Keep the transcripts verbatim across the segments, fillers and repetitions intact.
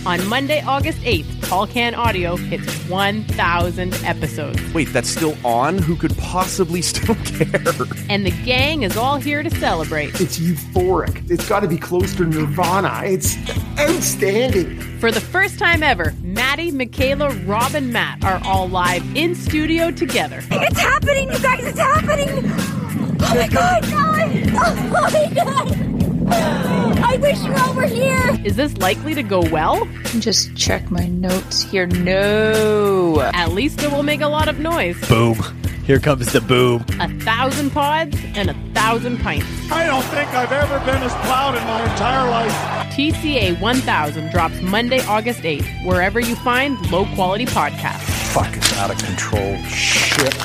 On Monday, August eighth, Tall Can Audio hits one thousand episodes. Wait, that's still on? Who could possibly still care? And the gang is all here to celebrate. It's euphoric. It's got to be close to Nirvana. It's outstanding. For the first time ever, Maddie, Michaela, Rob, and Matt are all live in studio together. It's happening, you guys! It's happening! Oh my god! Oh my god! I wish you all were here! Is this likely to go well? Just check my notes here. No! At least it will make a lot of noise. Boom. Here comes the boom. A thousand pods and a thousand pints. I don't think I've ever been as proud in my entire life. T C A one thousand drops Monday, August eighth, wherever you find low-quality podcasts. Fuck, it's out of control. Shit.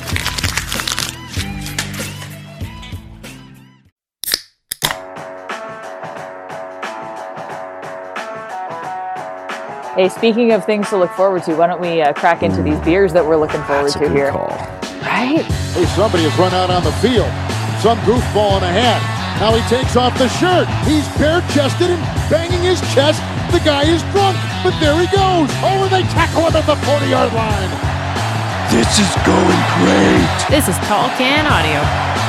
Hey, speaking of things to look forward to, why don't we uh, crack into these beers that we're looking forward That's a to good here? call. Right? Hey, somebody has run out on the field. Some goofball in a hat. Now he takes off the shirt. He's bare-chested and banging his chest. The guy is drunk, but there he goes. Oh, and they tackle him at the forty-yard line. This is going great. This is Tall Can Audio.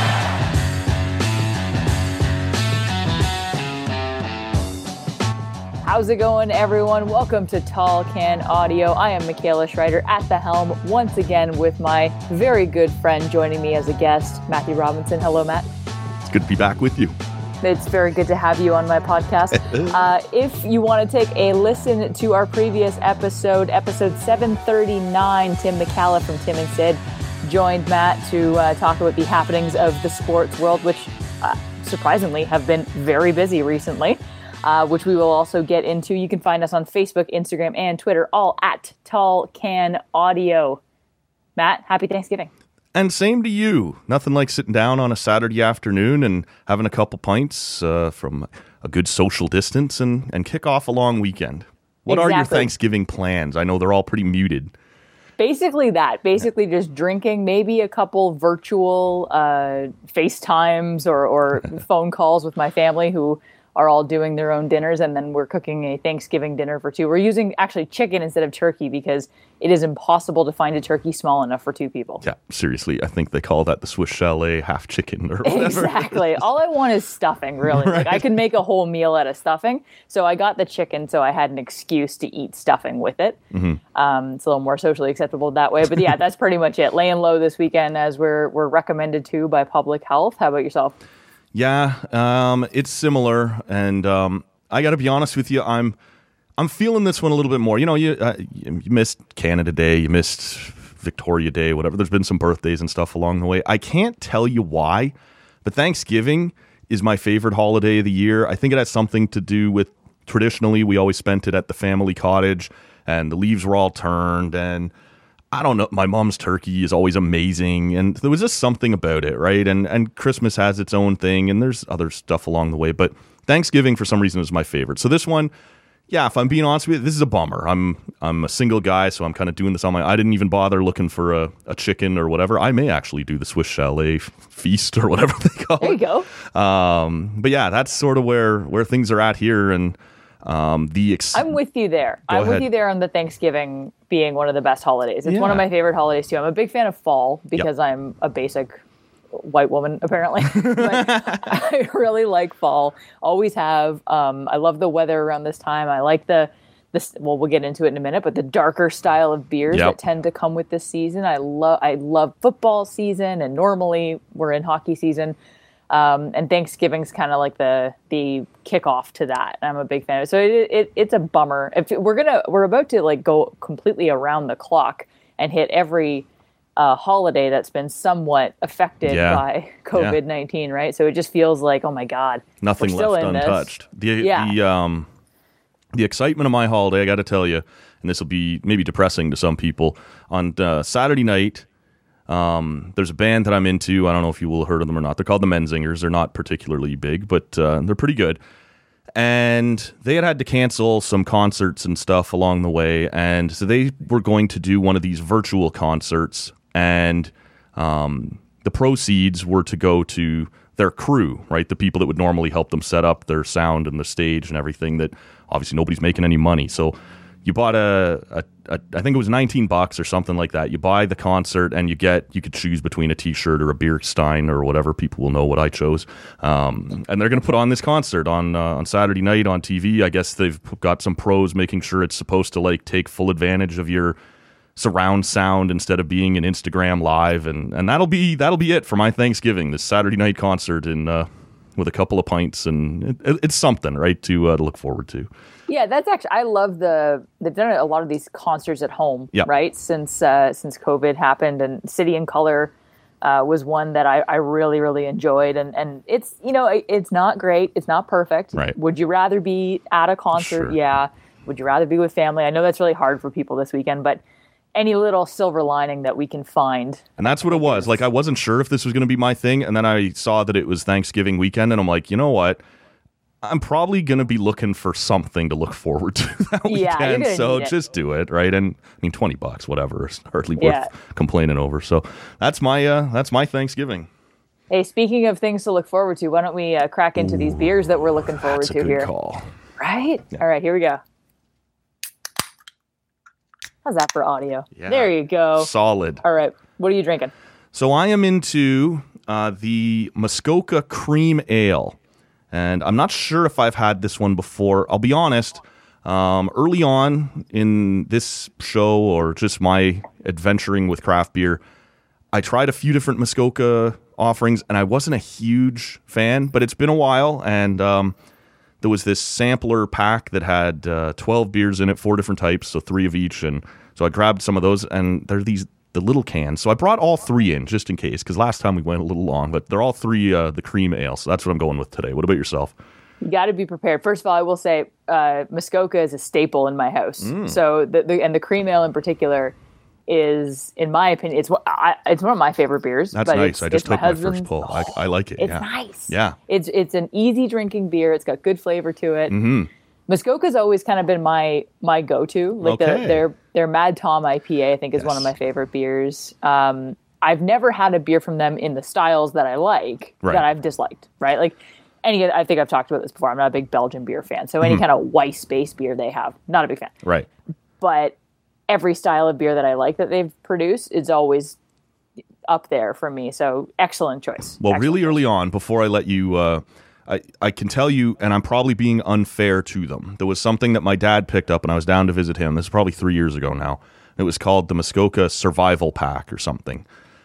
How's it going, everyone? Welcome to Tall Can Audio. I am Michaela Schreider at the helm once again with my very good friend joining me as a guest, Matthew Robinson. Hello, Matt. It's good to be back with you. It's very good to have you on my podcast. uh, if you want to take a listen to our previous episode, episode seven thirty-nine, Tim McCalla from Tim and Sid joined Matt to uh, talk about the happenings of the sports world, which uh, surprisingly have been very busy recently. Uh, which we will also get into. You can find us on Facebook, Instagram, and Twitter, all at Tall Can Audio. Matt, happy Thanksgiving. And same to you. Nothing like sitting down on a Saturday afternoon and having a couple pints uh, from a good social distance and, and kick off a long weekend. What Exactly. are your Thanksgiving plans? I know they're all pretty muted. Basically that. Basically just drinking, maybe a couple virtual uh, FaceTimes or, or phone calls with my family who are all doing their own dinners, and then we're cooking a Thanksgiving dinner for two. We're using actually chicken instead of turkey because it is impossible to find a turkey small enough for two people. Yeah, seriously, I think they call that the Swiss Chalet half chicken or whatever. Exactly. All I want is stuffing, really. Right. Like I can make a whole meal out of stuffing. So I got the chicken, so I had an excuse to eat stuffing with it. Mm-hmm. Um, it's a little more socially acceptable that way. But yeah, that's pretty much it. Laying low this weekend as we're we're recommended to by public health. How about yourself? Yeah, um, it's similar, and um, I got to be honest with you, I'm I'm feeling this one a little bit more. You know, you uh, you missed Canada Day, you missed Victoria Day, whatever. There's been some birthdays and stuff along the way. I can't tell you why, but Thanksgiving is my favorite holiday of the year. I think it has something to do with traditionally we always spent it at the family cottage, and the leaves were all turned, and I don't know, my mom's turkey is always amazing, and there was just something about it, right? And and Christmas has its own thing, and there's other stuff along the way, but Thanksgiving for some reason is my favorite. So this one, yeah, if I'm being honest with you, this is a bummer. I'm I'm a single guy, so I'm kind of doing this on my I didn't even bother looking for a, a chicken or whatever. I may actually do the Swiss Chalet feast or whatever they call There you it. go. Um, but yeah, that's sort of where where things are at here, and um, the ex- I'm with you there. Go I'm ahead. with you there on the Thanksgiving being one of the best holidays. It's Yeah. one of my favorite holidays too. I'm a big fan of fall because Yep. I'm a basic white woman apparently. But I really like fall. Always have. Um, I love the weather around this time. I like the this. Well, we'll get into it in a minute. But the darker style of beers Yep. that tend to come with this season. I love. I love football season, and normally we're in hockey season. Um, and Thanksgiving's kind of like the the kickoff to that. I'm a big fan of it. So it, it it's a bummer. If we're gonna we're about to like go completely around the clock and hit every uh, holiday that's been somewhat affected Yeah. by COVID nineteen, right? So it just feels like, oh my God, Nothing we're still left in this. untouched. The Yeah. the um the excitement of my holiday, I got to tell you, and this will be maybe depressing to some people. On uh, Saturday night, um, there's a band that I'm into. I don't know if you will have heard of them or not. They're called the Menzingers. They're not particularly big, but uh, they're pretty good. And they had had to cancel some concerts and stuff along the way, and so they were going to do one of these virtual concerts, and um, the proceeds were to go to their crew, right? The people that would normally help them set up their sound and the stage and everything that obviously nobody's making any money. So you bought a, a, a I think it was nineteen bucks or something like that. You buy the concert and you get, you could choose between a t-shirt or a beer stein or whatever. People will know what I chose. Um, and they're going to put on this concert on, uh, on Saturday night on T V. I guess they've got some pros making sure it's supposed to like take full advantage of your surround sound instead of being an Instagram live. And, and that'll be, that'll be it for my Thanksgiving, this Saturday night concert in, uh, with a couple of pints, and it, it's something, right, to uh, to look forward to. Yeah, that's actually, I love the, they've done a lot of these concerts at home, yep. right, since uh, since COVID happened, and City in Color uh, was one that I, I really, really enjoyed, and, and it's, you know, it's not great, it's not perfect. Right. Would you rather be at a concert? Sure. Yeah. Would you rather be with family? I know that's really hard for people this weekend, but any little silver lining that we can find. And that's what it was. Like, I wasn't sure if this was going to be my thing, and then I saw that it was Thanksgiving weekend, and I'm like, you know what? I'm probably going to be looking for something to look forward to that Yeah, weekend. you're So need it. just do it, right? And I mean, twenty bucks, whatever, is hardly worth Yeah. complaining over. So that's my uh, that's my Thanksgiving. Hey, speaking of things to look forward to, why don't we uh, crack into Ooh, these beers that we're looking forward that's a to good here? Call. Right? Yeah. All right, here we go. How's that for audio? Yeah. There you go. Solid. All right, what are you drinking? So I am into uh, the Muskoka Cream Ale. And I'm not sure if I've had this one before. I'll be honest, um, early on in this show or just my adventuring with craft beer, I tried a few different Muskoka offerings, and I wasn't a huge fan, but it's been a while, and um, there was this sampler pack that had uh, twelve beers in it, four different types, so three of each, and so I grabbed some of those, and they're these the little cans. So I brought all three in just in case, because last time we went a little long, but they're all three uh, the cream ale, so that's what I'm going with today. What about yourself? You got to be prepared. First of all, I will say uh, Muskoka is a staple in my house. Mm. So the, the and the cream ale in particular is, in my opinion, it's one, I, it's one of my favorite beers. That's but nice. It's, I just it's my took my, husband's. first pull. I, I like it. It's yeah. nice. Yeah. It's it's an easy drinking beer. It's got good flavor to it. Mm-hmm. Muskoka's always kind of been my my go to. Like Okay. the, their their Mad Tom I P A, I think, is Yes. one of my favorite beers. Um, I've never had a beer from them in the styles that I like Right. that I've disliked. Right, like. Any, I think I've talked about this before. I'm not a big Belgian beer fan, so any Mm-hmm. kind of Weiss-based beer they have, not a big fan. Right. But every style of beer that I like that they've produced is always up there for me. So excellent choice. Well, Excellent really choice. early on, before I let you, uh, I, I can tell you, and I'm probably being unfair to them. There was something that my dad picked up, and I was down to visit him. This is probably three years ago now. It was called the Muskoka Survival Pack or something.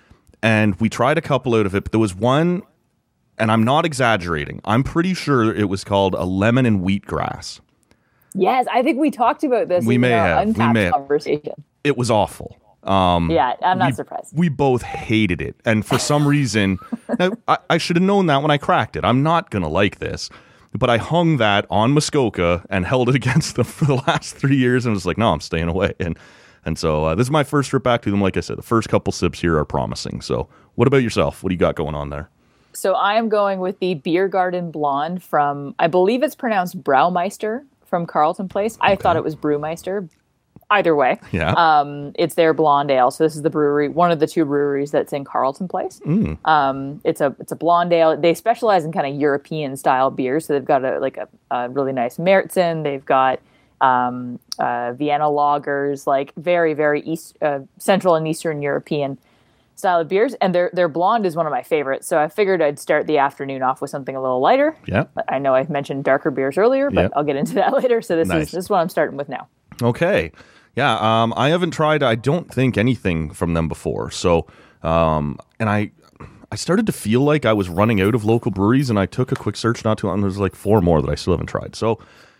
And we tried a couple out of it, but there was one, and I'm not exaggerating, I'm pretty sure it was called a lemon and wheatgrass. Yes, I think we talked about this We in may our have. We Untapped may have. conversation. It was awful. Um, Yeah, I'm not we, surprised. We both hated it. And for some reason, now, I, I should have known that when I cracked it. I'm not going to like this. But I hung that on Muskoka and held it against them for the last three years and was like, no, I'm staying away. And and so uh, this is my first trip back to them. Like I said, the first couple sips here are promising. So what about yourself? What do you got going on there? So I am going with the Beer Garden Blonde from, I believe it's pronounced Braumeister from Carleton Place. I thought it was Brewmeister. Either way, Yeah. um, it's their blonde ale. So this is the brewery, one of the two breweries that's in Carleton Place. Mm. Um, it's a it's a blonde ale. They specialize in kind of European style beers. So they've got a like a, a really nice Märzen. They've got um, uh, Vienna lagers, like very very east uh, Central and Eastern European style of beers. And their their blonde is one of my favorites. So I figured I'd start the afternoon off with something a little lighter. Yeah. I know I mentioned darker beers earlier, but Yeah. I'll get into that later. So this Nice. is this is what I'm starting with now. Okay. Yeah, um, I haven't tried, I don't think, anything from them before. So, um, and I I started to feel like I was running out of local breweries, and I took a quick search not too long. There's like four more that I still haven't tried. So,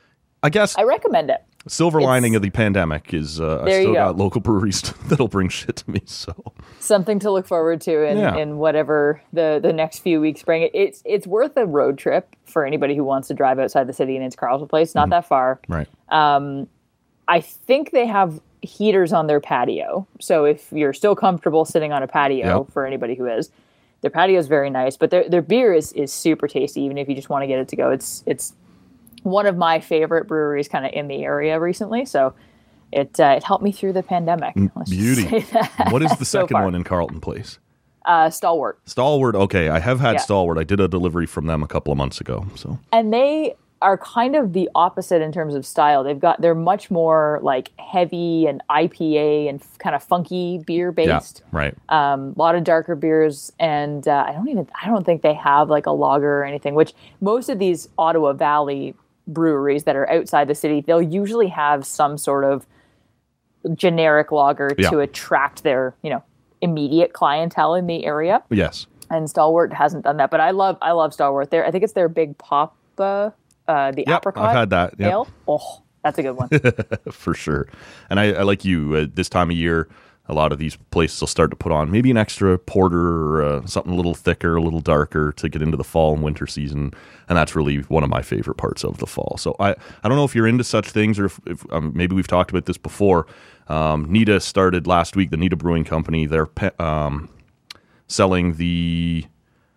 I guess I recommend it. silver it's- lining of the pandemic is uh, I There you still go. got local breweries that'll bring shit to me. So, Something to look forward to in, Yeah. in whatever the, the next few weeks bring. It, it's it's worth a road trip for anybody who wants to drive outside the city and it's Carleton Place. Not that far. right. I think they have heaters on their patio. So if you're still comfortable sitting on a patio, Yep. for anybody who is, their patio is very nice. But their their beer is is super tasty. Even if you just want to get it to go, it's it's one of my favorite breweries kind of in the area recently. So it uh, it helped me through the pandemic. Let's just Beauty. say that. What is the So second far. one in Carleton Place? Uh, Stalwart. Stalwart. Okay, I have had Yeah. Stalwart. I did a delivery from them a couple of months ago. So, And they are kind of the opposite in terms of style. They've got they're much more like heavy and I P A and f- kind of funky beer based. Yeah, right. Um, a lot of darker beers, and uh, I don't even I don't think they have like a lager or anything. Which most of these Ottawa Valley breweries that are outside the city, they'll usually have some sort of generic lager Yeah. to attract their you know immediate clientele in the area. Yes. And Stalwart hasn't done that, but I love I love Stalwart. There, I think it's their Big Papa. Uh, the Yep, apricot I've had that. Yep. ale. Oh, that's a good one. For sure. And I, I like you, uh, this time of year, a lot of these places will start to put on maybe an extra porter or uh, something a little thicker, a little darker to get into the fall and winter season. And that's really one of my favorite parts of the fall. So I, I don't know if you're into such things or if, if um, maybe we've talked about this before. Um, Nita started last week, the Nita Brewing Company. They're pe- um, selling the,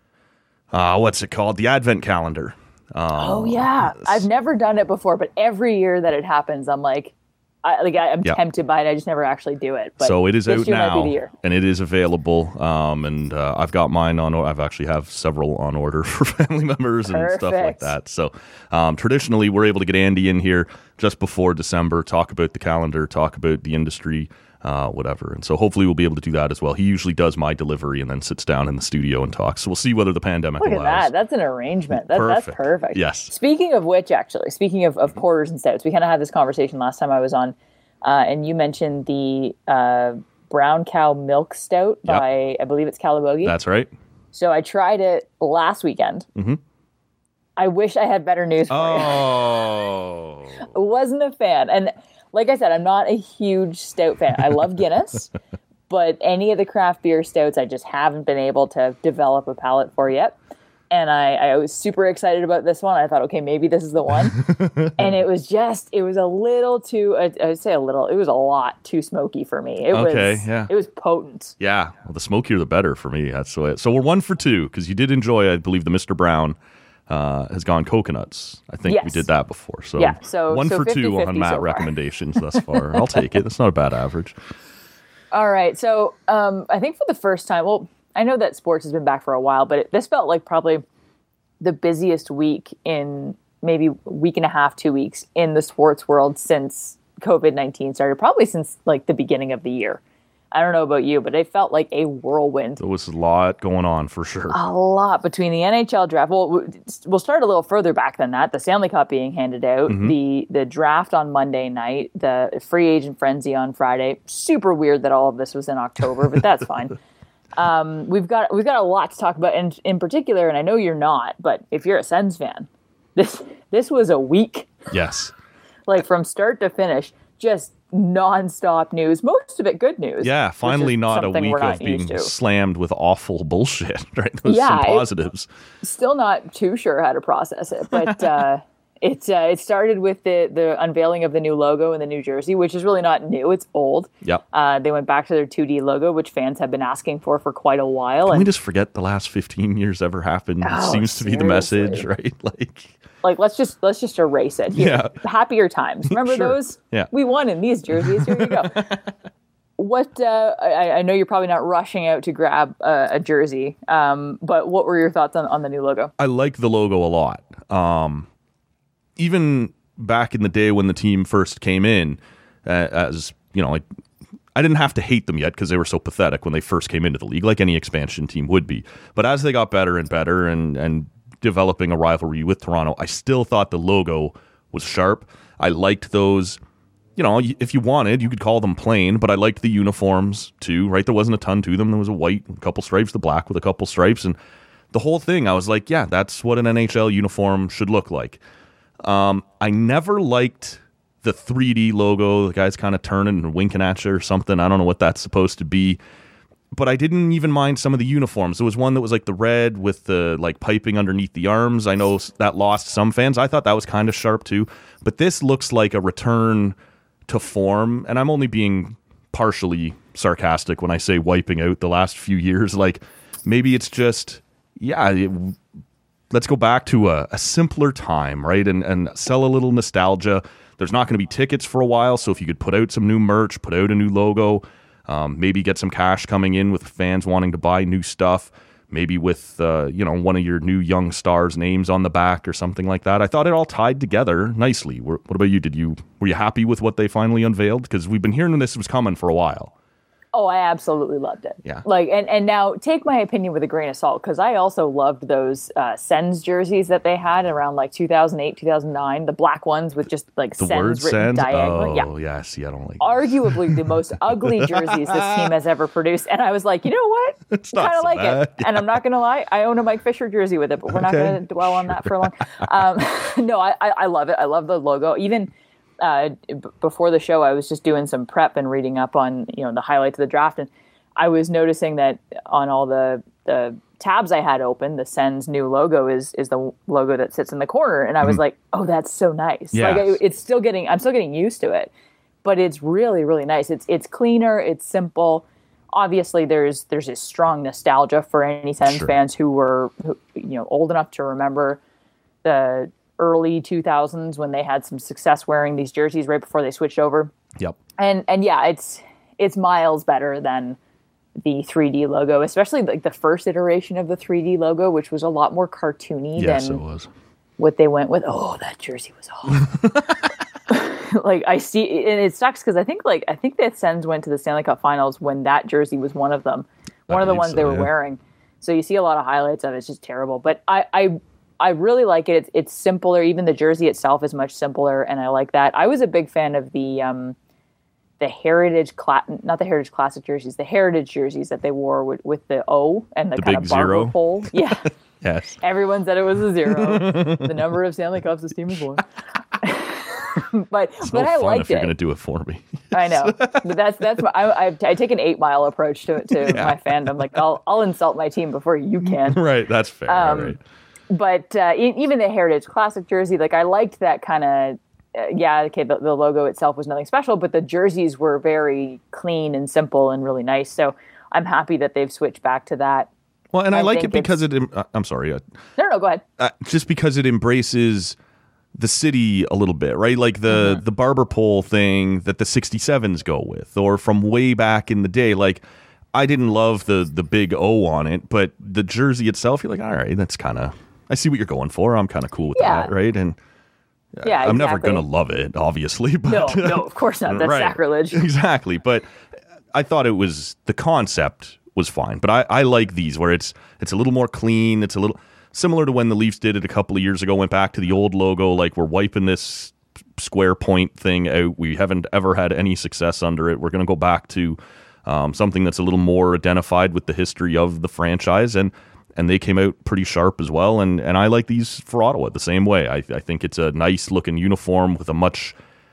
uh, what's it called? The Advent calendar. Um, Oh yeah, I've never done it before, but every year that it happens, I'm like, I, like I, I'm Yeah. tempted by it. I just never actually do it. But so it is this out year might be now, the year. and it is available. Um, and uh, I've got mine on. I've actually have several on order for family members and stuff like Perfect. that. So um, traditionally, we're able to get Andy in here just before December, talk about the calendar, talk about the industry, uh, whatever. And so hopefully we'll be able to do that as well. He usually does my delivery and then sits down in the studio and talks. So we'll see whether the pandemic Look at allows. that. That's an arrangement. That, that's Perfect. perfect. Yes. Speaking of which, actually, speaking of, of porters and stouts, we kind of had this conversation last time I was on, uh, and you mentioned the uh, Brown Cow Milk Stout Yep. by, I believe it's Calabogie. That's right. So I tried it last weekend. Mm-hmm. I wish I had better news for you. Oh. I wasn't a fan. And like I said, I'm not a huge stout fan. I love Guinness, but any of the craft beer stouts, I just haven't been able to develop a palate for yet. And I, I was super excited about this one. I thought, okay, maybe this is the one. And it was just, it was a little too, I would say a little, it was a lot too smoky for me. It Okay, was, yeah. it was potent. Yeah, well, the smokier the better for me. That's the way. So we're one for two because you did enjoy, I believe, the Mister Brown uh, has gone coconuts. I think we Yes. did that before. So Yeah, so- one so for two fifty-fifty on Matt so far. recommendations thus far. I'll take it. That's not a bad average. All right. So um, I think for the first time, well, I know that sports has been back for a while, but it, this felt like probably the busiest week in maybe a week and a half, two weeks in the sports world since COVID nineteen started, probably since like the beginning of the year. I don't know about you, but it felt like a whirlwind. There was a lot going on for sure. A lot between the N H L draft. Well, w- we'll start a little further back than that. The Stanley Cup being handed out, Mm-hmm. the the draft on Monday night, the free agent frenzy on Friday. Super weird that all of this was in October, but that's fine. Um, we've got we've got a lot to talk about, and in particular, and I know you're not, but if you're a Sens fan, this this was a week, Yes. like from start to finish, just nonstop news. Most of it good news. Yeah, which is finally not a something week we're not of being used to. slammed with awful bullshit, right? There's Yeah, some it- positives. Still not too sure how to process it, but uh, it uh, it started with the the unveiling of the new logo in the New Jersey, which is really not new; it's old. Yep. Uh, they went back to their two D logo, which fans have been asking for for quite a while. Can we And just forget the last fifteen years ever happened? It Oh, seems to be the message, seriously. right? Like, like, let's just let's just erase it. Here. Yeah. Happier times. Remember Sure. those? Yeah. We won in these jerseys. Here you go. What uh, I, I know you're probably not rushing out to grab uh, a jersey, um, but what were your thoughts on, on the new logo? I like the logo a lot. Um, even back in the day when the team first came in, uh, as you know, like, I didn't have to hate them yet because they were so pathetic when they first came into the league, like any expansion team would be. But as they got better and better and and developing a rivalry with Toronto, I still thought the logo was sharp. I liked those. You know, if you wanted, you could call them plain, but I liked the uniforms too, right? There wasn't a ton to them. There was a white, a couple stripes, the black with a couple stripes, and the whole thing, I was like, yeah, that's what an N H L uniform should look like. Um, I never liked the three D logo. The guy's kind of turning and winking at you or something. I don't know what that's supposed to be. But I didn't even mind some of the uniforms. There was one that was like the red with the like piping underneath the arms. I know that lost some fans. I thought that was kind of sharp too. But this looks like a return to form. And I'm only being partially sarcastic when I say wiping out the last few years. Like maybe it's just, yeah, it, let's go back to a, a simpler time, right? And, and sell a little nostalgia. There's not going to be tickets for a while. So if you could put out some new merch, put out a new logo, Um, maybe get some cash coming in with fans wanting to buy new stuff. maybe with, uh, you know, one of your new young stars' names on the back or something like that. I thought it all tied together nicely. What about you? Did you were you happy with what they finally unveiled? Because we've been hearing this was coming for a while. Oh, I absolutely loved it. Yeah. Like, and, and now take my opinion with a grain of salt, because I also loved those uh, Sens jerseys that they had around like two thousand eight, two thousand nine, the black ones with just like The Sens word written Sens? diagonally. Oh, yeah. yeah. See, I don't like Arguably the most ugly jerseys this team has ever produced. And I was like, you know what? It's not kind of so like bad. it. And I'm not going to lie, I own a Mike Fisher jersey with it, but we're not Okay. going to dwell on that for long. Um, no, I, I I love it. I love the logo. Even uh, b- before the show, I was just doing some prep and reading up on, you know, the highlights of the draft. And I was noticing that on all the, the tabs I had open, the Sens new logo is is the logo that sits in the corner. And I was like, oh, that's so nice. Yes. Like it, it's still getting, I'm still getting used to it, but it's really, really nice. It's it's cleaner. It's simple. Obviously, there's there's this strong nostalgia for any Sens Sure. fans who were who, you know old enough to remember the early two thousands when they had some success wearing these jerseys right before they switched over. Yep. And and yeah, it's it's miles better than the three D logo, especially like the first iteration of the three D logo, which was a lot more cartoony Yes, than it was. what they went with. Oh, that jersey was awful. Like I see, and it sucks because I think like I think the Sens went to the Stanley Cup Finals when that jersey was one of them, one I of the believe ones so, they were yeah. wearing. So you see a lot of highlights of it. It's just terrible. But I I, I really like it. It's, it's simpler. Even the jersey itself is much simpler, and I like that. I was a big fan of the um, the heritage cla- not the heritage classic jerseys, the heritage jerseys that they wore with, with the O and the, The kind big of barber zero? pole. Yeah. Yes. Everyone said it was a zero. The number of Stanley Cups this team has won. but It's but no I fun liked if you're it. going to do it for me. I know, but that's that's my, I, I I take an eight mile approach to to Yeah. my fandom. Like I'll I'll insult my team before you can. Right. That's fair. Um, right. But uh, e- even the Heritage Classic jersey, like I liked that kind of. Uh, yeah, okay. The, the logo itself was nothing special, but the jerseys were very clean and simple and really nice. So I'm happy that they've switched back to that. Well, and I, I like it think because it. em- uh, I'm sorry. Uh, No, no, no, go ahead. uh, just because it embraces the city a little bit, right? Like the Mm-hmm. the barber pole thing that the sixty-sevens go with, or from way back in the day. Like I didn't love the the big O on it, but the jersey itself, you're like, all right, that's kind of. I see what you're going for. I'm kind of cool with Yeah. that, right? And Yeah, I'm never exactly. gonna love it, obviously. But No, no, of course not. That's Right. sacrilege. Exactly. But I thought it was the concept was fine. But I, I like these where it's it's a little more clean. It's a little similar to when the Leafs did it a couple of years ago, went back to the old logo, like we're wiping this square point thing out. We haven't ever had any success under it. We're gonna go back to um, something that's a little more identified with the history of the franchise, and and they came out pretty sharp as well. And and I like these for Ottawa the same way. I, I think it's a nice looking uniform with a much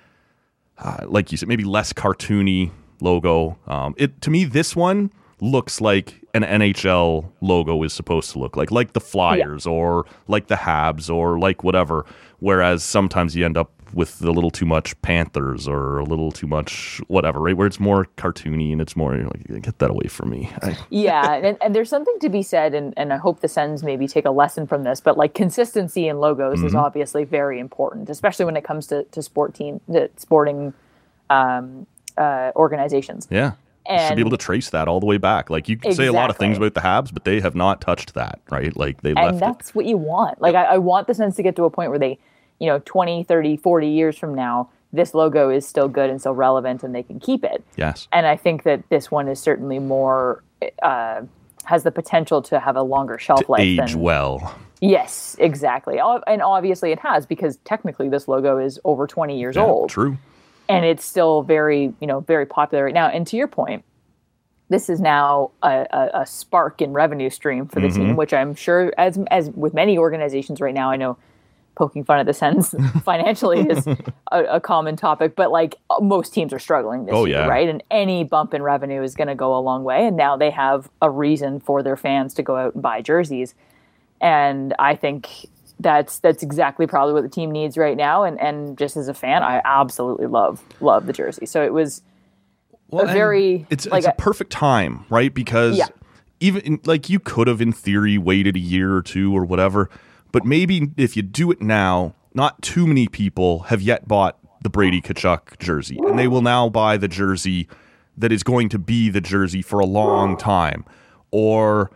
uh, like you said, maybe less cartoony logo. Um, it to me, this one looks like an N H L logo is supposed to look like, like the Flyers or like the Habs or like whatever. Whereas sometimes you end up with a little too much Panthers or a little too much whatever, right? Where it's more cartoony and it's more like, get that away from me. I, Yeah, and, and there's something to be said, and, and I hope the Sens maybe take a lesson from this, but like consistency in logos Mm-hmm. is obviously very important, especially when it comes to, to sport team, to sporting um, uh, organizations. yeah. You should And- be able to trace that all the way back. Like you can say a lot of things Exactly. about the Habs, but they have not touched that, right? Like they And left it. that's what you want. Like I, I want the Sens to get to a point where they, you know, twenty, thirty, forty years from now, this logo is still good and still relevant and they can keep it. Yes. And I think that this one is certainly more, uh, has the potential to have a longer shelf life. Age than, well. Yes, exactly. Ob- And obviously it has, because technically this logo is over twenty years Yeah, old. True. And it's still very, you know, very popular right now. And to your point, this is now a, a, a spark in revenue stream for the Mm-hmm. team, which I'm sure, as as with many organizations right now, I know poking fun at the Sens financially is a, a common topic, but like most teams are struggling this Oh, year, yeah. right? And any bump in revenue is going to go a long way. And now they have a reason for their fans to go out and buy jerseys. And I think that's that's exactly probably what the team needs right now. And and just as a fan, I absolutely love love the jersey. So it was Well, a and very it's like it's a perfect time, right? Because Yeah. even in, like you could have in theory waited a year or two or whatever, but maybe if you do it now, not too many people have yet bought the Brady Tkachuk jersey, and they will now buy the jersey that is going to be the jersey for a long time. Or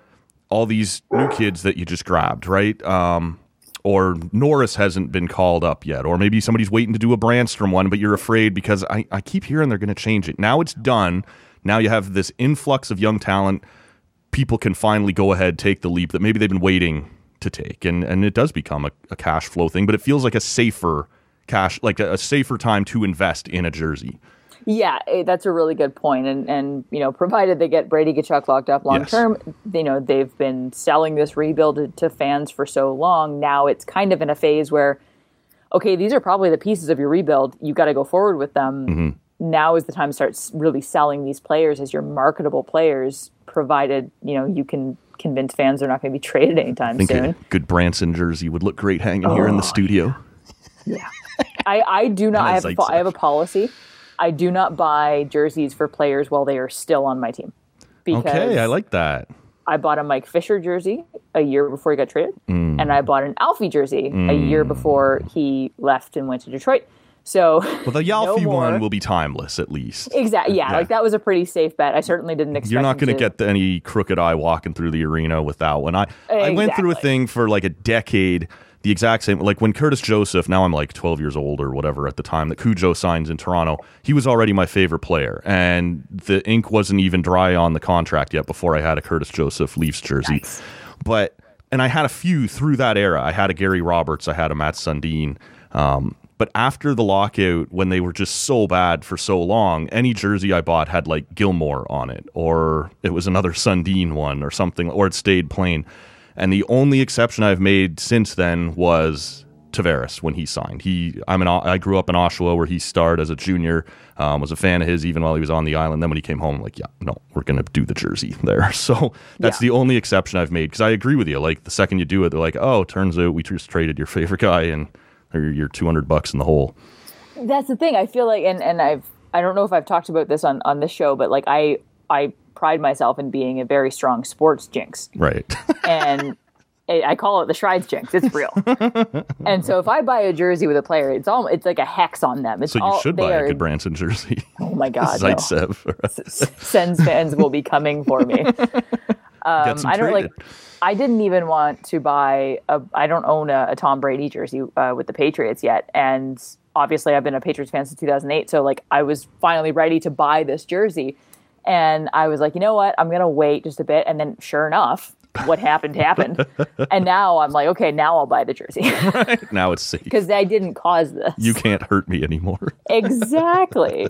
all these new kids that you just grabbed, right? Um, or Norris hasn't been called up yet, or maybe somebody's waiting to do a Brandstrom one, but you're afraid because I, I keep hearing they're going to change it. Now it's done. Now you have this influx of young talent. People can finally go ahead, take the leap that maybe they've been waiting to take, and and it does become a, a cash flow thing, but it feels like a safer cash, like a, a safer time to invest in a jersey. Yeah, that's a really good point. And, and you know, provided they get Brady Tkachuk locked up long term, yes. you know, they've been selling this rebuild to fans for so long. Now it's kind of in a phase where, okay, these are probably the pieces of your rebuild. You got to go forward with them. Mm-hmm. Now is the time to start really selling these players as your marketable players, provided, you know, you can convince fans they're not going to be traded anytime I think soon. A good Branson jersey would look great hanging oh, here in the studio. Yeah. I, I do not, I have, a, I have a policy. I do not buy jerseys for players while they are still on my team. Because okay, I like that. I bought a Mike Fisher jersey a year before he got traded, mm. and I bought an Alfie jersey mm. a year before he left and went to Detroit. So, well, the Yalfie no one will be timeless, at least. Exactly. Yeah, yeah, like that was a pretty safe bet. I certainly didn't expect. You're not going to to get any crooked eye walking through the arena with that one. I exactly. I went through a thing for like a decade. The exact same, like when Curtis Joseph, now I'm like twelve years old or whatever at the time, that Cujo signs in Toronto, he was already my favorite player. And the ink wasn't even dry on the contract yet before I had a Curtis Joseph Leafs jersey. Nice. But, and I had a few through that era. I had a Gary Roberts, I had a Matt Sundin. Um, but after the lockout, when they were just so bad for so long, any jersey I bought had like Gilmore on it, or it was another Sundin one or something, or it stayed plain. And the only exception I've made since then was Tavares when he signed. He, I'm an, I grew up in Oshawa where he starred as a junior. Um, was a fan of his even while he was on the island. Then when he came home, I'm like, yeah, no, we're gonna do the jersey there. So that's yeah. the only exception I've made because I agree with you. Like the second you do it, they're like, oh, turns out we just traded your favorite guy and you're two hundred bucks in the hole. That's the thing. I feel like, and and I've I don't know if I've talked about this on on this show, but like I I. pride myself in being a very strong sports jinx. Right. And I call it the Shrides jinx. It's real. And so if I buy a jersey with a player, it's all it's like a hex on them. It's so you all, should buy are, a good Branson jersey. Oh my God. Zaitsev. No. Sens fans will be coming for me. Um, I don't like. I didn't even want to buy a. I don't own a, a Tom Brady jersey uh, with the Patriots yet, and obviously I've been a Patriots fan since two thousand eight. So like I was finally ready to buy this jersey. And I was like, you know what? I'm going to wait just a bit. And then sure enough, what happened happened. And now I'm like, okay, now I'll buy the jersey. Right. Now it's safe. Because I didn't cause this. You can't hurt me anymore. Exactly.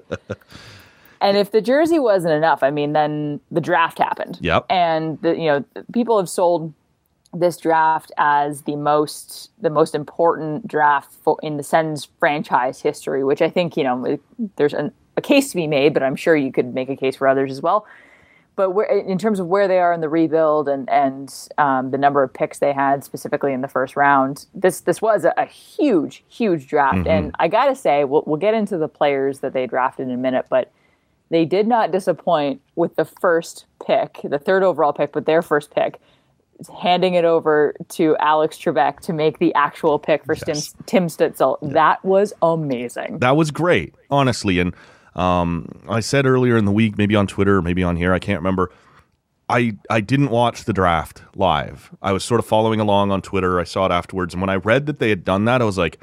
And if the jersey wasn't enough, I mean, then the draft happened. Yep. And, the, you know, people have sold this draft as the most the most important draft for, in the Sens franchise history, which I think, you know, there's an a case to be made, but I'm sure you could make a case for others as well. But where, in terms of where they are in the rebuild and and um, the number of picks they had specifically in the first round, this this was a, a huge, huge draft. Mm-hmm. And I gotta say, we'll we'll get into the players that they drafted in a minute, but they did not disappoint with the first pick, the third overall pick, but their first pick, handing it over to Alex Trebek to make the actual pick for yes. Tim, Tim Stützle. Yeah. That was amazing. That was great, honestly, and. Um, I said earlier in the week, maybe on Twitter, maybe on here, I can't remember. I I didn't watch the draft live. I was sort of following along on Twitter. I saw it afterwards. And when I read that they had done that, I was like,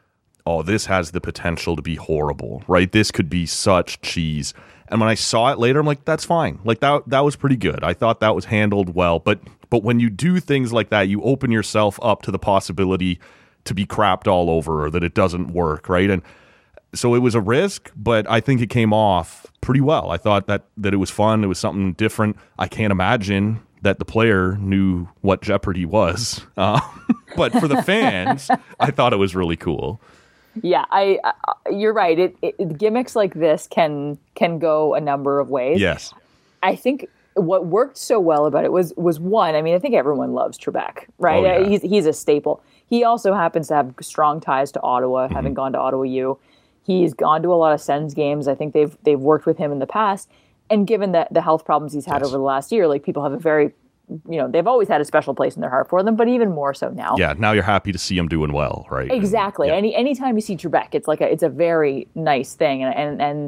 oh, this has the potential to be horrible, right? This could be such cheese. And when I saw it later, I'm like, that's fine. Like that that was pretty good. I thought that was handled well. But but when you do things like that, you open yourself up to the possibility to be crapped all over or that it doesn't work, right? And so it was a risk, but I think it came off pretty well. I thought that that it was fun. It was something different. I can't imagine that the player knew what Jeopardy was. Uh, but for the fans, I thought it was really cool. Yeah, I. Uh, you're right. It, it gimmicks like this can can go a number of ways. Yes. I think what worked so well about it was was one. I mean, I think everyone loves Trebek, right? Oh, yeah. He's he's a staple. He also happens to have strong ties to Ottawa, mm-hmm. having gone to Ottawa U. He's gone to a lot of Sens games. I think they've they've worked with him in the past. And given that the health problems he's had yes. over the last year, like people have a very, you know, they've always had a special place in their heart for them, but even more so now. Yeah, now you're happy to see him doing well, right? Exactly. And, yeah. Any anytime you see Trebek, it's like a it's a very nice thing, and and and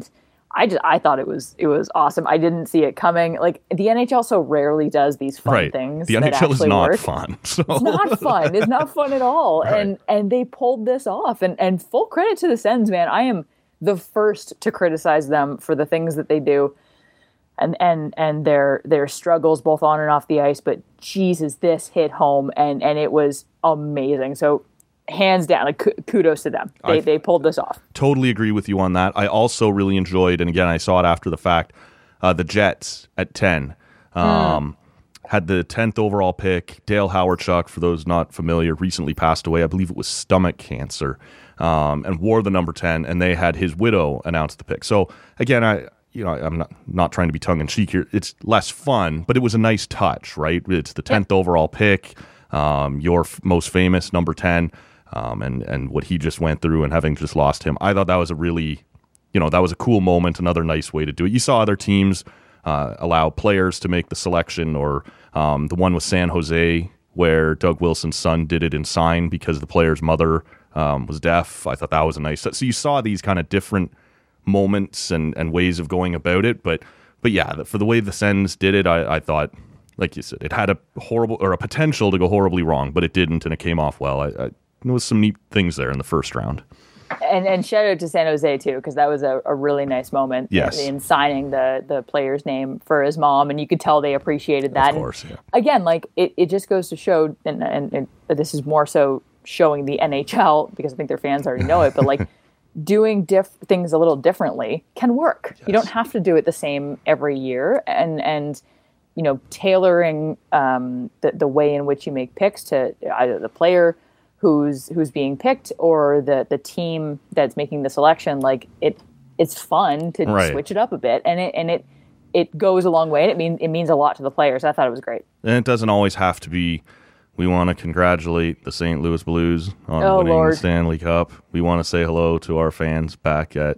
I just I thought it was it was awesome. I didn't see it coming. Like the N H L so rarely does these fun right. things. The that N H L is actually not work. fun. So. It's not fun. It's not fun at all. Right. And and they pulled this off. And and full credit to the Sens, man. I am the first to criticize them for the things that they do. And and and their their struggles both on and off the ice, but Jesus, this hit home and and it was amazing. So hands down, like kudos to them. They I they pulled this off. Totally agree with you on that. I also really enjoyed, and again, I saw it after the fact. Uh, the Jets at ten um, mm. had the tenth overall pick. Dale Hawerchuk, for those not familiar, recently passed away. I believe it was stomach cancer, um, and wore the number ten. And they had his widow announce the pick. So again, I. You know, I'm not not trying to be tongue in cheek here. It's less fun, but it was a nice touch, right? It's the tenth yeah. overall pick, um, your f- most famous number ten, um, and and what he just went through, and having just lost him. I thought that was a really, you know, that was a cool moment. Another nice way to do it. You saw other teams uh, allow players to make the selection, or um, the one with San Jose where Doug Wilson's son did it in sign because the player's mother um, was deaf. I thought that was a nice. So you saw these kind of different moments and, and ways of going about it, but but yeah, for the way the Sens did it, I, I thought, like you said, it had a horrible or a potential to go horribly wrong, but it didn't, and it came off well. I, I there was some neat things there in the first round. And and shout out to San Jose too, because that was a, a really nice moment yes. in, in signing the the player's name for his mom, and you could tell they appreciated that. Of course, yeah. And again, like it, it just goes to show, and, and, and this is more so showing the N H L because I think their fans already know it, but like. Doing diff- things a little differently can work. Yes. You don't have to do it the same every year, and and you know tailoring um, the the way in which you make picks to either the player who's who's being picked or the the team that's making the selection. Like it, it's fun to right. switch it up a bit, and it and it it goes a long way. And it means it means a lot to the players. I thought it was great. And it doesn't always have to be. We want to congratulate the Saint Louis Blues on oh, winning Lord. the Stanley Cup. We want to say hello to our fans back at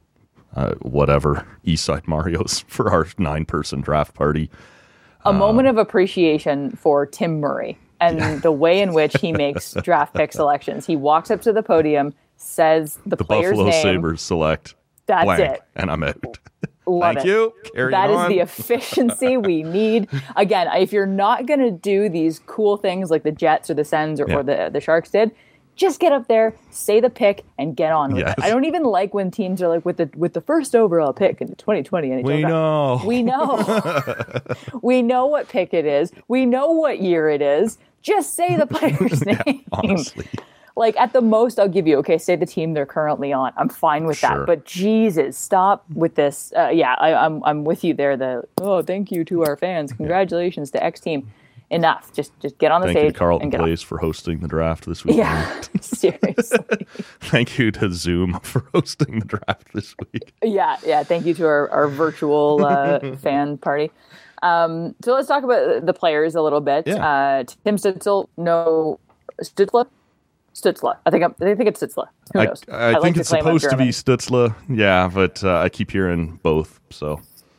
uh, whatever, Eastside Mario's for our nine-person draft party. A uh, moment of appreciation for Tim Murray and yeah. the way in which he makes draft pick selections. He walks up to the podium, says the, the player's Buffalo name. Sabres select That's blank, it. And I'm out. Love Thank it. you. Carry that on. is the efficiency we need. Again, if you're not going to do these cool things like the Jets or the Sens or, yeah. or the, the Sharks did, just get up there, say the pick, and get on with yes. it. I don't even like when teams are like, with the with the first overall pick in the twenty twenty N H L We draft. know. We know. We know what pick it is. We know what year it is. Just say the player's name. Yeah, honestly. Like, at the most, I'll give you, okay, say the team they're currently on. I'm fine with sure. that. But, Jesus, stop with this. Uh, yeah, I, I'm I'm with you there. The, oh, thank you to our fans. Congratulations to X team. Enough. Just just get on the Thank stage you to Carlton and get Place on. for hosting the draft this week. Yeah, seriously. Thank you to Zoom for hosting the draft this week. Yeah, yeah. Thank you to our, our virtual uh, fan party. Um, so let's talk about the players a little bit. Yeah. Uh, Tim Stützle, no, Stützle? Stützle. I think I'm, I think it's Stützle. Who I, knows? I, I think like it's to supposed to be German. Stützle. Yeah, but uh, I keep hearing both, so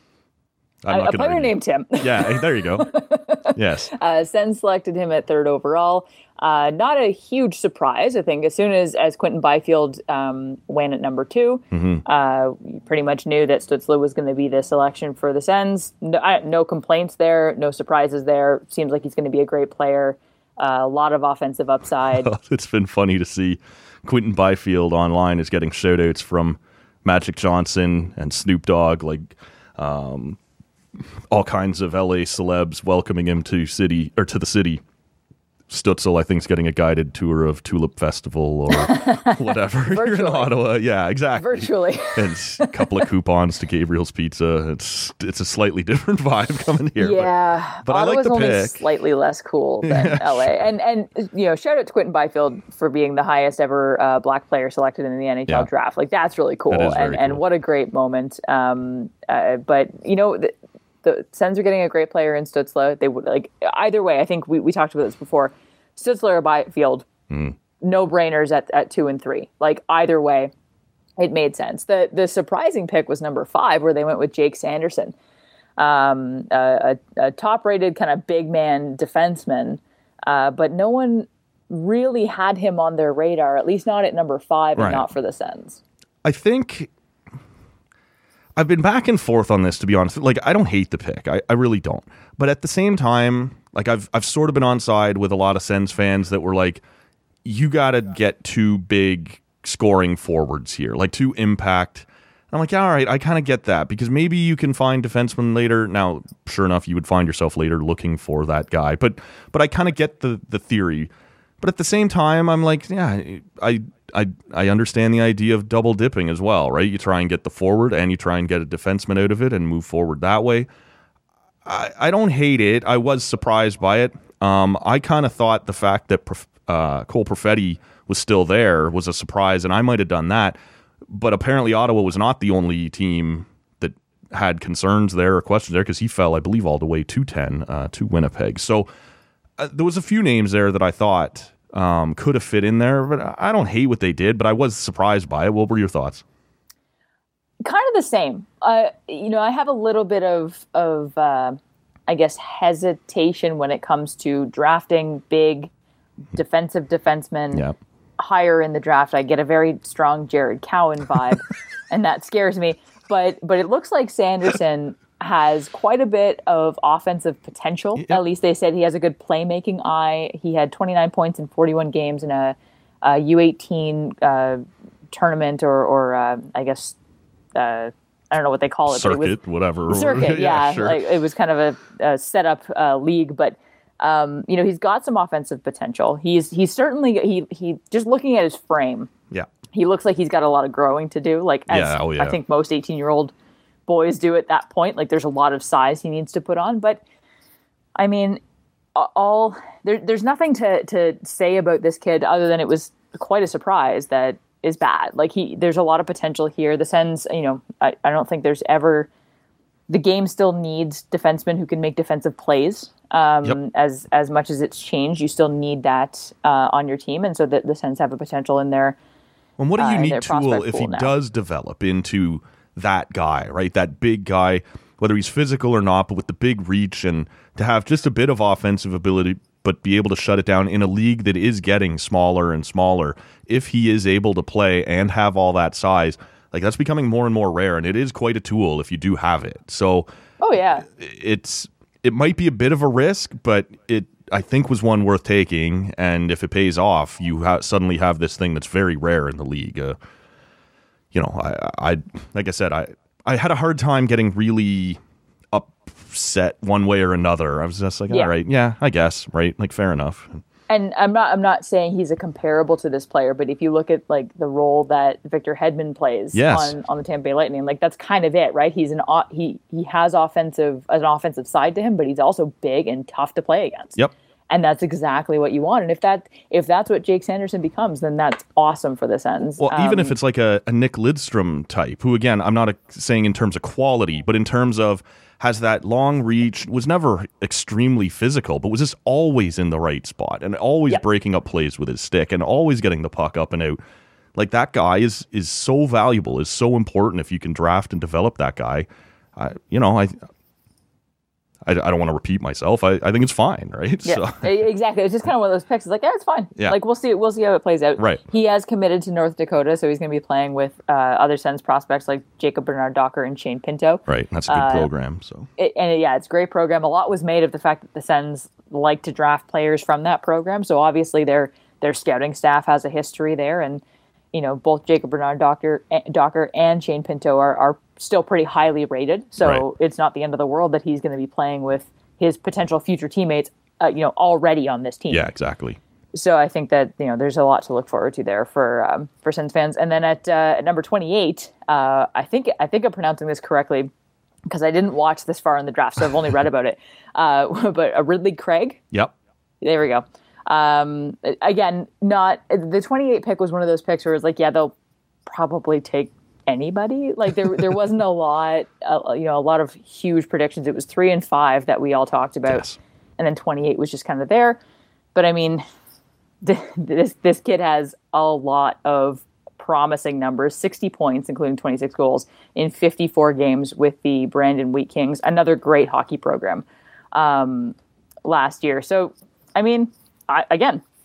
I'm A, not a gonna player named Tim. Yeah, there you go. Yes. Uh, Sens selected him at third overall. Uh, not a huge surprise, I think. As soon as, as Quentin Byfield um, went at number two, mm-hmm. uh, you pretty much knew that Stützle was going to be the selection for the Sens. No, I, no complaints there, no surprises there. Seems like he's going to be a great player. Uh, a lot of offensive upside. It's been funny to see Quentin Byfield online is getting shout-outs from Magic Johnson and Snoop Dogg, like um, all kinds of L A celebs welcoming him to city or to the city. Stützle, I think, is getting a guided tour of Tulip Festival or whatever. You're in Ottawa. Yeah, exactly. Virtually. And a couple of coupons to Gabriel's Pizza. It's it's a slightly different vibe coming here. Yeah. But, but I like the only pick. Slightly less cool than yeah, L A. Sure. And, and, you know, shout out to Quentin Byfield for being the highest ever uh, black player selected in the N H L yeah. draft. Like, that's really cool. That is very and, cool. and what a great moment. Um, uh, but, you know, the, the Sens are getting a great player in Stützle. They would, like, either way, I think we, we talked about this before. Stützle or Byfield, mm. no brainers at, at two and three. Like, either way, it made sense. The the surprising pick was number five, where they went with Jake Sanderson, um, a, a, a top-rated kind of big man defenseman, uh, but no one really had him on their radar, at least not at number five, right. and not for the Sens. I think I've been back and forth on this, to be honest. Like, I don't hate the pick. I, I really don't. But at the same time, like I've I've sort of been on side with a lot of Sens fans that were like, you got to get two big scoring forwards here, like two impact. I'm like, yeah, all right, I kind of get that, because maybe you can find defensemen later. Now, sure enough, you would find yourself later looking for that guy. But but I kind of get the the theory. But at the same time, I'm like, yeah, I I I understand the idea of double dipping as well, right? You try and get the forward and you try and get a defenseman out of it and move forward that way. I, I don't hate it. I was surprised by it. Um, I kind of thought the fact that uh, Cole Perfetti was still there was a surprise, and I might have done that. But apparently Ottawa was not the only team that had concerns there or questions there, because he fell, I believe, all the way to ten uh, to Winnipeg. So uh, there was a few names there that I thought um, could have fit in there, but I don't hate what they did, but I was surprised by it. What were your thoughts? Kind of the same. Uh, you know, I have a little bit of, of uh, I guess, hesitation when it comes to drafting big defensive defensemen. Yeah. Higher in the draft. I get a very strong Jared Cowan vibe, and that scares me. But but it looks like Sanderson has quite a bit of offensive potential. Yeah. At least they said he has a good playmaking eye. He had twenty-nine points in forty-one games in a, a U eighteen uh, tournament, or or uh, I guess uh, I don't know what they call it. Circuit, but it was, whatever. Circuit, yeah. yeah sure. Like, it was kind of a, a setup uh, league, but. Um, you know, he's got some offensive potential. He's he's certainly he he just looking at his frame. Yeah, he looks like he's got a lot of growing to do. Like as yeah, oh, yeah. I think most eighteen year old boys do at that point. Like there's a lot of size he needs to put on. But I mean, all there, there's nothing to to say about this kid other than it was quite a surprise that is bad. Like he there's a lot of potential here. The Sens, you know, I, I don't think there's ever. The game still needs defensemen who can make defensive plays. Um, yep. As as much as it's changed, you still need that uh, on your team, and so that the Sens have a potential in their. Well, what a uh, unique tool if he now. does develop into that guy, right? That big guy, whether he's physical or not, but with the big reach and to have just a bit of offensive ability, but be able to shut it down in a league that is getting smaller and smaller. If he is able to play and have all that size. Like that's becoming more and more rare, and it is quite a tool if you do have it. So, oh yeah, it's it might be a bit of a risk, but it I think was one worth taking. And if it pays off, you ha- suddenly have this thing that's very rare in the league. Uh, you know, I, I like I said, I I had a hard time getting really upset one way or another. I was just like, yeah. all right, yeah, I guess, right, like fair enough. And I'm not I'm not saying he's a comparable to this player, but if you look at like the role that Victor Hedman plays yes. on, on the Tampa Bay Lightning, like that's kind of it, right? He's an he he has offensive an offensive side to him, but he's also big and tough to play against. Yep. And that's exactly what you want. And if that if that's what Jake Sanderson becomes, then that's awesome for the Sens. Well, um, even if it's like a, a Nick Lidstrom type, who again, I'm not a, saying in terms of quality, but in terms of has that long reach, was never extremely physical, but was just always in the right spot and always yep. breaking up plays with his stick and always getting the puck up and out. Like that guy is is so valuable, is so important if you can draft and develop that guy. I, you know, I I, I don't want to repeat myself. I, I think it's fine, right? Yeah, so. exactly. It's just kind of one of those picks. It's like, yeah, it's fine. Yeah. Like we'll see. We'll see how it plays out. Right. He has committed to North Dakota, so he's going to be playing with uh, other Sens prospects like Jacob Bernard-Docker and Shane Pinto. Right. That's a good uh, program. So. It, and yeah, it's a great program. A lot was made of the fact that the Sens like to draft players from that program. So obviously their their scouting staff has a history there, and you know both Jacob Bernard-Docker, Docker and Shane Pinto are are still pretty highly rated. So right. it's not the end of the world that he's going to be playing with his potential future teammates, uh, you know, already on this team. Yeah, exactly. So I think that, you know, there's a lot to look forward to there for um, for Sens fans. And then at, uh, at number twenty-eight, uh, I think I think I'm pronouncing this correctly because I didn't watch this far in the draft, so I've only read about it. Uh, but uh, Ridley Craig. Yep. There we go. Um, again, not the twenty-eight pick was one of those picks where it's like, yeah, they'll probably take anybody. Like there there wasn't a lot uh, you know a lot of huge predictions. It was three and five that we all talked about, yes. and then twenty-eight was just kind of there. But I mean, this this kid has a lot of promising numbers: sixty points, including twenty-six goals in fifty-four games with the Brandon Wheat Kings, another great hockey program um, last year. So I mean, I, again,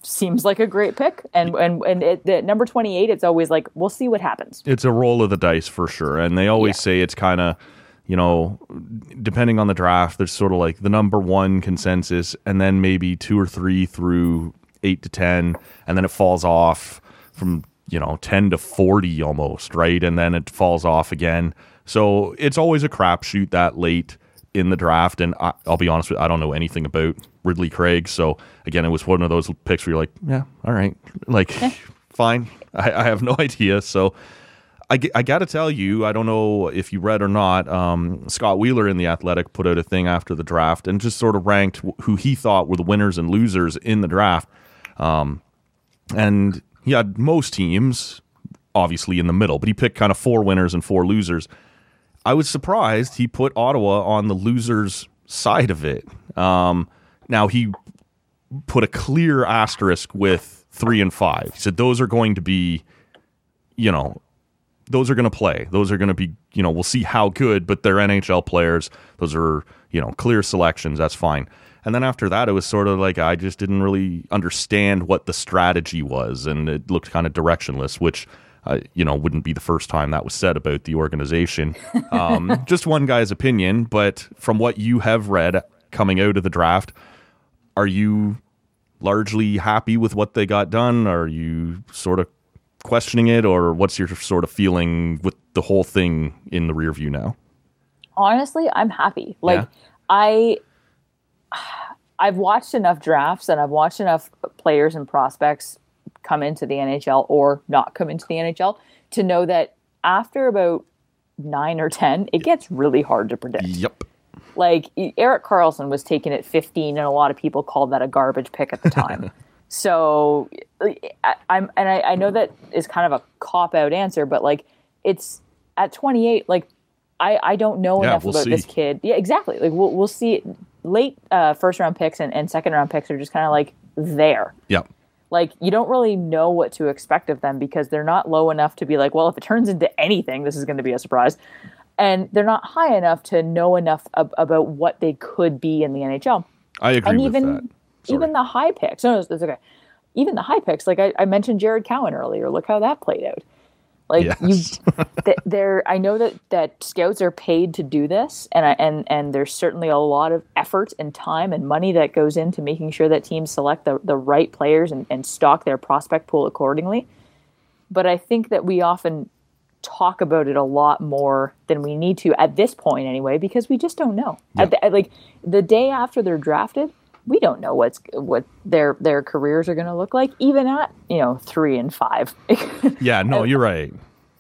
seems like a great pick. And and and it, the number twenty-eight, it's always like, we'll see what happens. It's a roll of the dice for sure. And they always Yeah. say it's kind of, you know, depending on the draft, there's sort of like the number one consensus and then maybe two or three through eight to ten. And then it falls off from, you know, ten to forty almost, right? And then it falls off again. So it's always a crapshoot that late in the draft. And I, I'll be honest with you, I don't know anything about Ridley Craig. So again, it was one of those picks where you're like, yeah, all right. Like, fine. I, I have no idea. So I, I got to tell you, I don't know if you read or not, um, Scott Wheeler in The Athletic put out a thing after the draft and just sort of ranked who he thought were the winners and losers in the draft. Um, and he had most teams obviously in the middle, but he picked kind of four winners and four losers. I was surprised he put Ottawa on the losers side of it. Um, now he put a clear asterisk with three and five. He said those are going to be, you know, those are going to play. Those are going to be, you know, we'll see how good, but they're N H L players. Those are, you know, clear selections. That's fine. And then after that, it was sort of like I just didn't really understand what the strategy was, and it looked kind of directionless, which, uh, you know, wouldn't be the first time that was said about the organization. Um, just one guy's opinion, but from what you have read coming out of the draft, are you largely happy with what they got done? Are you sort of questioning it, or what's your sort of feeling with the whole thing in the rear view now? Honestly, I'm happy. Like, Yeah. I... I've watched enough drafts and I've watched enough players and prospects come into the N H L or not come into the N H L to know that after about nine or ten, it gets really hard to predict. Yep. Like, Erik Karlsson was taken at fifteen, and a lot of people called that a garbage pick at the time. So I, I'm, and I, I know that is kind of a cop-out answer, but like, it's at twenty-eight, like, I, I don't know Yeah, enough we'll about see. this kid. Yeah, exactly. Like, we'll we'll see. Late uh, first round picks and, and second round picks are just kind of like there. Yep. Like, you don't really know what to expect of them because they're not low enough to be like, well, if it turns into anything, this is going to be a surprise. And they're not high enough to know enough ab- about what they could be in the N H L. I agree And with even that. Sorry. even the high picks. No, no, it's okay. Even the high picks, like I, I mentioned Jared Cowan earlier. Look how that played out. Like, Yes. you, th- there. I know that, that scouts are paid to do this, and I, and and there's certainly a lot of effort and time and money that goes into making sure that teams select the, the right players and, and stock their prospect pool accordingly. But I think that we often talk about it a lot more than we need to at this point, anyway, because we just don't know. Yeah. At the, at, like the day after they're drafted, we don't know what's what their their careers are going to look like, even at, you know, three and five. Yeah, no, you're right.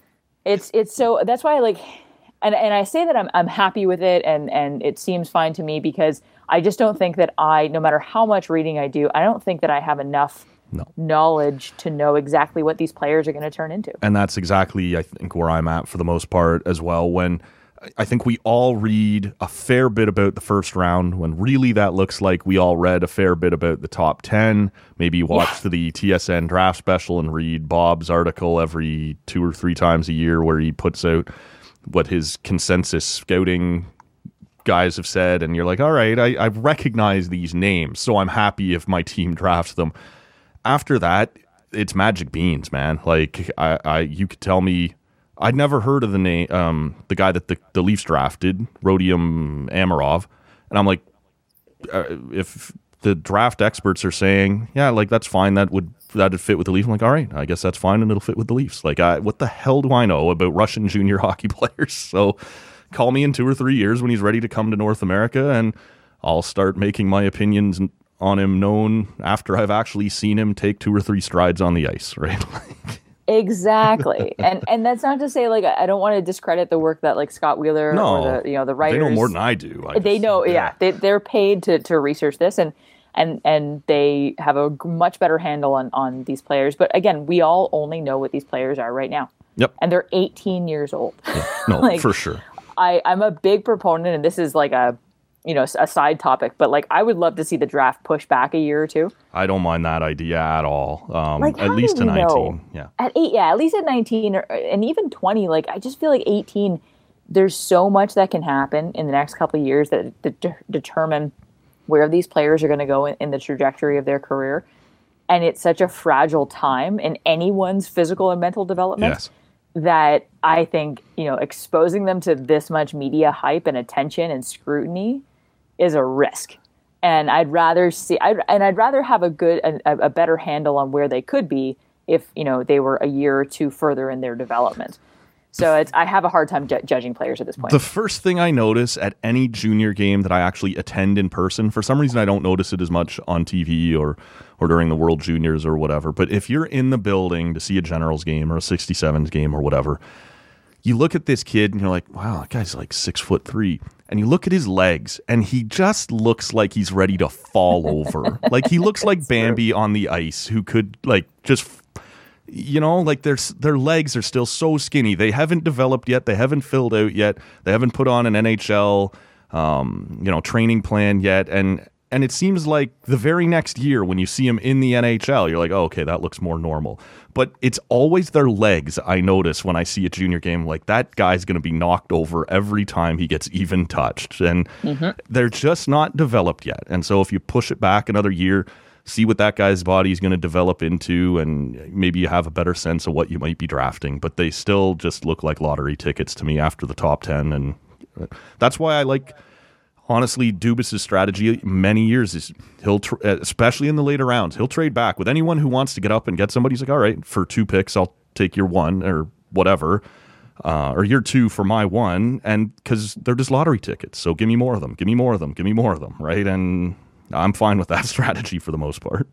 It's it's so that's why I like, and and I say that I'm I'm happy with it, and and it seems fine to me because I just don't think that I, no matter how much reading I do, I don't think that I have enough No. knowledge to know exactly what these players are going to turn into. And that's exactly, I think, where I'm at for the most part as well. When I think we all read a fair bit about the first round, when really that looks like we all read a fair bit about the top ten. Maybe watch the T S N draft special and read Bob's article every two or three times a year where he puts out what his consensus scouting guys have said. And you're like, all right, I, I recognize these names, so I'm happy if my team drafts them. After that, it's magic beans, man. Like, I, I you could tell me, I'd never heard of the name, um, the guy that the, the Leafs drafted, Rodion Amirov, and I'm like, uh, if the draft experts are saying, yeah, like that's fine, that would that'd fit with the Leafs, I'm like, all right, I guess that's fine, and it'll fit with the Leafs. Like, I, what the hell do I know about Russian junior hockey players? So, call me in two or three years when he's ready to come to North America, and I'll start making my opinions on him known after I've actually seen him take two or three strides on the ice, right? Exactly. and and that's not to say, like, I don't want to discredit the work that, like, Scott Wheeler No, or the, you know, the writers. They know more than I do. I They just- know, yeah. They, they're paid to, to research this, and, and, and they have a g- much better handle on, on these players. But again, we all only know what these players are right now. Yep. And they're eighteen years old. No, like, for sure. I, I'm a big proponent, and this is like a, you know, a side topic, but like I would love to see the draft push back a year or two. I don't mind that idea at all. Um, Like, at how least do to we know? nineteen. Yeah. At eight, yeah, at least at nineteen or, and even twenty. Like, I just feel like eighteen, there's so much that can happen in the next couple of years that de- de- determine where these players are going to go in, in the trajectory of their career. and it's such a fragile time in anyone's physical and mental development. Yes. That I think, you know, exposing them to this much media hype and attention and scrutiny is a risk. And I'd rather see, I'd, and I'd rather have a good, a, a better handle on where they could be if, you know, they were a year or two further in their development. So it's, I have a hard time ju- judging players at this point. The first thing I notice at any junior game that I actually attend in person, for some reason I don't notice it as much on T V or or during the World Juniors or whatever, but if you're in the building to see a Generals game or a sixty-sevens game or whatever, you look at this kid and you're like, wow, that guy's like six foot three. And you look at his legs and he just looks like he's ready to fall over. Like he looks like Bambi on the ice who could like just... You know, like their their legs are still so skinny. They haven't developed yet. They haven't filled out yet. They haven't put on an N H L, um, you know, training plan yet. And and it seems like the very next year when you see them in the N H L, you're like, oh, okay, that looks more normal. But it's always their legs. I notice when I see a junior game, like that guy's going to be knocked over every time he gets even touched, and mm-hmm. they're just not developed yet. And so if you push it back another year, see what that guy's body is going to develop into, and maybe you have a better sense of what you might be drafting. But they still just look like lottery tickets to me after the top ten. And that's why I like, honestly, Dubas's strategy many years is he'll, tr- especially in the later rounds, he'll trade back with anyone who wants to get up and get somebody. He's like, all right, for two picks, I'll take your one or whatever, uh, or your two for my one. And because they're just lottery tickets. So give me more of them, give me more of them, give me more of them. Right. And I'm fine with that strategy for the most part.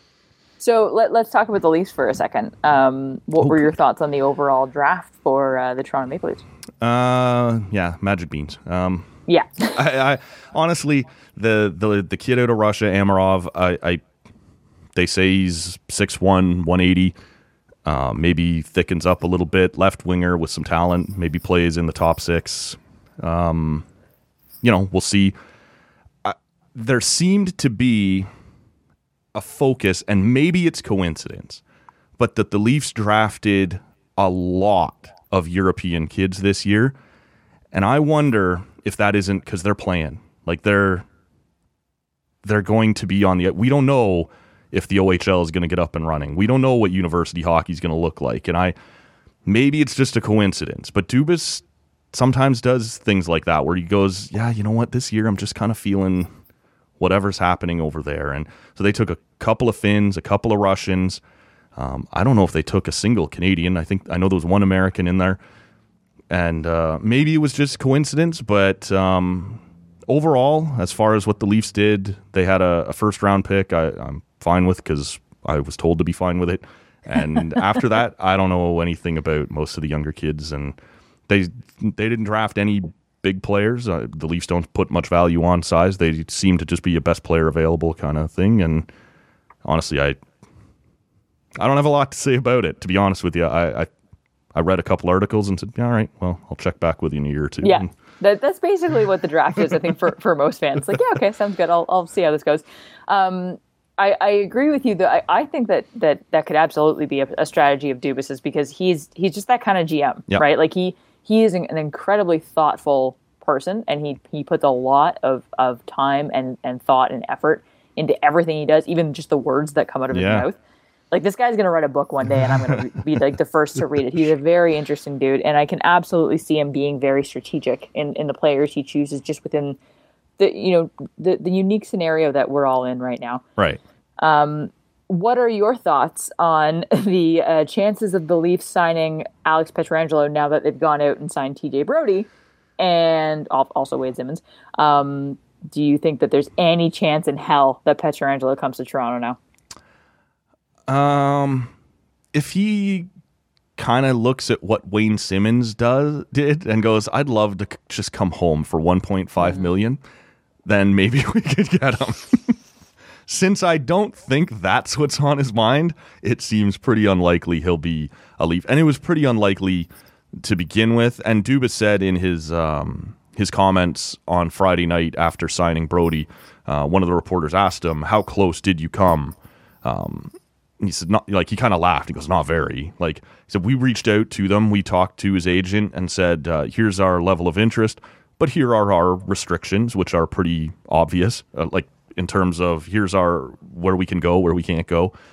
So let, let's talk about the Leafs for a second. Um, what okay. were your thoughts on the overall draft for uh, the Toronto Maple Leafs? Uh, yeah, magic beans. Um, yeah. I, I honestly, the, the the kid out of Russia, Amarov, I, I they say he's six one, one eighty. Uh, maybe thickens up a little bit. Left winger with some talent. Maybe plays in the top six. Um, you know, we'll see. There seemed to be a focus, and maybe it's coincidence, but that the Leafs drafted a lot of European kids this year. And I wonder if that isn't because they're playing. Like they're they're going to be on the... We don't know if the O H L is going to get up and running. We don't know what university hockey is going to look like. And I maybe it's just a coincidence, but Dubas sometimes does things like that where he goes, yeah, you know what? This year I'm just kind of feeling... whatever's happening over there. And so they took a couple of Finns, a couple of Russians. Um, I don't know if they took a single Canadian. I think I know there was one American in there. And uh, maybe it was just coincidence, but um, overall, as far as what the Leafs did, they had a, a first round pick I, I'm fine with because I was told to be fine with it. And after that, I don't know anything about most of the younger kids. And they they didn't draft any big players. Uh, the Leafs don't put much value on size. They seem to just be a best player available kind of thing. And honestly, I I don't have a lot to say about it, to be honest with you. I I, I read a couple articles and said, yeah, all right, well, I'll check back with you in a year or two. Yeah, that, that's basically what the draft is, I think, for, for most fans. Like, yeah, okay, sounds good. I'll I'll see how this goes. Um, I, I agree with you. That I, I think that, that that could absolutely be a, a strategy of Dubas's because he's he's just that kind of G M, yep. right? Like he he is an, an incredibly thoughtful person, and he he puts a lot of, of time and, and thought and effort into everything he does, even just the words that come out of his yeah. mouth. Like this guy's going to write a book one day, and I'm going to be like the first to read it. He's a very interesting dude, and I can absolutely see him being very strategic in, in the players he chooses, just within the you know the the unique scenario that we're all in right now. Right. Um, what are your thoughts on the uh, chances of the Leafs signing Alex Pietrangelo now that they've gone out and signed T J Brody and also Wade Simmons? Um, do you think that there's any chance in hell that Pietrangelo comes to Toronto now? Um, if he kind of looks at what Wayne Simmons does did and goes, I'd love to c- just come home for one point five mm-hmm. million, then maybe we could get him. Since I don't think that's what's on his mind, it seems pretty unlikely he'll be a Leaf. And it was pretty unlikely to begin with. And Dubas said in his um, his comments on Friday night after signing Brody, uh, one of the reporters asked him, how close did you come? Um, he said, not like he kind of laughed. He goes, not very. Like he said, we reached out to them. We talked to his agent and said, uh, here's our level of interest, but here are our restrictions, which are pretty obvious. Uh, like, in terms of here's our where we can go, where we can't go.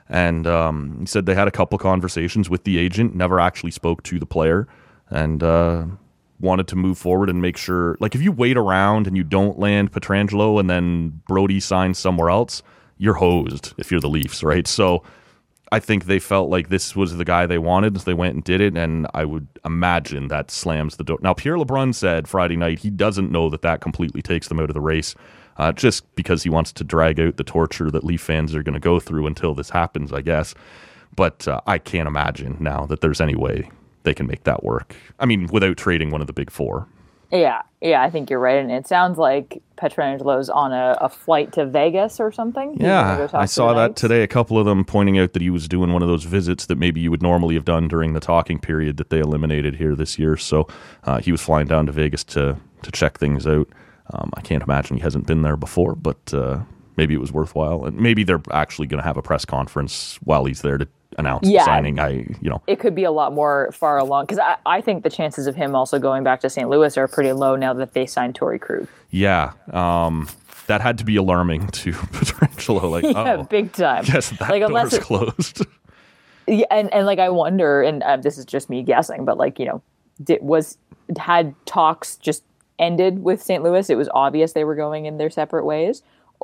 And um, he said they had a couple conversations with the agent, never actually spoke to the player, and uh, wanted to move forward and make sure, like if you wait around and you don't land Pietrangelo and then Brodie signs somewhere else, you're hosed if you're the Leafs, right? So I think they felt like this was the guy they wanted, so they went and did it, and I would imagine that slams the door. Now, Pierre LeBrun said Friday night he doesn't know that that completely takes them out of the race, uh, just because he wants to drag out the torture that Leaf fans are going to go through until this happens, I guess. But uh, I can't imagine now that there's any way they can make that work. I mean, without trading one of the big four. Yeah, yeah, I think you're right. And it sounds like Pietrangelo's on a, a flight to Vegas or something. He's Yeah, I saw that today. A couple of them pointing out that he was doing one of those visits that maybe you would normally have done during the talking period that they eliminated here this year. So uh, he was flying down to Vegas to, to check things out. Um, I can't imagine he hasn't been there before, but uh, maybe it was worthwhile. And maybe they're actually going to have a press conference while he's there to announce yeah, the signing. I, you know, it could be a lot more far along because I, I think the chances of him also going back to Saint Louis are pretty low now that they signed Torrey Krug. Yeah, um, that had to be alarming to Pietrangelo. Like, yeah, oh, big time. Yes, that like, door's it, closed. Yeah, and and like I wonder, and uh, this is just me guessing, but like you know, did, was had talks just ended with Saint Louis? It was obvious they were going in their separate ways,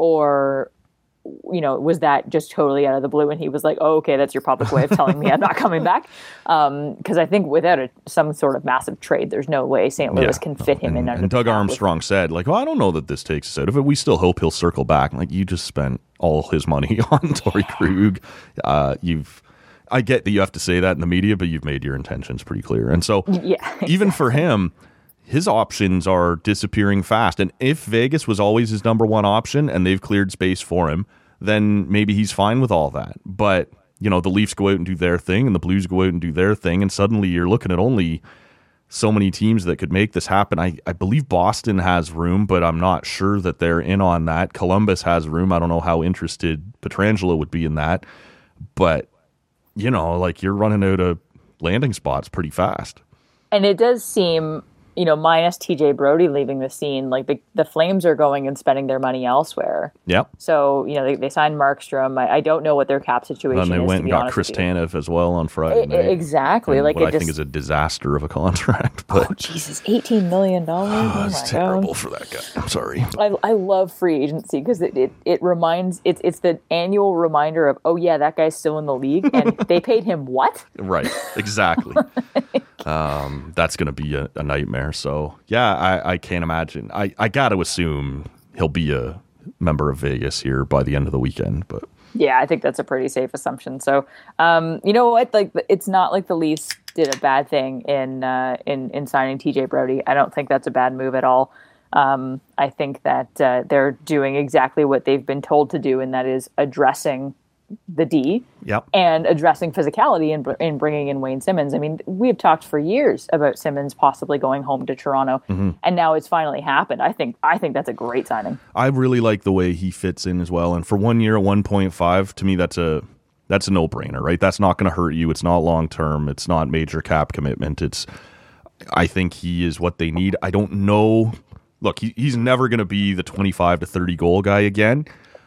or you know, was that just totally out of the blue and he was like, oh, okay, that's your public way of telling me I'm not coming back? Um, because I think without a, some sort of massive trade, there's no way Saint Louis yeah. can fit him and, in. And Doug Armstrong with... said, like, well, I don't know that this takes us out of it. We still hope he'll circle back. Like, you just spent all his money on Torrey Krug. Uh, you've, I get that you have to say that in the media, but you've made your intentions pretty clear. And so yeah, exactly. even for him, his options are disappearing fast. And if Vegas was always his number one option and they've cleared space for him, then maybe he's fine with all that. But, you know, the Leafs go out and do their thing and the Blues go out and do their thing. And suddenly you're looking at only so many teams that could make this happen. I, I believe Boston has room, but I'm not sure that they're in on that. Columbus has room. I don't know how interested Pietrangelo would be in that. But, you know, like you're running out of landing spots pretty fast. And it does seem, you know, minus T J Brodie leaving the scene, like the, the Flames are going and spending their money elsewhere. Yep. So, you know, they, they signed Markstrom. I, I don't know what their cap situation is. And they is, went and got Chris Tanev as well on Friday night. Exactly. And like what it I just, think is a disaster of a contract. But oh, Jesus, eighteen million dollars. Oh, oh it's my terrible God. for that guy. I'm sorry. I, I love free agency because it, it, it reminds, it's it's the annual reminder of, oh yeah, that guy's still in the league and they paid him what? Right, exactly. um, that's going to be a, a nightmare. So yeah, I, I can't imagine. I, I got to assume he'll be a member of Vegas here by the end of the weekend. But yeah, I think that's a pretty safe assumption. So um, you know what? Like it's not like the Leafs did a bad thing in uh, in in signing T J Brodie. I don't think that's a bad move at all. Um, I think that uh, they're doing exactly what they've been told to do, and that is addressing the D yep. and addressing physicality and, and bringing in Wayne Simmons. I mean, we have talked for years about Simmons possibly going home to Toronto, mm-hmm. and now it's finally happened. I think I think that's a great signing. I really like the way he fits in as well. And for one year at one point five, to me, that's a that's a no-brainer, right? That's not going to hurt you. It's not long-term. It's not major cap commitment. It's I think he is what they need. I don't know. Look, he, he's never going to be the twenty-five to thirty goal guy again,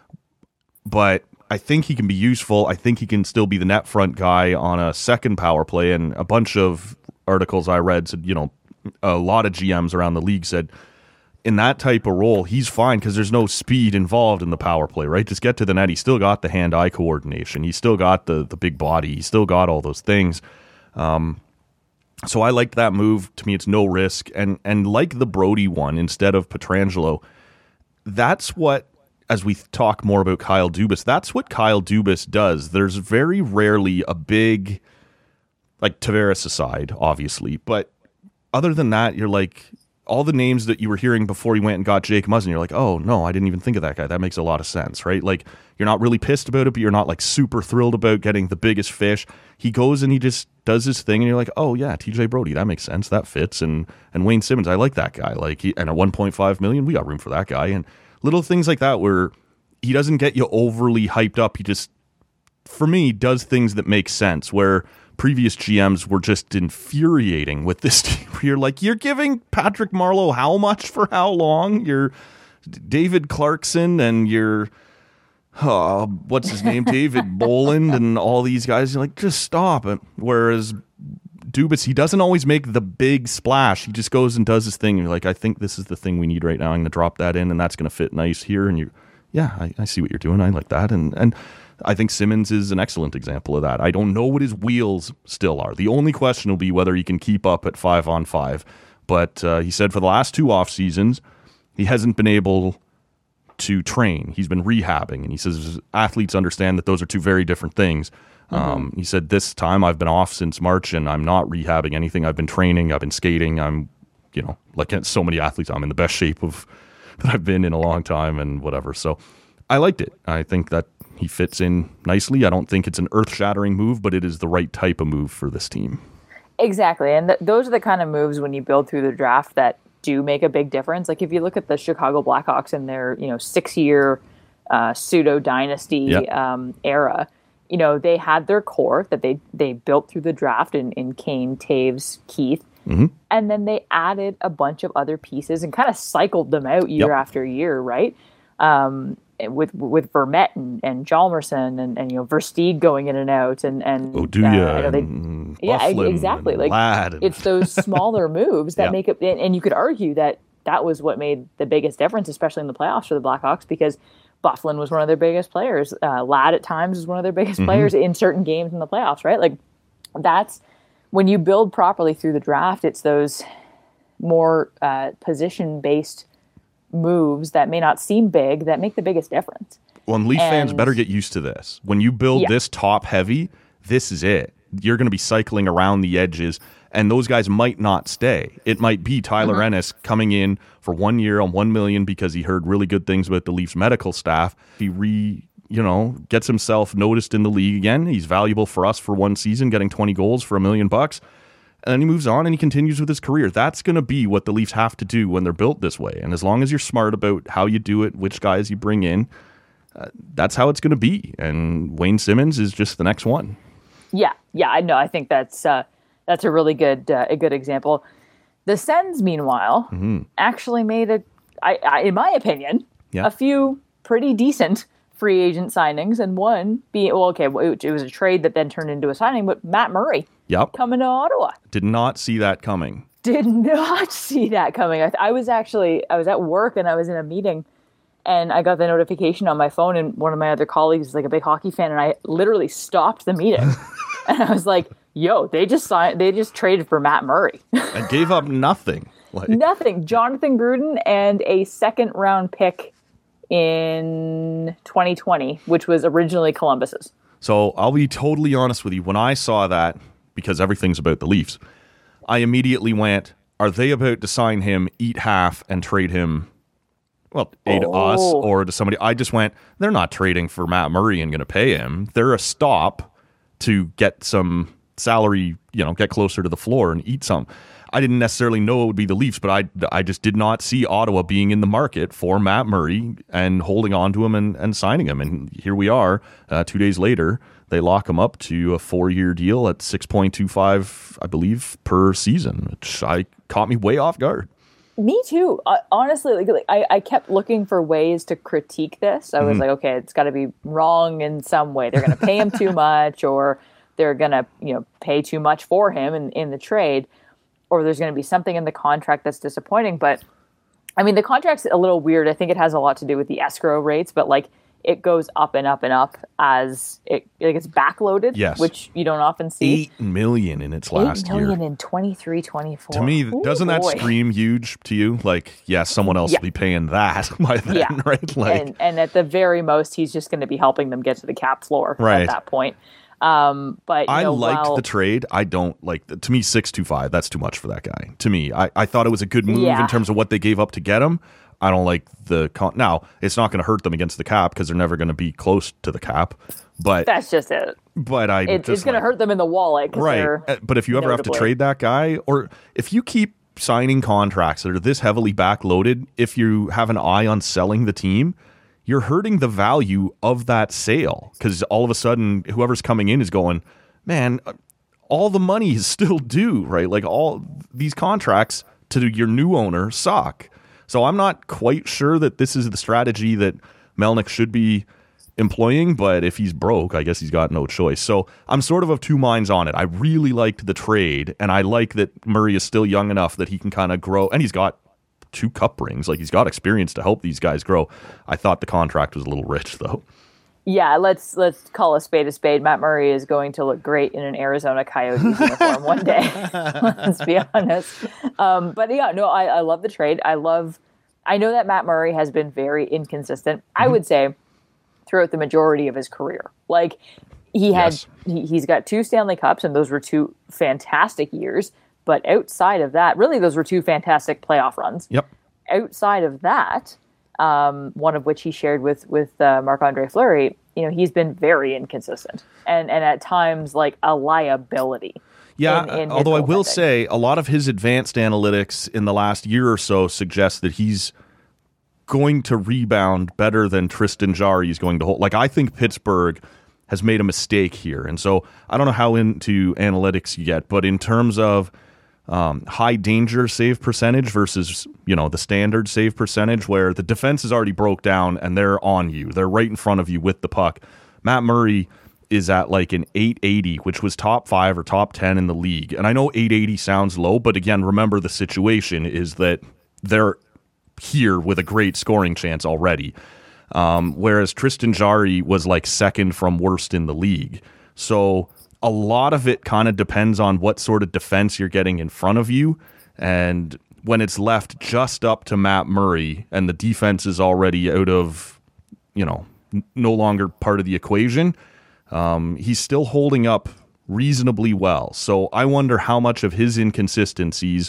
but I think he can be useful. I think he can still be the net front guy on a second power play. And a bunch of articles I read said, you know, a lot of G Ms around the league said in that type of role, he's fine because there's no speed involved in the power play, right? Just get to the net. He's still got the hand-eye coordination. He's still got the the big body. He's still got all those things. Um, so I liked that move. To me, it's no risk. And and like the Brodie one, instead of Pietrangelo, that's what, as we talk more about Kyle Dubas, that's what Kyle Dubas does. There's very rarely a big, like Tavares aside, obviously, but other than that, you're like, all the names that you were hearing before you went and got Jake Muzzin, you're like, oh, no, I didn't even think of that guy. That makes a lot of sense, right? Like, you're not really pissed about it, but you're not, like, super thrilled about getting the biggest fish. He goes and he just does his thing, and you're like, oh, yeah, T J Brodie, that makes sense. That fits. And and Wayne Simmons, I like that guy. Like, he, and at one point five million dollars, we got room for that guy. And little things like that where he doesn't get you overly hyped up. He just, for me, does things that make sense, where previous G Ms were just infuriating with this team. You're like, you're giving Patrick Marleau how much for how long? You're David Clarkson and you're uh, what's his name, David Boland and all these guys. You're like, just stop it. Whereas Dubas, he doesn't always make the big splash. He just goes and does his thing. And you're like, I think this is the thing we need right now. I'm going to drop that in, and that's going to fit nice here. And you, yeah, I, I see what you're doing. I like that. And and I think Simmons is an excellent example of that. I don't know what his wheels still are. The only question will be whether he can keep up at five on five. But uh, he said for the last two off seasons, he hasn't been able to train. He's been rehabbing, and he says athletes understand that those are two very different things. Mm-hmm. Um, he said, this time I've been off since March and I'm not rehabbing anything. I've been training. I've been skating. I'm, you know, like so many athletes, I'm in the best shape of that I've been in a long time and whatever. So I liked it. I think that he fits in nicely. I don't think it's an earth-shattering move, but it is the right type of move for this team. Exactly. And th- those are the kind of moves when you build through the draft that do make a big difference. Like if you look at the Chicago Blackhawks in their, you know, six-year uh, pseudo-dynasty yep. um, era, you know, they had their core that they they built through the draft in, in Kane, Taves, Keith, mm-hmm. and then they added a bunch of other pieces and kind of cycled them out year yep. after year, right? Um, with with Vermette and, and Hjalmarsson and, and you know Versteeg going in and out and and Oduya, uh, they, and yeah, Byfuglien exactly. and Like Ladd and... it's those smaller moves that yeah. make it, and, and you could argue that that was what made the biggest difference, especially in the playoffs for the Blackhawks, because Byfuglien was one of their biggest players. Uh, Ladd at times is one of their biggest mm-hmm. players in certain games in the playoffs, right? Like that's when you build properly through the draft. It's those more uh, position-based moves that may not seem big that make the biggest difference. Well, and Leaf and, fans better get used to this. When you build yeah. this top heavy, this is it. You're going to be cycling around the edges, and those guys might not stay. It might be Tyler mm-hmm. Ennis coming in for one year on one million because he heard really good things about the Leafs medical staff. He re, you know, gets himself noticed in the league again. He's valuable for us for one season, getting twenty goals for a million bucks. And then he moves on and he continues with his career. That's going to be what the Leafs have to do when they're built this way. And as long as you're smart about how you do it, which guys you bring in, uh, that's how it's going to be. And Wayne Simmons is just the next one. Yeah, yeah, I know. I think that's uh, that's a really good uh, a good example. The Sens, meanwhile, mm-hmm. actually made a, I, I, in my opinion, yeah. a few pretty decent free agent signings, and one being well, okay, it was a trade that then turned into a signing, but Matt Murray, yep, coming to Ottawa. Did not see that coming. Did not see that coming. I, I was actually I was at work and I was in a meeting. And I got the notification on my phone, and one of my other colleagues is like a big hockey fan, and I literally stopped the meeting. And I was like, yo, they just signed, they just traded for Matt Murray. And gave up nothing. Like, nothing. Jonathan Gruden and a second round pick in twenty twenty, which was originally Columbus's. So I'll be totally honest with you. When I saw that, because everything's about the Leafs, I immediately went, are they about to sign him, eat half, and trade him? Well, A to oh. us or to somebody. I just went, they're not trading for Matt Murray and going to pay him. They're a stop to get some salary, you know, get closer to the floor and eat some. I didn't necessarily know it would be the Leafs, but I, I just did not see Ottawa being in the market for Matt Murray and holding on to him and, and signing him. And here we are, uh, two days later, they lock him up to a four-year deal at six point two five, I believe, per season, which I caught me way off guard. Me too. Uh, honestly, like, like I, I kept looking for ways to critique this. I was mm-hmm. like, okay, it's got to be wrong in some way. They're going to pay him too much, or they're going to, you know, pay too much for him in, in the trade, or there's going to be something in the contract that's disappointing. But I mean, the contract's a little weird. I think it has a lot to do with the escrow rates, but like it goes up and up and up as it like it's backloaded, yes. which you don't often see. Eight million in its last year. Eight million in twenty-three twenty-four. To me, Ooh, doesn't that boy. scream huge to you? Like, yeah, someone else yeah. will be paying that by then, yeah. right? Like, and, and at the very most, he's just going to be helping them get to the cap floor right. at that point. Um, but you I know, liked while, the trade. I don't like the, to me six two five. That's too much for that guy. To me, I, I thought it was a good move yeah. in terms of what they gave up to get him. I don't like the con- now. It's not going to hurt them against the cap because they're never going to be close to the cap. But that's just it. But I it, just it's going like, to hurt them in the wallet, right? But if you ever notably. have to trade that guy, or if you keep signing contracts that are this heavily backloaded, if you have an eye on selling the team, you're hurting the value of that sale because all of a sudden, whoever's coming in is going, man, all the money is still due, right? Like all these contracts to your new owner suck. So I'm not quite sure that this is the strategy that Melnyk should be employing, but if he's broke, I guess he's got no choice. So I'm sort of of two minds on it. I really liked the trade, and I like that Murray is still young enough that he can kind of grow, and he's got two cup rings. Like, he's got experience to help these guys grow. I thought the contract was a little rich, though. Yeah, let's let's call a spade a spade. Matt Murray is going to look great in an Arizona Coyotes uniform one day. Let's be honest. Um, but yeah, no, I, I love the trade. I love. I know that Matt Murray has been very inconsistent. Mm-hmm. I would say throughout the majority of his career, like he had, yes. he, he's got two Stanley Cups, and those were two fantastic years. But outside of that, really, those were two fantastic playoff runs. Yep. Outside of that, um, one of which he shared with with uh, Marc-Andre Fleury, you know, he's been very inconsistent and and at times like a liability. Yeah, in, in although I will goaltending. say a lot of his advanced analytics in the last year or so suggests that he's going to rebound better than Tristan Jarry is going to hold. Like, I think Pittsburgh has made a mistake here. And so I don't know how into analytics you get, but in terms of um, high danger save percentage versus, you know, the standard save percentage where the defense is already broke down and they're on you. They're right in front of you with the puck. Matt Murray is at like an eight eighty, which was top five or top ten in the league. And I know eight eighty sounds low, but again, remember the situation is that they're here with a great scoring chance already. Um, whereas Tristan Jarry was like second from worst in the league. So a lot of it kind of depends on what sort of defense you're getting in front of you. And when it's left just up to Matt Murray and the defense is already out of, you know, n- no longer part of the equation, um, he's still holding up reasonably well. So I wonder how much of his inconsistencies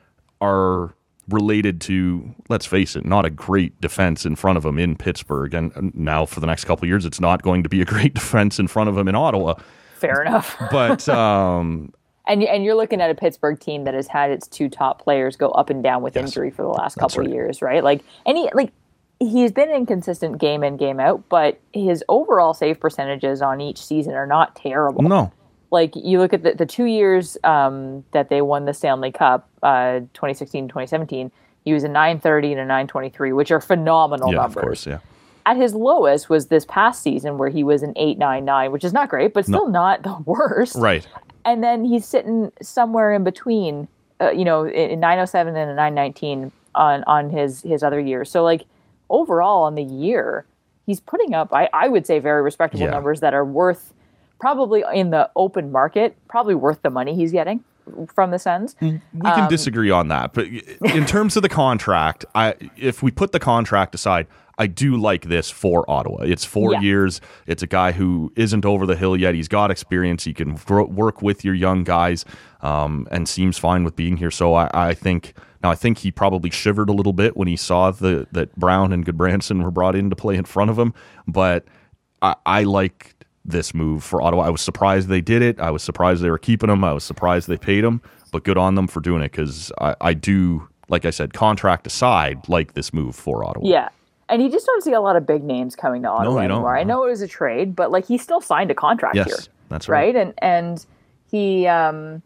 are related to, let's face it, not a great defense in front of him in Pittsburgh. And now for the next couple of years, it's not going to be a great defense in front of him in Ottawa. Fair enough. But um, and and you're looking at a Pittsburgh team that has had its two top players go up and down with yes, injury for the last couple right. of years, right? Like, and he, like he's been inconsistent game in, game out, but his overall save percentages on each season are not terrible. No. Like, you look at the, the two years um, that they won the Stanley Cup, uh, twenty sixteen, twenty seventeen, he was a nine thirty and a nine twenty-three, which are phenomenal yeah, numbers. Of course, yeah. At his lowest was this past season where he was an eight ninety-nine, which is not great, but still no. not the worst. Right. And then he's sitting somewhere in between, uh, you know, in nine oh seven and a nine nineteen on, on his, his other years. So, like, overall on the year, he's putting up, I, I would say, very respectable yeah. numbers that are worth, probably in the open market, probably worth the money he's getting from the Sens. We can um, disagree on that. But in terms of the contract, I if we put the contract aside, I do like this for Ottawa. It's four Yeah. years. It's a guy who isn't over the hill yet. He's got experience. He can gro- work with your young guys um, and seems fine with being here. So I, I think now I think he probably shivered a little bit when he saw the that Brown and Goodbranson were brought in to play in front of him. But I, I like this move for Ottawa. I was surprised they did it. I was surprised they were keeping him. I was surprised they paid him. But good on them for doing it because I, I do, like I said, contract aside, like this move for Ottawa. Yeah. And you just don't see a lot of big names coming to Ottawa No, you don't. anymore. I know it was a trade, but like he still signed a contract Yes, here. that's right. Right? And and he um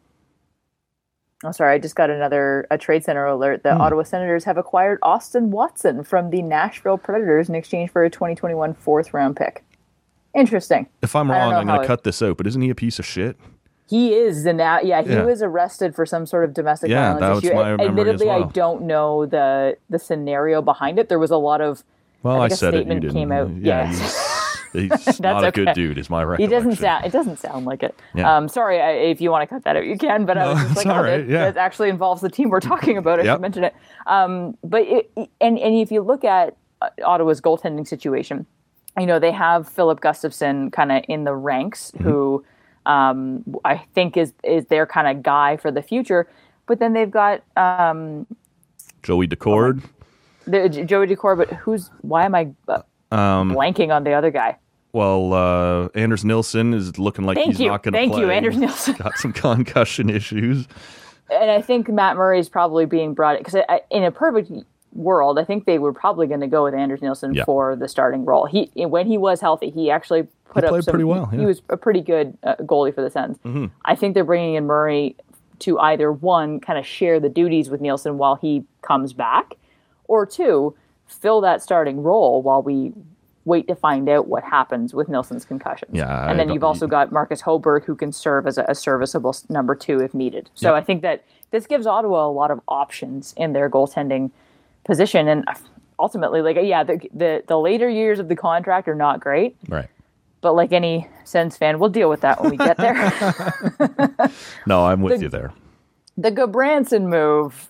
Oh, sorry, I just got another a Trade Center alert. The Hmm. Ottawa Senators have acquired Austin Watson from the Nashville Predators in exchange for a twenty twenty-one fourth round pick. Interesting. If I'm I don't wrong, know I'm going how to it- cut this out. But isn't he a piece of shit? He is the now. Yeah, he Yeah. was arrested for some sort of domestic Yeah, violence that was issue. my memory as Admittedly, well. I don't know the the scenario behind it. There was a lot of Well, I I, think a said it. You statement didn't. came out. Yeah, he's, he's not a okay. good dude. Is my He recollection. doesn't sound. It doesn't sound like it. Yeah. Um, sorry, I, if you want to cut that out, you can. But I was No, just it's like, all oh, right, that, yeah. that actually involves the team we're talking about. I Yep. should mention it. Um, but it, and and if you look at uh, Ottawa's goaltending situation, you know they have Philip Gustafson kind of in the ranks, Mm-hmm. who um, I think is is their kind of guy for the future. But then they've got um, Joey Decord. the, Joey Decor. But who's? Why am I uh, Um, blanking on the other guy? well, uh, Anders Nilsson is looking like Thank he's you. not going to Thank play. you, Anders Nilsson. Got some concussion issues. And I think Matt Murray is probably being brought in because in a perfect world, I think they were probably going to go with Anders Nilsson Yeah. for the starting role. He when he was healthy, he actually put He up played some. pretty well, He yeah. Mm-hmm. was a pretty good uh, goalie for the Sens. I think they're bringing in Murray to either one, kind of share the duties with Nielsen while he comes back, or two, fill that starting role while we wait to find out what happens with Nilsson's concussion. Yeah, and then I you've don't- also got Marcus Hoberg, who can serve as a, a serviceable s- number two if needed. So Yep. I think that this gives Ottawa a lot of options in their goaltending position. And ultimately, like, yeah, the, the, the later years of the contract are not great. Right. But like any Sens fan, we'll deal with that when we get there. No, I'm with The- you there. The Gabranson move,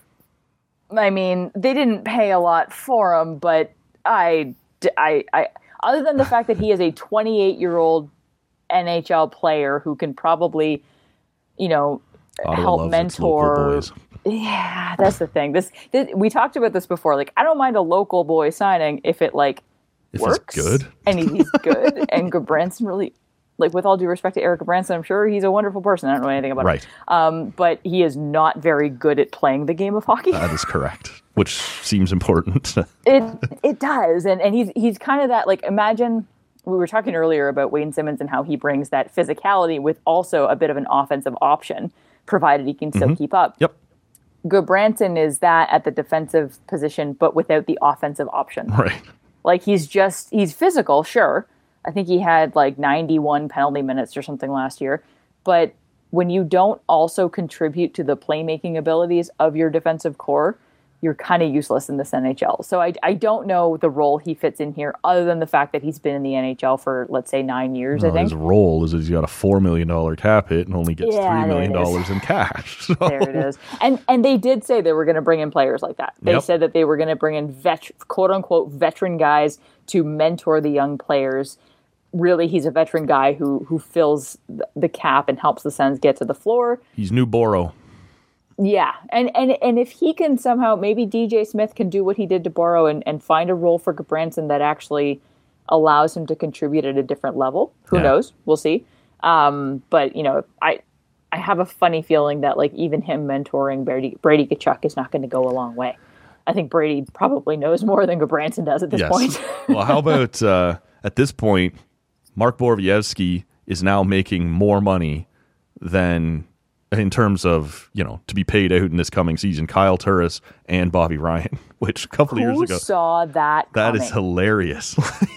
I mean, they didn't pay a lot for him, but I, I, I, other than the fact that he is a twenty-eight-year-old N H L player who can probably, you know, Ottawa help loves its local mentor. boys. Yeah, that's the thing. This, this we talked about this before. Like, I don't mind a local boy signing if it like If works he's good. and he- he's good. And Gabranson really, like, with all due respect to Eric Gabranson, I'm sure he's a wonderful person. I don't know anything about Right. him, um, but he is not very good at playing the game of hockey. That is correct, which seems important. It it does, and and he's he's kind of that, like, imagine we were talking earlier about Wayne Simmons and how he brings that physicality with also a bit of an offensive option, provided he can still keep up. Yep. Gabranson is that at the defensive position, but without the offensive option. Right. Like, he's just he's physical, sure. I think he had like ninety-one penalty minutes or something last year, but when you don't also contribute to the playmaking abilities of your defensive core, you're kind of useless in this N H L. So I, I don't know the role he fits in here, other than the fact that he's been in the N H L for, let's say, nine years, I No, think. his role is he's got a four million dollar cap hit and only gets Yeah, three there million it is. dollars in cash. So- There it is. And and they did say they were going to bring in players like that. They Yep. said that they were going to bring in vet, quote unquote veteran guys to mentor the young players. Really, he's a veteran guy who who fills the- the cap and helps the Sens get to the floor. He's new Boro. Yeah, and and and if he can somehow, maybe D J Smith can do what he did to Borrow and, and find a role for Gabranson that actually allows him to contribute at a different level. Who Yeah. knows? We'll see. Um, but you know, I I have a funny feeling that like even him mentoring Brady Brady Tkachuk is not going to go a long way. I think Brady probably knows more than Gabranson does at this Yes. point. Well, how about uh, at this point, Mark Borowiecki is now making more money than, in terms of, you know, to be paid out in this coming season, Kyle Turris and Bobby Ryan, which a couple of years Who ago, saw that? that coming? is hilarious.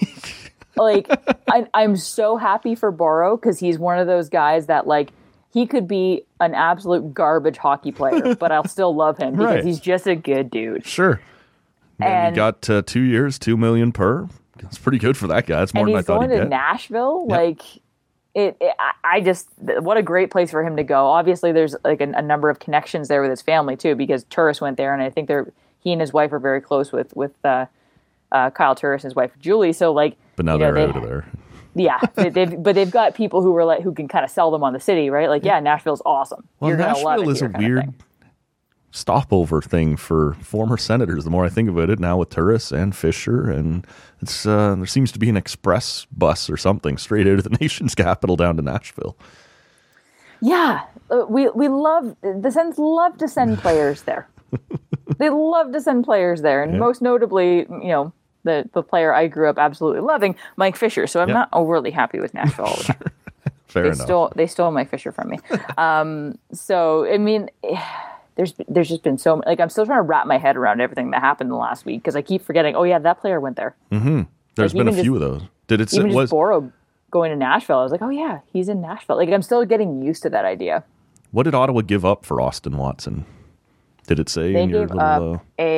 Like, I, I'm so happy for Borrow because he's one of those guys that, like, he could be an absolute garbage hockey player, but I'll still love him because Right. he's just a good dude. Sure. And, And- he got uh, two years, two million per. That's pretty good for that guy. That's more And than I he's thought going he'd to get. Nashville. Yep. Like, it, it. I- I just, what a great place for him to go. Obviously, there's like a, a number of connections there with his family too, because Turris went there, and I think they're he and his wife are very close with with uh, uh, Kyle Turris and his wife Julie. So like, But now you know, they're they- out of there. Yeah, they, they've but they've got people who were like who can kind of sell them on the city, right? Like, yeah, Nashville's awesome. Well, You're gonna love Nashville it is a here kind of weird thing. stopover thing for former senators. The more I think about it now with Turris and Fisher, and it's uh, there seems to be an express bus or something straight out of the nation's capital down to Nashville. Yeah, uh, we we love the Sens love to send players there. They love to send players there, and Yeah. most notably, you know, the the player I grew up absolutely loving, Mike Fisher. So I'm Yep. not overly happy with Nashville all the time. Fair They enough. stole they stole Mike Fisher from me. Um, so I mean, eh, there's there's just been so like I'm still trying to wrap my head around everything that happened the last week because I keep forgetting. Oh yeah, that player went there. There's like, been a even few just- of those. Did it? Even It just was Borrow going to Nashville, I was like, oh yeah, he's in Nashville. Like I'm still getting used to that idea. what did Ottawa give up for Austin Watson? Did it say They in your gave little? up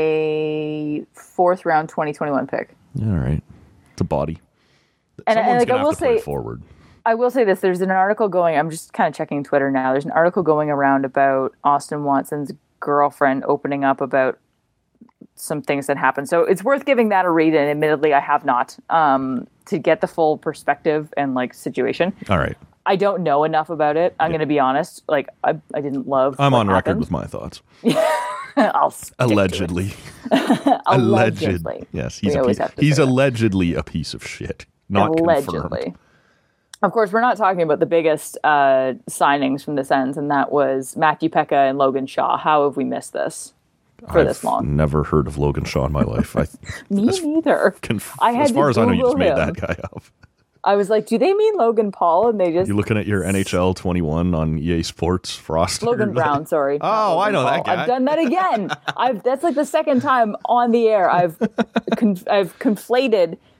a fourth round twenty twenty-one pick. Uh, all right, it's a body. And, Someone's and like gonna I have will to put it say, forward. I will say this: there's an article going. I'm just kind of checking Twitter now. There's an article going around about Austin Watson's girlfriend opening up about some things that happened. So it's worth giving that a read. And admittedly, I have not um, to get the full perspective and like situation. All right, I don't know enough about it. I'm going to be honest. Like I, I didn't love. I'm what on record happened. with my thoughts. I'll stick to it. Allegedly. Allegedly. Yes, We he's a always piece, have to he's say that. allegedly a piece of shit. Not confirmed. Allegedly. Of course, we're not talking about the biggest uh, signings from this end, and that was Matthew Pekka and Logan Shaw. How have we missed this for I've this long? never heard of Logan Shaw in my life. I, Me as, neither. conf- I had as far to as I know, you just Google made him. that guy up. I was like, do they mean Logan Paul? And they just You're looking at your N H L twenty-one on E A Sports Frost. Logan Brown. Sorry. not Oh, I Logan know that Paul. guy. I've done that again. I've that's like the second time on the air. I've con- I've conflated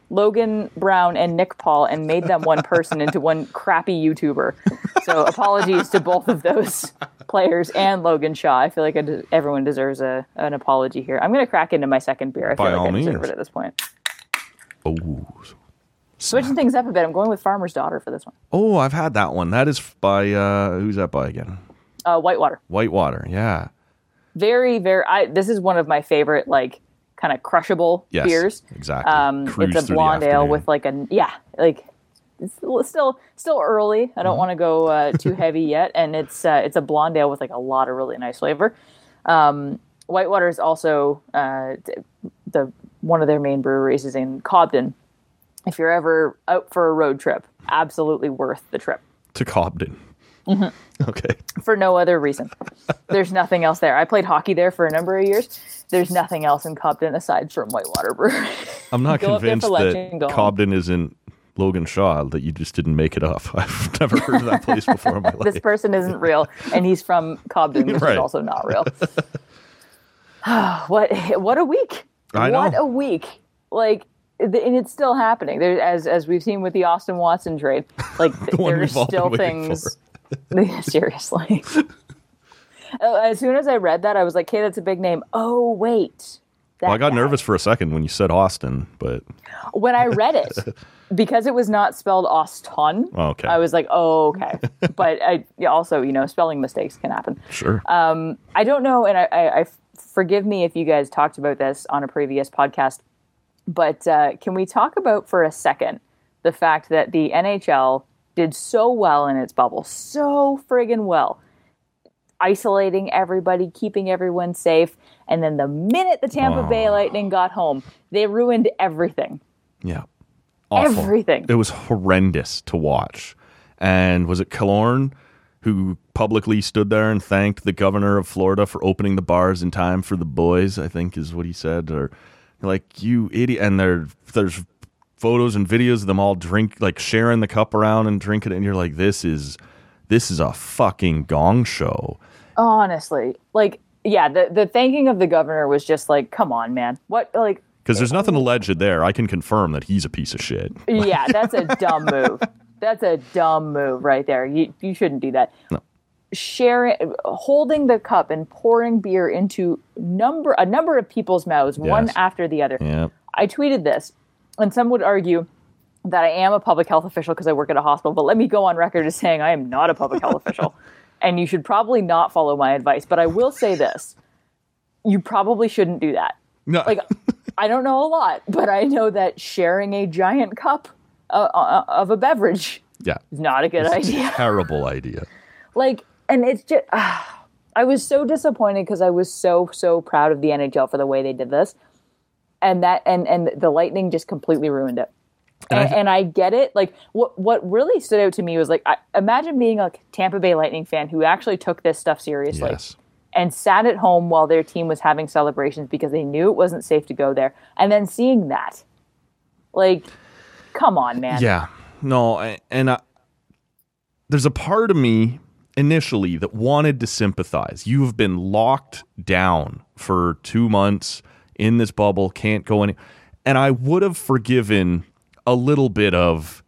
Logan Brown and Nick Paul and made them one person into one crappy YouTuber. So apologies to both of those players and Logan Shaw. I feel like I de- everyone deserves a an apology here. I'm going to crack into my second beer. I feel By like all I deserve means. it at this point. Oh, Switching things up a bit, I'm going with Farmer's Daughter for this one. oh, I've had that one. That is by uh, who's that by again? Uh, Whitewater. Whitewater. Yeah. Very, very. I, this is one of my favorite, like, kind of crushable Yes. beers. Exactly. Um, Cruise it's a through the blonde ale afternoon. with like a yeah, like it's still still early. I don't Mm-hmm. want to go uh, too heavy yet, and it's uh, it's a blonde ale with like a lot of really nice flavor. Um, Whitewater is also uh, the one of their main breweries is in Cobden. If you're ever out for a road trip, absolutely worth the trip. To Cobden. Mm-hmm. Okay. For no other reason. There's nothing else there. I played hockey there for a number of years. There's nothing else in Cobden aside from Whitewater Brewery. I'm not Go up there convinced for lunch and go that home. Cobden isn't Logan Shaw, that you just didn't make it up. I've never heard of that place before in my life. This person isn't real, and he's from Cobden, which Right. is also not real. what what a week! I what know. a week! Like, th- and it's still happening. There, as as we've seen with the Austin Watson trade, like th- The one there's we've all been still waiting things. Seriously. Uh, as soon as I read that, I was like, "Okay, that's a big name." Oh wait, that Well, I got guy. nervous for a second when you said Austin, but when I read it, because it was not spelled Austin. Oh, okay. I was like, "Oh, okay." But I yeah, also, you know, spelling mistakes can happen. sure. Um, I don't know, and I, I, I forgive me if you guys talked about this on a previous podcast, but uh, can we talk about for a second the fact that the N H L did so well in its bubble, so friggin' well, isolating everybody, keeping everyone safe, and then the minute the Tampa Bay Lightning got home, they ruined everything. yeah. Awful. Everything. It was horrendous to watch. And was it Killorn who publicly stood there and thanked the governor of Florida for opening the bars in time for the boys, I think is what he said. Or like, you idiot. And there, there's photos and videos of them all drink, like sharing the cup around and drinking it. And you're like, this is, this is a fucking gong show. Honestly, like, yeah, the, the thanking of the governor was just like, come on, man. What, like, Because there's nothing alleged there. I can confirm that he's a piece of shit. yeah, that's a dumb move. That's a dumb move right there. You you shouldn't do that. No. Sharing, holding the cup and pouring beer into number a number of people's mouths, one Yes. after the other. Yeah. I tweeted this, and some would argue that I am a public health official because I work at a hospital. But let me go on record as saying I am not a public health official, and you should probably not follow my advice. But I will say this: you probably shouldn't do that. No. Like, I don't know a lot, but I know that sharing a giant cup uh, uh, of a beverage yeah. is not a good It's a idea. terrible idea. Like, and it's just, uh, I was so disappointed because I was so, so proud of the N H L for the way they did this. And that, and, and the Lightning just completely ruined it. And I And, th- and I get it. Like, what, what really stood out to me was like, I, imagine being a Tampa Bay Lightning fan who actually took this stuff seriously. Yes. And sat at home while their team was having celebrations because they knew it wasn't safe to go there. And then seeing that, like, come on, man. Yeah. No, I- and I, there's a part of me initially that wanted to sympathize. You have been locked down for two months in this bubble, can't go any. And I would have forgiven a little bit of,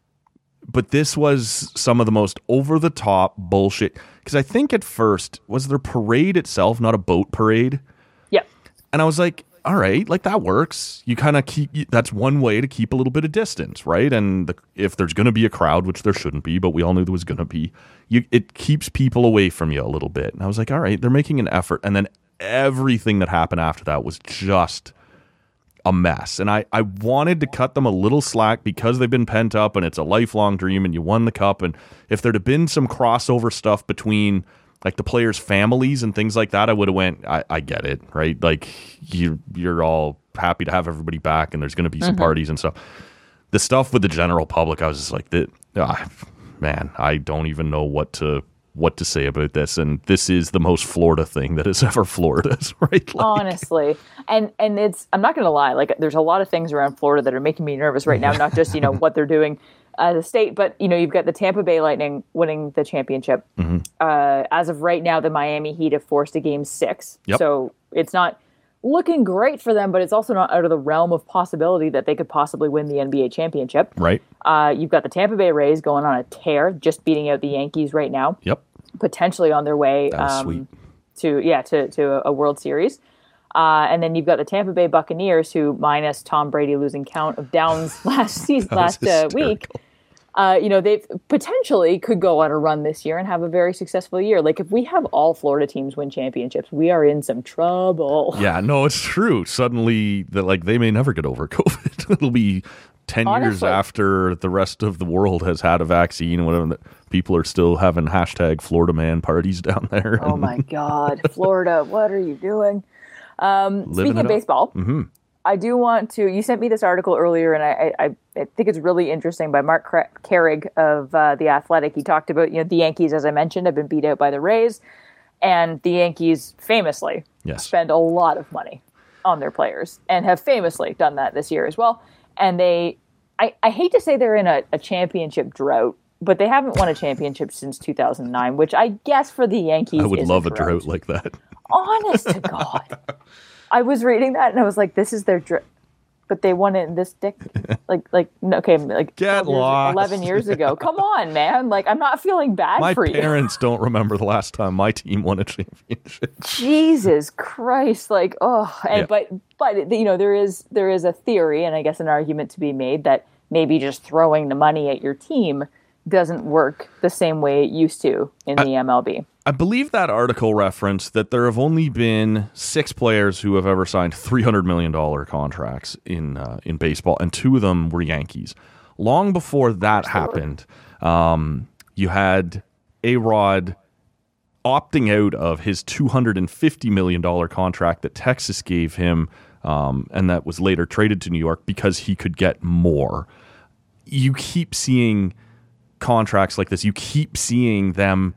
but this was some of the most over-the-top bullshit. Because I think at first, was their parade itself not a boat parade? Yep. And I was like, all right, like that works. You kind of keep, that's one way to keep a little bit of distance, right? And the, if there's going to be a crowd, which there shouldn't be, but we all knew there was going to be, you, it keeps people away from you a little bit. And I was like, all right, they're making an effort. And then everything that happened after that was just a mess. And I, I wanted to cut them a little slack because they've been pent up and it's a lifelong dream and you won the cup. And if there'd have been some crossover stuff between like the players' families and things like that, I would have went, I, I get it, right? Like you, you're all happy to have everybody back and there's going to be some Mm-hmm. parties and stuff. The stuff with the general public, I was just like, that, ah, man, I don't even know what to what to say about this. And this is the most Florida thing that has ever Florida's, right? Like, Honestly. And and it's, I'm not going to lie, like there's a lot of things around Florida that are making me nervous right now, not just, you know, what they're doing as a state, but, you know, you've got the Tampa Bay Lightning winning the championship. Mm-hmm. Uh, as of right now, the Miami Heat have forced a game six. Yep. So it's not looking great for them, but it's also not out of the realm of possibility that they could possibly win the N B A championship. Right. Uh, you've got the Tampa Bay Rays going on a tear, just beating out the Yankees right now. Yep. Potentially on their way That was um, sweet. to yeah to to a World Series. Uh, and then you've got the Tampa Bay Buccaneers, who, minus Tom Brady losing count of downs last season, last uh, week, uh, you know, they potentially could go on a run this year and have a very successful year. Like, if we have all Florida teams win championships, we are in some trouble. Yeah, no, it's true. Suddenly, the, like they may never get over COVID. It'll be ten Honestly. years after the rest of the world has had a vaccine. Whatever, that people are still having hashtag Florida man parties down there. Oh my God, Florida, what are you doing? Um, speaking of it baseball, mm-hmm. I do want to. You sent me this article earlier, and I, I, I think it's really interesting by Mark Carrig of uh, The Athletic. He talked about, you know, the Yankees, as I mentioned, have been beat out by the Rays, and the Yankees famously Yes. spend a lot of money on their players and have famously done that this year as well. And they, I, I hate to say they're in a, a championship drought, but they haven't won a championship since two thousand nine, which I guess for the Yankees I would is love a a drought like that. Honest to God. I was reading that and I was like, this is their dr-. But they won it in this dick. Like, like, no, okay, like Get twelve years, lost. eleven years ago. Come on, man. Like, I'm not feeling bad My for you. parents don't remember the last time my team won a championship. Jesus Christ. Like, oh, and, Yeah. but, but, you know, there is, there is a theory and I guess an argument to be made that maybe just throwing the money at your team doesn't work the same way it used to in the M L B. I believe that article referenced that there have only been six players who have ever signed three hundred million dollars contracts in uh, in baseball, and two of them were Yankees. Long before that happened, um, you had A-Rod opting out of his two hundred fifty million dollars contract that Texas gave him, um, and that was later traded to New York because he could get more. You keep seeing contracts like this. You keep seeing them.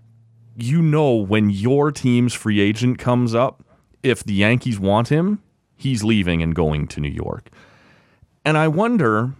You know, when your team's free agent comes up, if the Yankees want him, he's leaving and going to New York. And I wonder,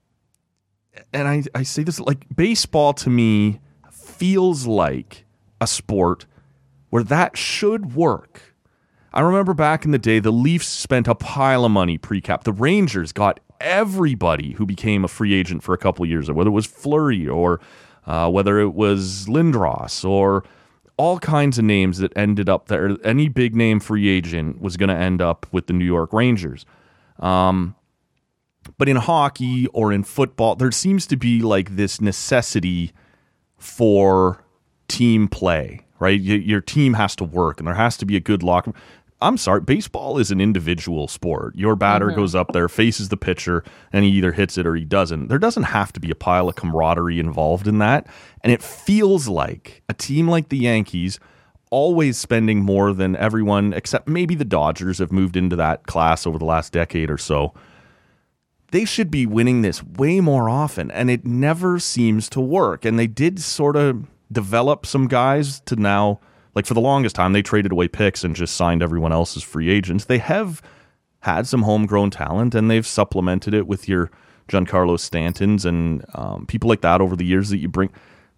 and I, I say this, like, baseball to me feels like a sport where that should work. I remember back in the day, the Leafs spent a pile of money pre-cap. The Rangers got everybody who became a free agent for a couple of years, whether it was Fleury or uh, whether it was Lindros or all kinds of names that ended up there. Any big name free agent was going to end up with the New York Rangers. Um, but in hockey or in football, there seems to be like this necessity for team play, right? Y- your team has to work and there has to be a good locker. I'm sorry, baseball is an individual sport. Your batter Mm-hmm. goes up there, faces the pitcher, and he either hits it or he doesn't. There doesn't have to be a pile of camaraderie involved in that. And it feels like a team like the Yankees, always spending more than everyone, except maybe the Dodgers have moved into that class over the last decade or so. They should be winning this way more often, and it never seems to work. And they did sort of develop some guys to now... Like, for the longest time, they traded away picks and just signed everyone else as free agents. They have had some homegrown talent, and they've supplemented it with your Giancarlo Stantons and um, people like that over the years that you bring.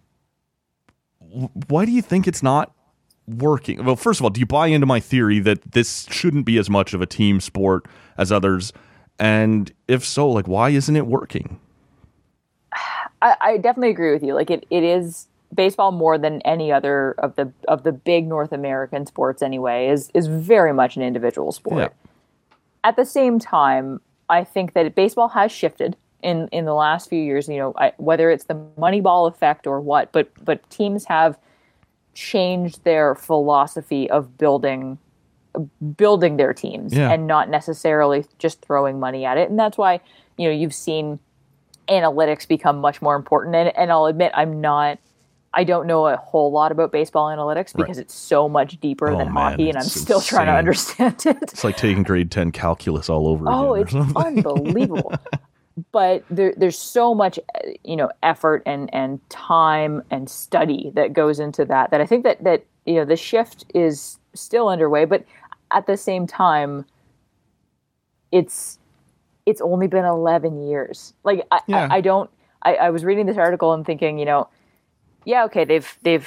Why do you think it's not working? Well, first of all, do you buy into my theory that this shouldn't be as much of a team sport as others? And if so, like, why isn't it working? I, I definitely agree with you. Like, it, it is... Baseball, more than any other of the of the big North American sports anyway, is is very much an individual sport. Yeah. At the same time, I think that baseball has shifted in, in the last few years. You know, I, whether it's the Moneyball effect or what, but but teams have changed their philosophy of building building their teams Yeah. and not necessarily just throwing money at it. And that's why, you know, you've seen analytics become much more important. And and I'll admit, I'm not. I don't know a whole lot about baseball analytics because Right. it's so much deeper Oh, than man, hockey, and I'm it's still trying to insane. understand it. It's like taking grade ten calculus all over Oh, again. it's unbelievable. But there, there's so much, uh, you know, effort and, and time and study that goes into that, that I think that, that, you know, the shift is still underway, but at the same time, it's, it's only been eleven years. Like, I, Yeah. I, I don't, I, I was reading this article and thinking, you know, yeah, okay, they've, they've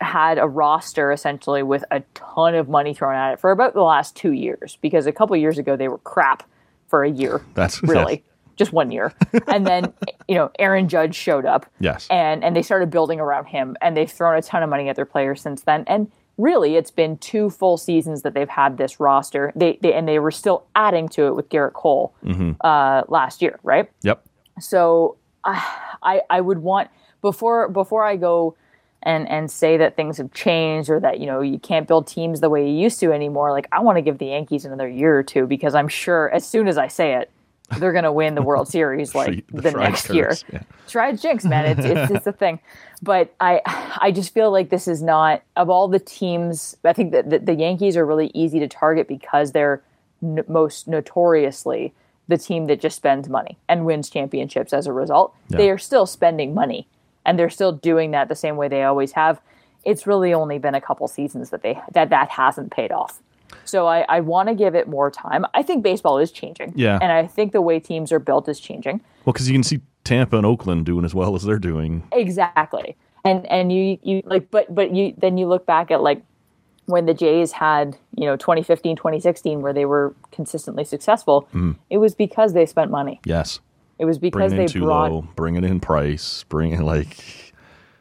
had a roster essentially with a ton of money thrown at it for about the last two years, because a couple of years ago they were crap for a year. That's really yes. just one year. And then, you know, Aaron Judge showed up. Yes. And, and they started building around him, and they've thrown a ton of money at their players since then. And really, it's been two full seasons that they've had this roster. They, they and they were still adding to it with Garrett Cole mm-hmm. uh, last year, right? Yep. So uh, I I would want before before I go and and say that things have changed, or that, you know, you can't build teams the way you used to anymore. Like, I want to give the Yankees another year or two, because I'm sure as soon as I say it, they're going to win the World Series like the, the next year. Yeah. Try jinx, man. It's, it's it's a thing. But I I just feel like this is not, of all the teams, I think that the, the Yankees are really easy to target because they're n- most notoriously the team that just spends money and wins championships as a result. Yeah. They are still spending money, and they're still doing that the same way they always have. It's really only been a couple seasons that they that that hasn't paid off. So I, I want to give it more time. I think baseball is changing. Yeah. And I think the way teams are built is changing. Well, because you can see Tampa and Oakland doing as well as they're doing. Exactly. And and you you like but but you then you look back at like when the Jays had, you know, twenty fifteen, twenty sixteen, where they were consistently successful, mm. it was because they spent money. Yes. It was because bring they in too brought low, bring it in price, bring in like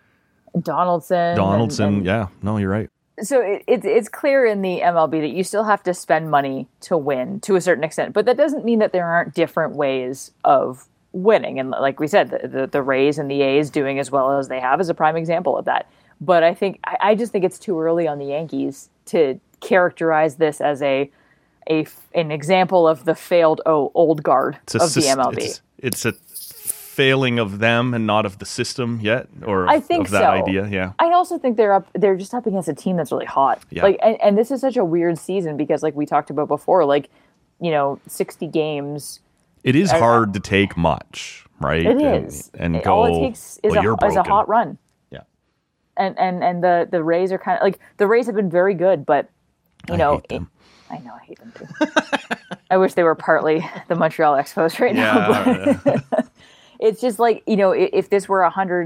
Donaldson. Donaldson, and, and, yeah. No, you're right. So it, it, it's clear in the M L B that you still have to spend money to win to a certain extent, but that doesn't mean that there aren't different ways of winning. And like we said, the, the, the Rays and the A's doing as well as they have is a prime example of that. But I think I, I just think it's too early on the Yankees to characterize this as a a an example of the failed oh, old guard of syst- the M L B. It's, it's a failing of them and not of the system yet, or I think of that so. idea. Yeah, I also think they're up. They're just up against a team that's really hot. Yeah. Like, and, and this is such a weird season because, like we talked about before, like, you know, sixty games. It is hard to take much, right? It is, and, and it, go. All it takes is, well, a, is a hot run. Yeah, and and and the the Rays are kind of like the Rays have been very good, but you I know, hate them. It, I know I hate them too. I wish they were partly the Montreal Expos right yeah, now. But yeah. It's just like, you know, if this were a hundred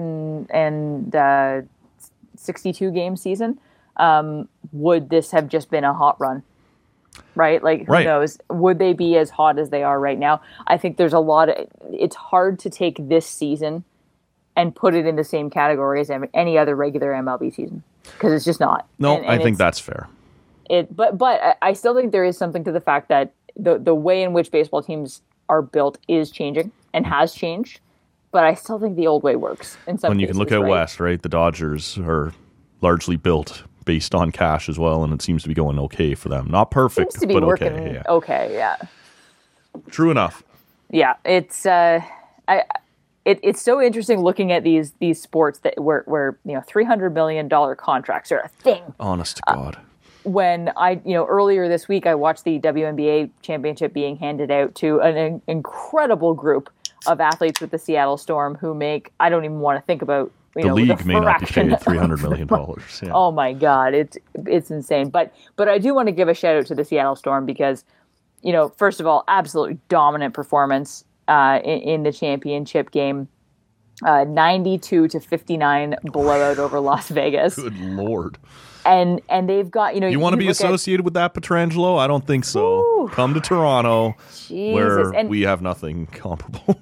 and sixty-two game season, um, would this have just been a hot run? Right? Like, who right. knows? Would they be as hot as they are right now? I think there's a lot of, it's hard to take this season and put it in the same category as any other regular M L B season, because it's just not. No, and, and I think that's fair. It, but but I still think there is something to the fact that the the way in which baseball teams are built is changing and has changed. But I still think the old way works in some When you cases, can look at right? West, right? The Dodgers are largely built based on cash as well, and it seems to be going okay for them. Not perfect, Seems to be but working okay. Yeah. okay, yeah. True enough. Yeah, it's uh, I, it, it's so interesting looking at these these sports that where where you know three hundred million dollar contracts are a thing. Honest to God. Uh, when I you know earlier this week I watched the W N B A championship being handed out to an, an incredible group of athletes with the Seattle Storm who make, I don't even want to think about, you the know, league the may not be fraction paid three hundred million dollars. Yeah. Oh my God, it's it's insane. But but I do want to give a shout out to the Seattle Storm because, you know, first of all, absolutely dominant performance uh, in, in the championship game, uh, ninety-two to fifty-nine blowout over Las Vegas. Good Lord. And and they've got, you know, you want to be associated at, with that, Petrangelo? I don't think so. Woo. Come to Toronto, Jesus. where and, we have nothing comparable.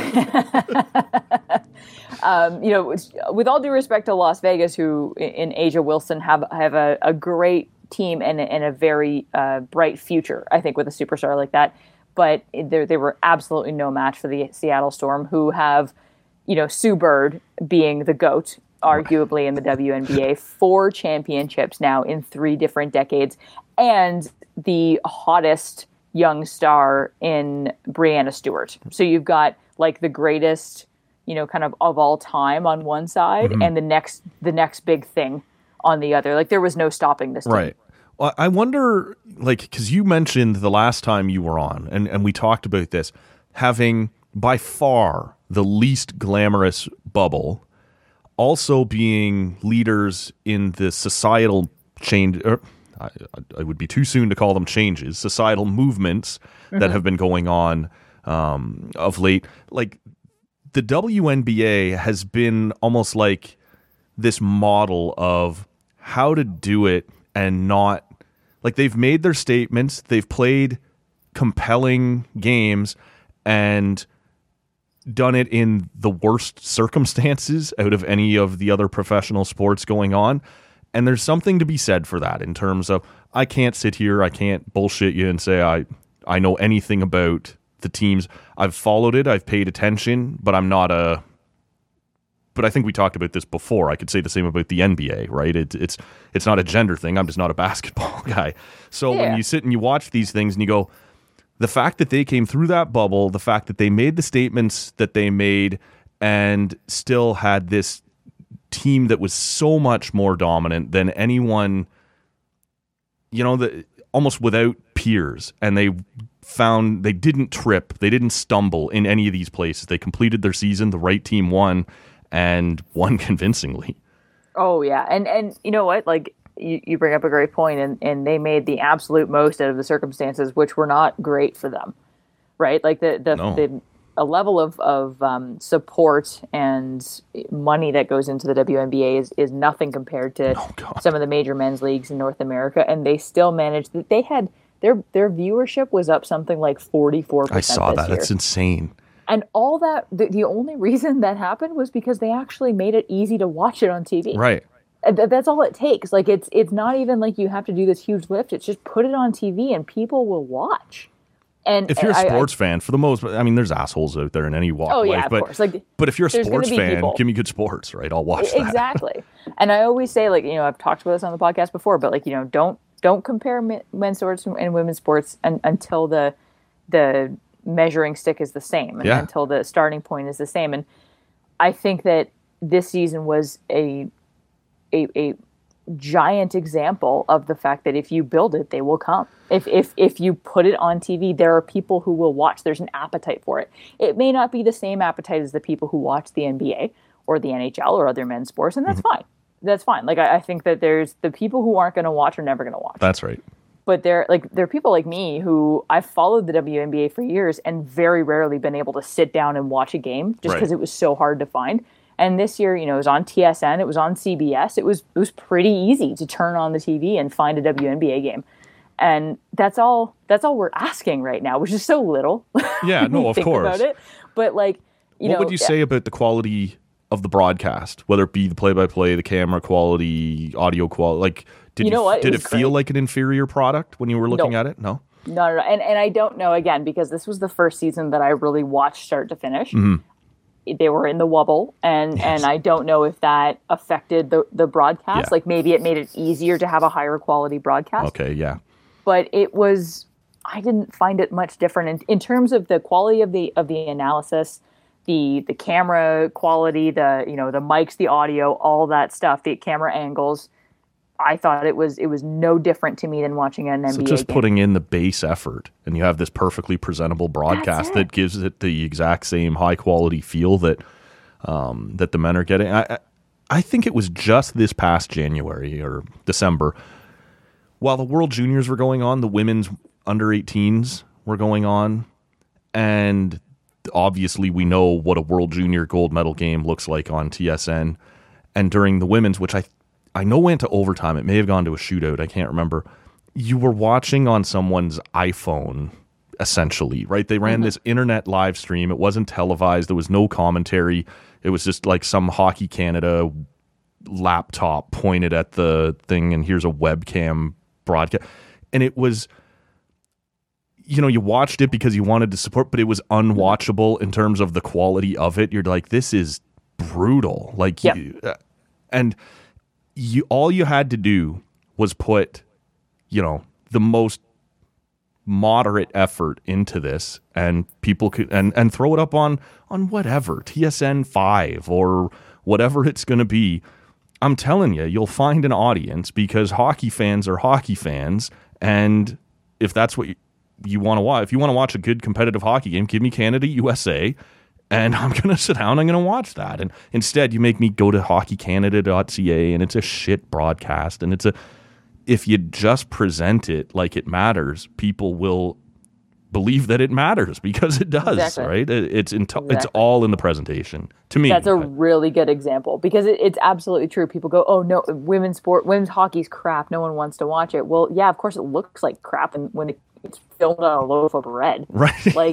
um, you know, with all due respect to Las Vegas, who in Asia Wilson have have a, a great team and, and a very uh, bright future, I think, with a superstar like that. But they they were absolutely no match for the Seattle Storm, who have, you know, Sue Bird being the GOAT, arguably in the W N B A, four championships now in three different decades, and the hottest young star in Breanna Stewart. So you've got like the greatest, you know, kind of of all time on one side, mm-hmm. and the next the next big thing on the other. Like there was no stopping this team. Right. Well, I wonder, like, because you mentioned the last time you were on, and, and we talked about this, having by far the least glamorous bubble, also being leaders in the societal change, or I, I would be too soon to call them changes, societal movements mm-hmm. that have been going on um, of late. Like the W N B A has been almost like this model of how to do it and not like they've made their statements, they've played compelling games and done it in the worst circumstances out of any of the other professional sports going on. And there's something to be said for that in terms of I can't sit here, I can't bullshit you and say I I know anything about the teams. I've followed it, I've paid attention, but I'm not a but I think we talked about this before. I could say the same about the N B A, right? It, it's it's not a gender thing. I'm just not a basketball guy. So Yeah. when you sit and you watch these things and you go, the fact that they came through that bubble, the fact that they made the statements that they made and still had this team that was so much more dominant than anyone, you know, the, almost without peers. And they found they didn't trip, they didn't stumble in any of these places. They completed their season, the right team won, and won convincingly. Oh yeah, and and you know what? Like you, you bring up a great point, and and they made the absolute most out of the circumstances, which were not great for them, right? Like the the, No. the a level of of um, support and money that goes into the W N B A is is nothing compared to Oh, God. some of the major men's leagues in North America, and they still managed. They had their their viewership was up something like forty-four percent. I saw this that. year. It's insane. And all that, the, the only reason that happened was because they actually made it easy to watch it on T V. Right. And th- that's all it takes. Like it's it's not even like you have to do this huge lift. It's just put it on T V and people will watch. And If you're a I- I- sports fan, for the most, I mean, there's assholes out there in any walk Oh, of yeah, life, of but, course. Like, but if you're a there's gonna sports be fan, people. give me good sports, right? I'll watch that. Exactly. And I always say, like, you know, I've talked about this on the podcast before, but like, you know, don't don't compare men- men's sports and women's sports un- until the the measuring stick is the same, and Yeah. until the starting point is the same. And I think that this season was a a, a giant example of the fact that if you build it, they will come. If if if you put it on T V, there are people who will watch. There's an appetite for it. It may not be the same appetite as the people who watch the N B A or the N H L or other men's sports, and that's fine. That's fine. Like I, I think that there's the people who aren't going to watch are never going to watch. That's right. But there, like there are people like me who I've followed the W N B A for years and very rarely been able to sit down and watch a game just Right. because it was so hard to find. And this year, you know, it was on T S N, it was on C B S. It was it was pretty easy to turn on the T V and find a W N B A game. And that's all that's all we're asking right now, which is so little. Yeah, when you no, of think course. about it. But like, you what know, would you say about the quality of the broadcast, whether it be the play-by-play, the camera quality, audio quality? Like, did You know what? It did it, was feel great. like an inferior product when you were looking No. at it? No. No, no, no. And, and I don't know, again, because this was the first season that I really watched start to finish. Mm-hmm. They were in the wobble, and, and I don't know if that affected the, the broadcast. Yeah. Like maybe it made it easier to have a higher quality broadcast. Okay, yeah. But it was, I didn't find it much different in, in terms of the quality of the of the analysis, the the camera quality, the you know the mics, the audio, all that stuff, the camera angles. I thought it was it was no different to me than watching an N B A So just game. putting in the base effort, and you have this perfectly presentable broadcast it. that gives it the exact same high quality feel that um, that the men are getting. I, I I think it was just this past January or December, while the World Juniors were going on, the women's under eighteens were going on, and obviously we know what a World Junior gold medal game looks like on T S N. And during the women's, which I I know went to overtime, it may have gone to a shootout, I can't remember. You were watching on someone's iPhone, essentially, right? They ran Mm-hmm. this internet live stream. It wasn't televised. There was no commentary. It was just like some Hockey Canada laptop pointed at the thing, and here's a webcam broadcast. And it was, you know, you watched it because you wanted to support, but it was unwatchable in terms of the quality of it. You're like, this is brutal. Like, Yep. you, uh, and you, all you had to do was put, you know, the most moderate effort into this, and people could, and, and throw it up on, on whatever, T S N five or whatever it's going to be. I'm telling you, you'll find an audience, because hockey fans are hockey fans. And if that's what you, you want to watch, if you want to watch a good competitive hockey game, give me Canada, U S A, and I'm going to sit down, I'm going to watch that. And instead you make me go to hockey canada dot c a, and it's a shit broadcast. And it's a, if you just present it like it matters, people will believe that it matters because it does, Exactly. right? It, it's in Exactly. it's all in the presentation. To me, That's a I- really good example because it, it's absolutely true. People go, "Oh no, women's sport, women's hockey's crap. No one wants to watch it." Well, yeah, of course it looks like crap, and when it's filmed on a loaf of bread, right? like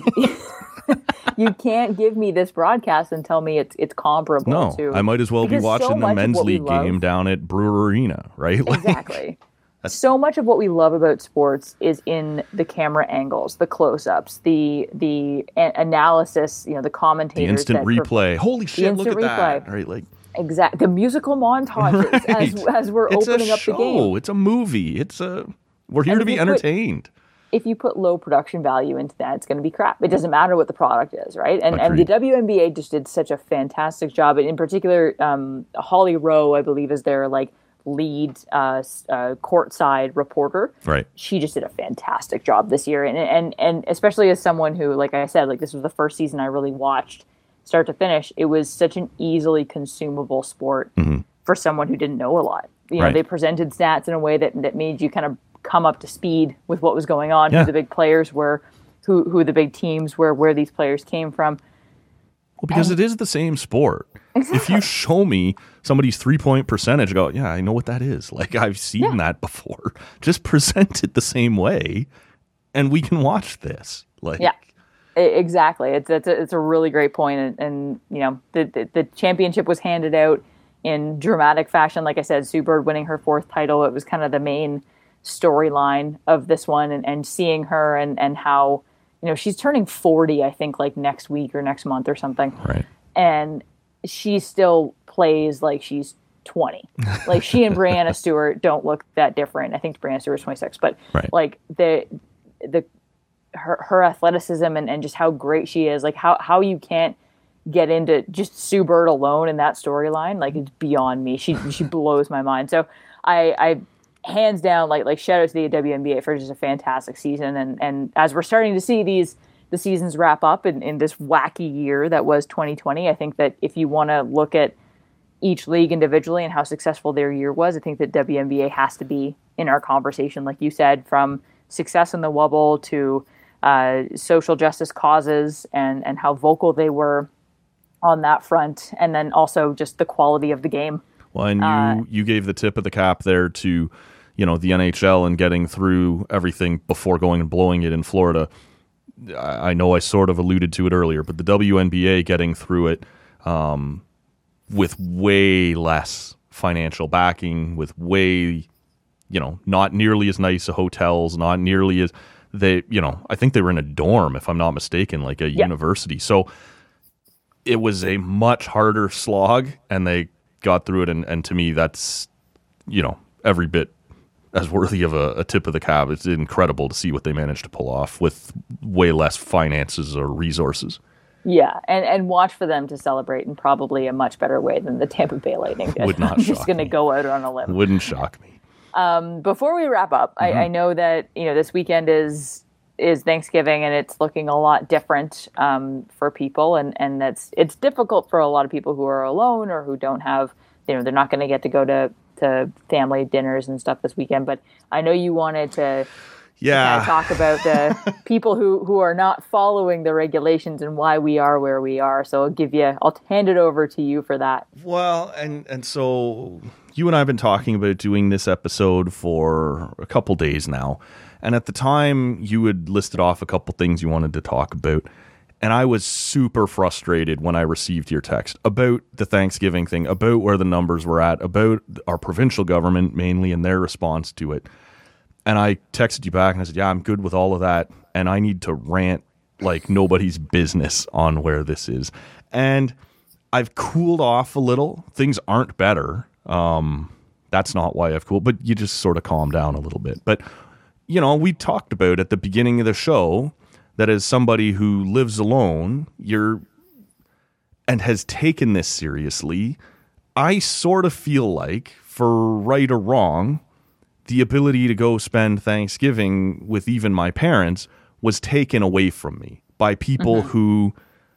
you can't give me this broadcast and tell me it's it's comparable No, to. I might as well be because so watching much the of men's what we league love- game down at Brewer Arena, right? Like, Exactly. So much of what we love about sports is in the camera angles, the close-ups, the the a- analysis, you know, the the commentators, instant that pro- replay. Holy shit! Look at instant that! replay. Right, like exact the musical montages right. as as we're it's opening a up show. the game. It's a movie. It's a. We're here And to if be you put- entertained. If you put low production value into that, it's going to be crap. It doesn't matter what the product is, right? And and the Agreed. W N B A just did such a fantastic job. In particular, um, Holly Rowe, I believe, is their like lead uh, s- uh, courtside reporter. Right. She just did a fantastic job this year, and and and especially as someone who, like I said, like this was the first season I really watched start to finish. It was such an easily consumable sport for someone who didn't know a lot. You know, Right. they presented stats in a way that that made you kind of come up to speed with what was going on, Yeah. who the big players were, who who the big teams were, where these players came from. Well, because it is the same sport. If you show me somebody's three point percentage, I go, yeah, I know what that is. Like I've seen Yeah. that before. Just present it the same way, and we can watch this. Like, Yeah, e- exactly. It's it's a, it's a really great point, and, and you know the, the the championship was handed out in dramatic fashion. Like I said, Sue Bird winning her fourth title. It was kind of the main storyline of this one, and, and seeing her and and how you know she's turning forty, I think, like next week or next month or something. right. And she still plays like she's twenty. Like she and Brianna Stewart don't look that different. I think Brianna Stewart's twenty-six, but Right. like the the her her athleticism and, and just how great she is, like how how you can't get into just Sue Bird alone in that storyline, like it's beyond me. She she blows my mind. So I I hands down like like shout out to the W N B A for just a fantastic season, and and as we're starting to see these the seasons wrap up in, in this wacky year that was twenty twenty, I think that if you want to look at each league individually and how successful their year was, I think that W N B A has to be in our conversation, like you said, from success in the Wubble to uh, social justice causes and, and how vocal they were on that front, and then also just the quality of the game. Well, and you Uh, you gave the tip of the cap there to, you know, the N H L and getting through everything before going and blowing it in Florida. I I know I sort of alluded to it earlier, but the W N B A getting through it um, with way less financial backing, with way, you know, not nearly as nice a hotels, not nearly as they, you know, I think they were in a dorm, if I'm not mistaken, like a Yeah. university. So it was a much harder slog, and they got through it. And, and to me, that's, you know, every bit as worthy of a, a tip of the cap. It's incredible to see what they managed to pull off with way less finances or resources. Yeah, and, and watch for them to celebrate in probably a much better way than the Tampa Bay Lightning did. Would not I'm just shock going to me. go out on a limb. Wouldn't shock me. Before we wrap up, Mm-hmm. I, I know that you know this weekend is is Thanksgiving, and it's looking a lot different um, for people, and and that's it's difficult for a lot of people who are alone or who don't have, you know, they're not going to get to go to to family dinners and stuff this weekend. But I know you wanted to. Yeah. Kind of talk about the people who, who are not following the regulations and why we are where we are. So I'll give you, I'll hand it over to you for that. Well, and and so you and I have been talking about doing this episode for a couple days now. And at the time, you had listed off a couple things you wanted to talk about. And I was super frustrated when I received your text about the Thanksgiving thing, about where the numbers were at, about our provincial government mainly and their response to it. And I texted you back and I said, yeah, I'm good with all of that. And I need to rant like nobody's business on where this is. And I've cooled off a little. Things aren't better. Um, that's not why I've cooled, but you just sort of calm down a little bit. But, you know, we talked about at the beginning of the show that as somebody who lives alone, you're and has taken this seriously, I sort of feel like, for right or wrong, the ability to go spend Thanksgiving with even my parents was taken away from me by people Mm-hmm. who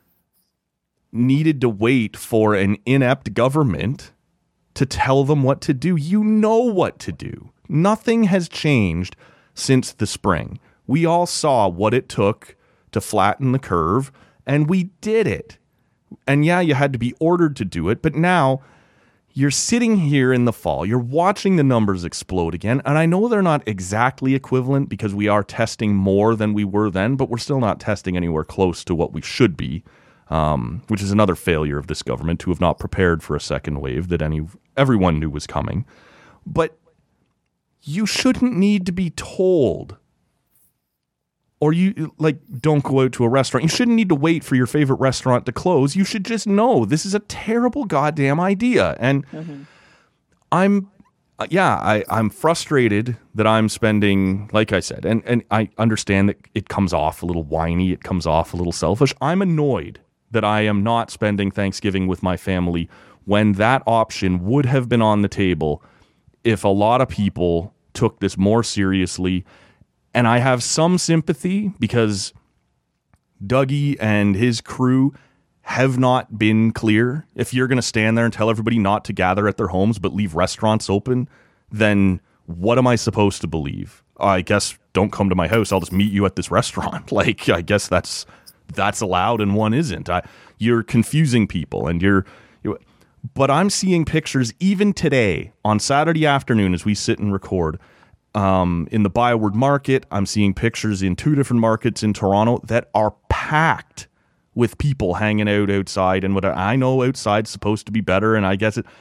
needed to wait for an inept government to tell them what to do. You know what to do. Nothing has changed since the spring. We all saw what it took to flatten the curve, and we did it. And yeah, you had to be ordered to do it, but now you're sitting here in the fall, you're watching the numbers explode again, and I know they're not exactly equivalent because we are testing more than we were then, but we're still not testing anywhere close to what we should be, um, which is another failure of this government to have not prepared for a second wave that any everyone knew was coming. But you shouldn't need to be told, or you like don't go out to a restaurant. You shouldn't need to wait for your favorite restaurant to close. You should just know this is a terrible goddamn idea. And mm-hmm. I'm, uh, yeah, I, I'm frustrated that I'm spending, like I said, and, and I understand that it comes off a little whiny. It comes off a little selfish. I'm annoyed that I am not spending Thanksgiving with my family when that option would have been on the table if a lot of people took this more seriously. And I have some sympathy because Dougie and his crew have not been clear. If you're going to stand there and tell everybody not to gather at their homes but leave restaurants open, then what am I supposed to believe? I guess don't come to my house. I'll just meet you at this restaurant. Like, I guess that's that's allowed and one isn't. I, you're confusing people and you're... you're But I'm seeing pictures even today on Saturday afternoon as we sit and record um, in the Byward Market. I'm seeing pictures in two different markets in Toronto that are packed with people hanging out outside. And what I know outside's supposed to be better. And I guess it,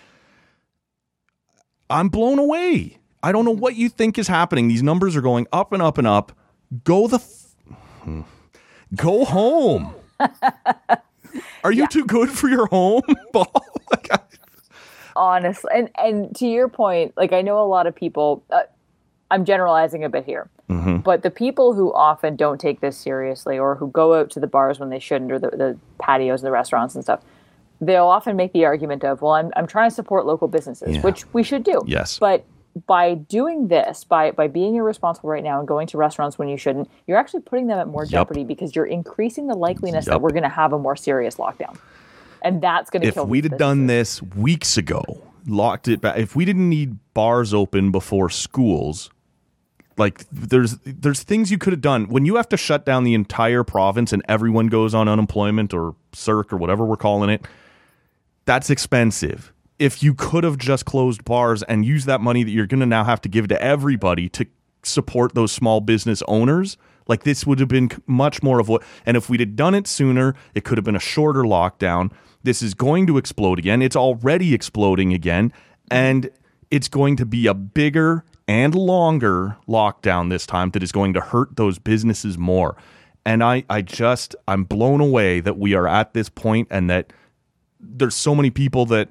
I'm blown away. I don't know what you think is happening. These numbers are going up and up and up. Go the, f- go home. Are you yeah. too good for your home, Paul? Like, I... Honestly, and and to your point, like I know a lot of people. Uh, I'm generalizing a bit here, mm-hmm. but the people who often don't take this seriously, or who go out to the bars when they shouldn't, or the, the patios, the restaurants and stuff, they'll often make the argument of, "Well, I'm I'm trying to support local businesses," yeah. which we should do. Yes, but by doing this, by by being irresponsible right now and going to restaurants when you shouldn't, you're actually putting them at more yep. jeopardy because you're increasing the likeliness yep. that we're going to have a more serious lockdown. And that's going to kill. If we'd have done this weeks ago, locked it back, if we didn't need bars open before schools, like there's there's things you could have done. When you have to shut down the entire province and everyone goes on unemployment or C E R C or whatever we're calling it, that's expensive. If you could have just closed bars and used that money that you're going to now have to give to everybody to support those small business owners, like this would have been much more of what, and if we'd have done it sooner, it could have been a shorter lockdown. This is going to explode again. It's already exploding again, and it's going to be a bigger and longer lockdown this time that is going to hurt those businesses more. And I, I just, I'm blown away that we are at this point and that there's so many people that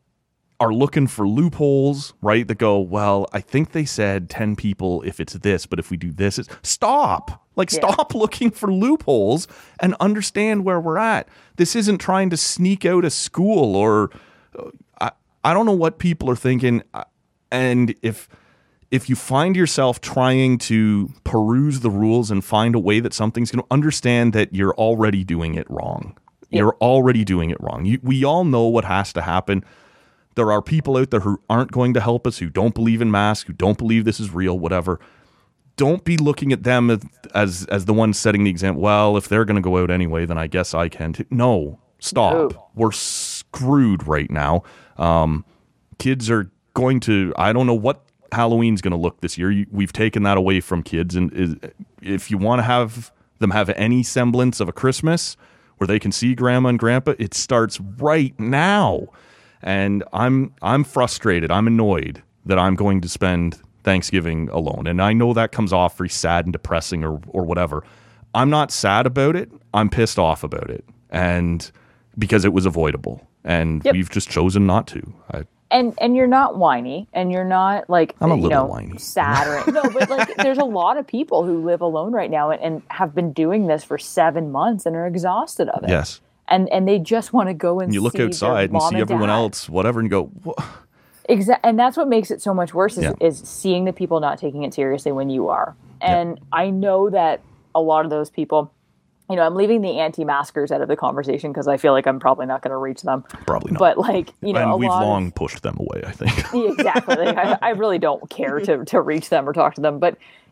are looking for loopholes, right? That go, well, I think they said ten people if it's this, but if we do this, it's stop. Like, yeah. stop looking for loopholes and understand where we're at. This isn't trying to sneak out a school or uh, I, I don't know what people are thinking. And if if you find yourself trying to peruse the rules and find a way that something's going to understand that you're already doing it wrong. Yeah. You're already doing it wrong. You, we all know what has to happen. There are people out there who aren't going to help us, who don't believe in masks, who don't believe this is real, whatever. Don't be looking at them as as, as the ones setting the example. Well, if they're going to go out anyway, then I guess I can too. No, stop. No. We're screwed right now. Um, kids are going to, I don't know what Halloween's going to look this year. You, we've taken that away from kids. And is, if you want to have them have any semblance of a Christmas where they can see grandma and grandpa, it starts right now. And I'm I'm frustrated. I'm annoyed that I'm going to spend Thanksgiving alone. And I know that comes off very sad and depressing or or whatever. I'm not sad about it. I'm pissed off about it. And because it was avoidable. And yep. we've just chosen not to. I, and and you're not whiny. And you're not like I'm a you little know, whiny. sad. Or, no, but like there's a lot of people who live alone right now and, and have been doing this for seven months and are exhausted of it. Yes. And and they just want to go and, and you look see outside and see and everyone dad. else, whatever, and you go, what? Exactly. And that's what makes it so much worse is, yeah. is seeing the people not taking it seriously when you are. And yeah. I know that a lot of those people, you know, I'm leaving the anti-maskers out of the conversation because I feel like I'm probably not going to reach them. Probably not. But like, you know, and a we've lot long of, pushed them away, I think. Exactly. Like, I, I really don't care to, to reach them or talk to them. But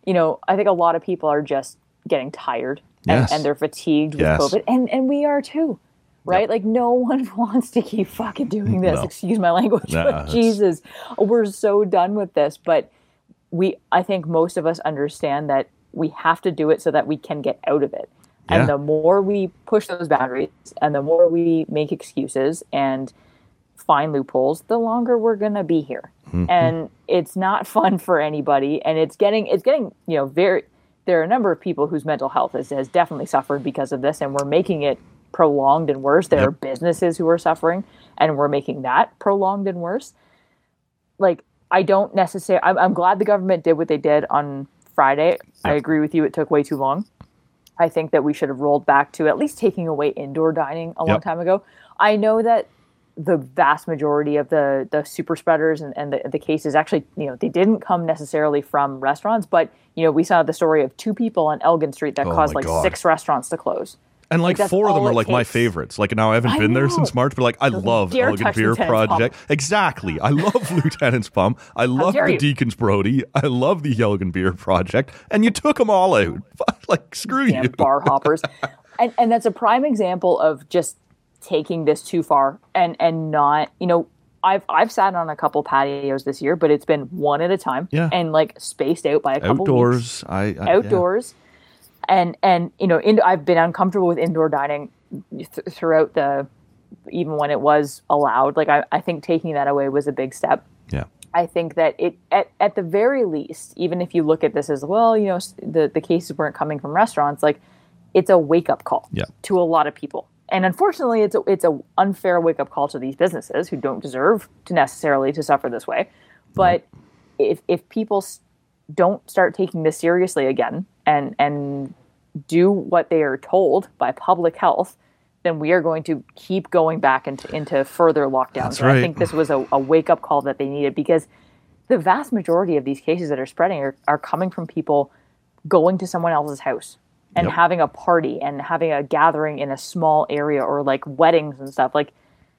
you know, I think a lot of people are just getting tired and, Yes. and they're fatigued with Yes. COVID. And, and we are too, right? Yep. Like no one wants to keep fucking doing this. No. Excuse my language. Nah, but that's- Jesus, we're so done with this. But we, I think most of us understand that we have to do it so that we can get out of it. And Yeah. the more we push those boundaries and the more we make excuses and find loopholes, the longer we're going to be here. Mm-hmm. And it's not fun for anybody. And it's getting, it's getting, you know, very, there are a number of people whose mental health has, has definitely suffered because of this. And we're making it prolonged and worse. There Yep. are businesses who are suffering and we're making that prolonged and worse. Like, I don't necessarily, I'm, I'm glad the government did what they did on Friday. I agree with you. It took way too long. I think that we should have rolled back to at least taking away indoor dining a long Yep. time ago. I know that the vast majority of the, the super spreaders and, and the, the cases actually, you know, they didn't come necessarily from restaurants, but, you know, we saw the story of two people on Elgin Street that Oh caused my like God. six restaurants to close. And like, Like, that's four of them all are it like my takes. favorites. Like now I haven't I been there know. since March, but like I love dare Elgin touch Beer Lieutenant's Project. Pump. Exactly. I love Lieutenant's Pump. I love dare the you. Deacon's Brody. I love the Elgin Beer Project. And you took them all out. Like screw Damn you. bar hoppers. And and that's a prime example of just taking this too far and and not, you know, I've I've sat on a couple patios this year, but it's been one at a time Yeah. and like spaced out by a couple weeks. Outdoors. I, I yeah. Outdoors. And and you know, in, I've been uncomfortable with indoor dining th- throughout the, even when it was allowed. Like I, I think taking that away was a big step. Yeah. I think that it, at, at the very least, even if you look at this as, well, you know, s- the, the cases weren't coming from restaurants, like it's a wake up call Yeah. to a lot of people. And unfortunately, it's a, it's a unfair wake up call to these businesses who don't deserve to necessarily to suffer this way. But if, if people s- don't start taking this seriously again and, and do what they are told by public health, then we are going to keep going back into, into further lockdowns. That's And I right. think this was a, a wake-up call that they needed, because the vast majority of these cases that are spreading are, are coming from people going to someone else's house and Yep. having a party and having a gathering in a small area, or like weddings and stuff. Like,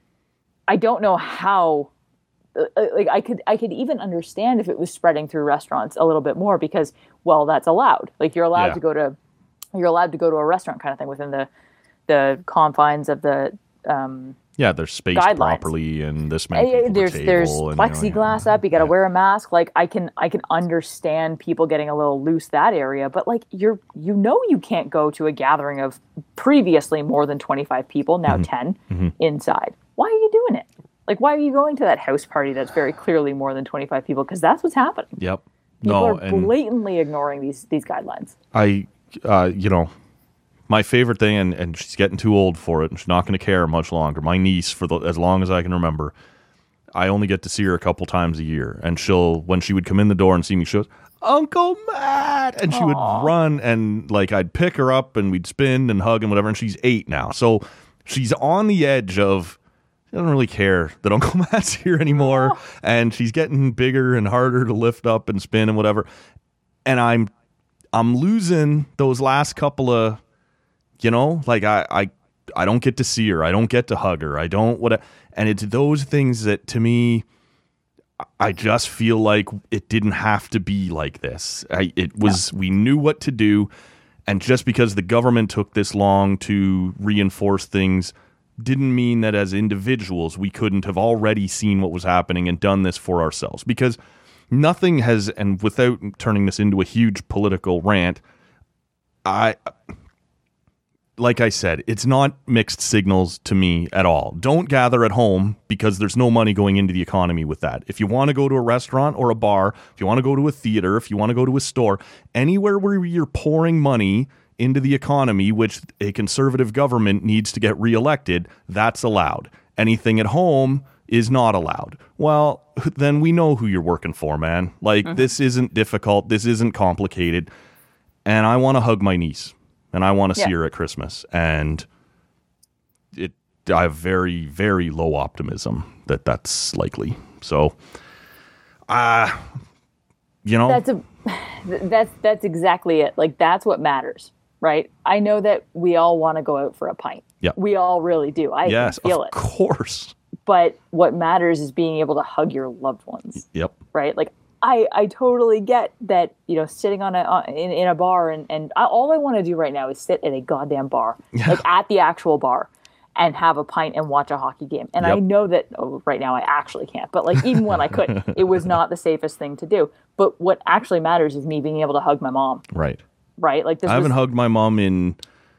I don't know how, uh, like I could, I could even understand if it was spreading through restaurants a little bit more, because, well, that's allowed. Like you're allowed Yeah. to go to, you're allowed to go to a restaurant kind of thing within the, the confines of the, um, Yeah, they're spaced Guidelines. properly and this many Eh, people there's per there's table. and, you know, plexiglass yeah. up. You got to Yeah. wear a mask. Like I can I can understand people getting a little loose that area, but like you're you know you can't go to a gathering of previously more than twenty-five people, now ten inside. Why are you doing it? Like why are you going to that house party that's very clearly more than twenty-five people? Because that's what's happening. Yep. People No, are and blatantly ignoring these these guidelines. I, uh, you know, my favorite thing, and, and she's getting too old for it, and she's not going to care much longer. My niece, for the, as long as I can remember, I only get to see her a couple times a year, and she'll, when she would come in the door and see me, she goes, "Uncle Matt," and she would run, and like I'd pick her up, and we'd spin and hug and whatever. And she's eight now, so she's on the edge of, she doesn't really care that Uncle Matt's here anymore, and she's getting bigger and harder to lift up and spin and whatever. And I'm, I'm losing those last couple of, you know, like I, I, I don't get to see her. I don't get to hug her. I don't what, and it's those things that to me, I just feel like it didn't have to be like this. I, it was, we knew what to do. And just because the government took this long to reinforce things didn't mean that as individuals, we couldn't have already seen what was happening and done this for ourselves, because nothing has, and without turning this into a huge political rant, I, like I said, it's not mixed signals to me at all. Don't gather at home, because there's no money going into the economy with that. If you want to go to a restaurant or a bar, if you want to go to a theater, if you want to go to a store, anywhere where you're pouring money into the economy, which a conservative government needs to get reelected, that's allowed. Anything at home is not allowed. Well, then we know who you're working for, man. Like, Mm-hmm. this isn't difficult. This isn't complicated. And I want to hug my niece. And I want to see Yeah. her at Christmas. And it, I have very, very low optimism that that's likely. So, uh, you know, That's a that's that's exactly it. Like that's what matters, right? I know that we all want to go out for a pint. Yeah. We all really do. I yes, can feel of it. course. But what matters is being able to hug your loved ones, Yep. right? Like I, I totally get that, you know, sitting on a on, in, in a bar and, and I, all I want to do right now is sit at a goddamn bar, yeah. like at the actual bar, and have a pint and watch a hockey game. And yep. I know that oh, right now I actually can't, but like even when I could, it was not the safest thing to do. But what actually matters is me being able to hug my mom. Right. Right. Like this. I was, haven't hugged my mom in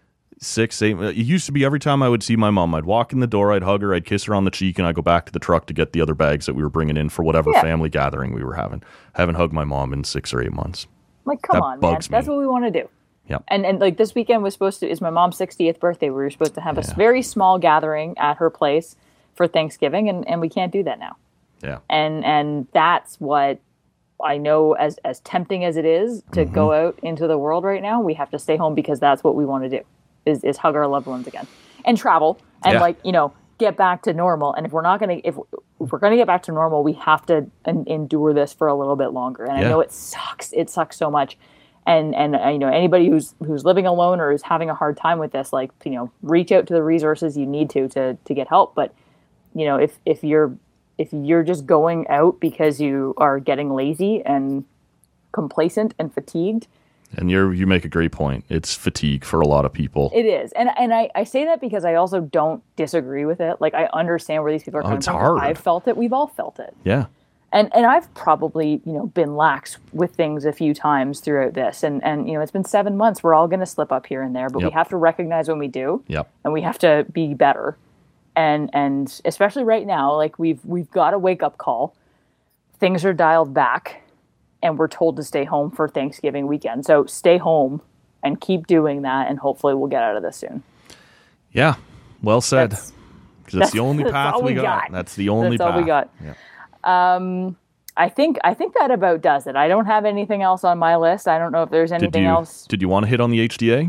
six, eight. It used to be every time I would see my mom, I'd walk in the door, I'd hug her, I'd kiss her on the cheek, and I'd go back to the truck to get the other bags that we were bringing in for whatever yeah. family gathering we were having. I haven't hugged my mom in six or eight months. Like, come that on, man. Bugs That's me. what we want to do. Yep. And and like this weekend was supposed to is my mom's sixtieth birthday. We were supposed to have yeah. a very small gathering at her place for Thanksgiving, and, and we can't do that now. Yeah. And and that's what I know, as as tempting as it is to mm-hmm. go out into the world right now, we have to stay home because that's what we want to do, is is hug our loved ones again and travel and yeah. like, you know, get back to normal. And if we're not going to, if, if we're going to get back to normal, we have to en- endure this for a little bit longer. And yeah. I know it sucks. It sucks so much. And, and, uh, you know, anybody who's, who's living alone or is having a hard time with this, like, you know, reach out to the resources you need to, to, to get help. But, you know, if, if you're, if you're just going out because you are getting lazy and complacent and fatigued. And you're, you make a great point. It's fatigue for a lot of people. It is. And and I, I say that because I also don't disagree with it. Like, I understand where these people are coming oh, it's from. Hard. I've felt it. We've all felt it. Yeah. And and I've probably, you know, been lax with things a few times throughout this. And, and you know, it's been seven months. We're all going to slip up here and there. But yep. we have to recognize when we do. Yep. And we have to be better. And and especially right now, like we've we've got a wake up call. Things are dialed back, and we're told to stay home for Thanksgiving weekend. So stay home and keep doing that, and hopefully we'll get out of this soon. Yeah, well said. Because that's, that's the only path we, we got. got. That's the only that's path. all we got. Yeah. Um, I think I think that about does it. I don't have anything else on my list. I don't know if there's anything did you, else. Did you want to hit on the H D A?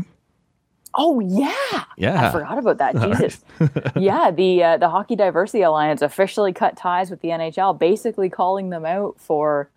Oh yeah, yeah. I forgot about that. Jesus, yeah. The uh, the Hockey Diversity Alliance officially cut ties with the N H L, basically calling them out for.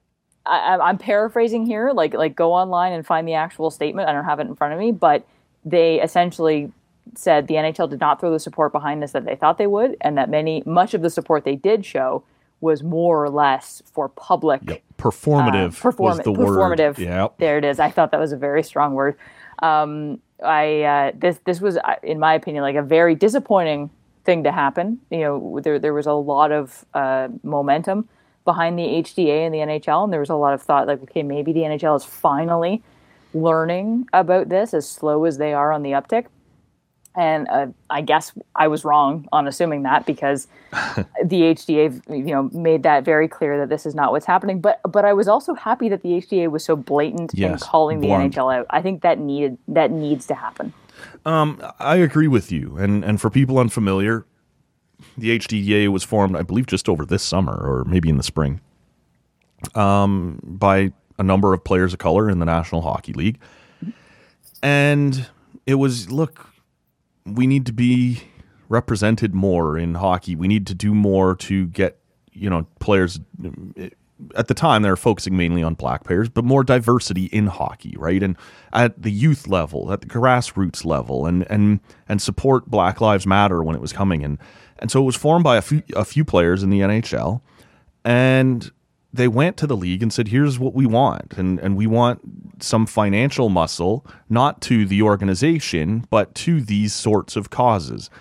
I, I'm paraphrasing here. Like like go online and find the actual statement. I don't have it in front of me, but they essentially said the N H L did not throw the support behind this that they thought they would, and that many much of the support they did show was more or less for public. Yep. Performative uh, perform- was the performative. word. Yep. There it is. I thought that was a very strong word. Um, I uh, this this was, in my opinion, like a very disappointing thing to happen. You know, there there was a lot of uh, momentum behind the H D A and the N H L, and there was a lot of thought, like, okay, maybe the N H L is finally learning about this, as slow as they are on the uptick. And uh, I guess I was wrong on assuming that, because the H D A, you know, made that very clear that this is not what's happening. But but I was also happy that the H D A was so blatant yes, in calling blunt. the N H L out. I think that needed that needs to happen. Um, I agree with you. And and for people unfamiliar, the H D A was formed, I believe, just over this summer or maybe in the spring, um, by a number of players of color in the National Hockey League. And it was, look, we need to be represented more in hockey. We need to do more to get, you know, players. At the time, they were focusing mainly on black players, but more diversity in hockey, right? And at the youth level, at the grassroots level, and and and support Black Lives Matter when it was coming. And and so it was formed by a few a few players in the N H L, and they went to the league and said, here's what we want. And and we want some financial muscle, not to the organization, but to these sorts of causes.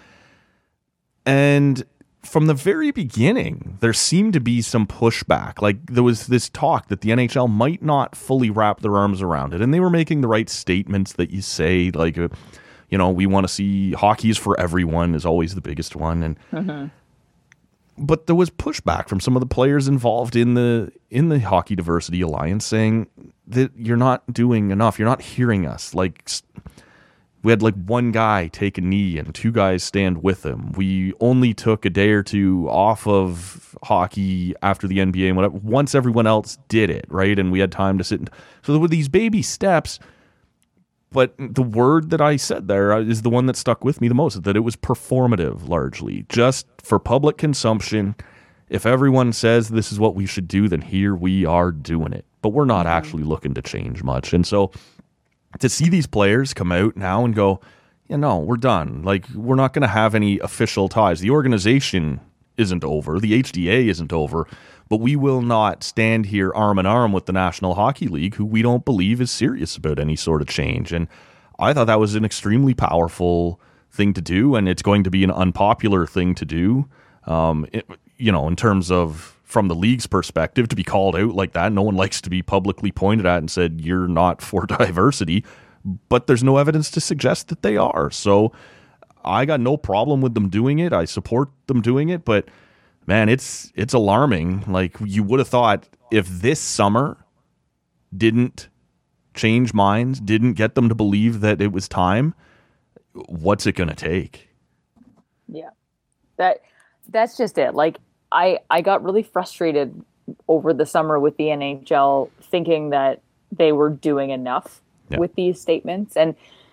And from the very beginning, there seemed to be some pushback. Like, there was this talk that the N H L might not fully wrap their arms around it. And they were making the right statements that you say, like, uh, you know, we want to see hockey is for everyone is always the biggest one. And mm-hmm. But there was pushback from some of the players involved in the in the Hockey Diversity Alliance saying that you're not doing enough. You're not hearing us. Like, we had like one guy take a knee and two guys stand with him. We only took a day or two off of hockey after the N B A and whatever, once everyone else did it, right? And we had time to sit. And, so there were these baby steps. But the word that I said there is the one that stuck with me the most, that it was performative largely, just for public consumption. If everyone says this is what we should do, then here we are doing it. But we're not actually looking to change much. And so to see these players come out now and go, yeah, no, we're done. Like, we're not going to have any official ties. The organization isn't over. The H D A isn't over. but we will not stand here arm in arm with the National Hockey League, who we don't believe is serious about any sort of change. And I thought that was an extremely powerful thing to do, and it's going to be an unpopular thing to do, um, it, you know, in terms of from the league's perspective, to be called out like that. No one likes to be publicly pointed at and said, you're not for diversity, but there's no evidence to suggest that they are. So I got no problem with them doing it. I support them doing it, but man, it's it's alarming. Like, you would have thought if this summer didn't change minds, didn't get them to believe that it was time, what's it going to take? Yeah, that that's just it. Like, I, I got really frustrated over the summer with the N H L, thinking that they were doing enough yeah. with these statements. And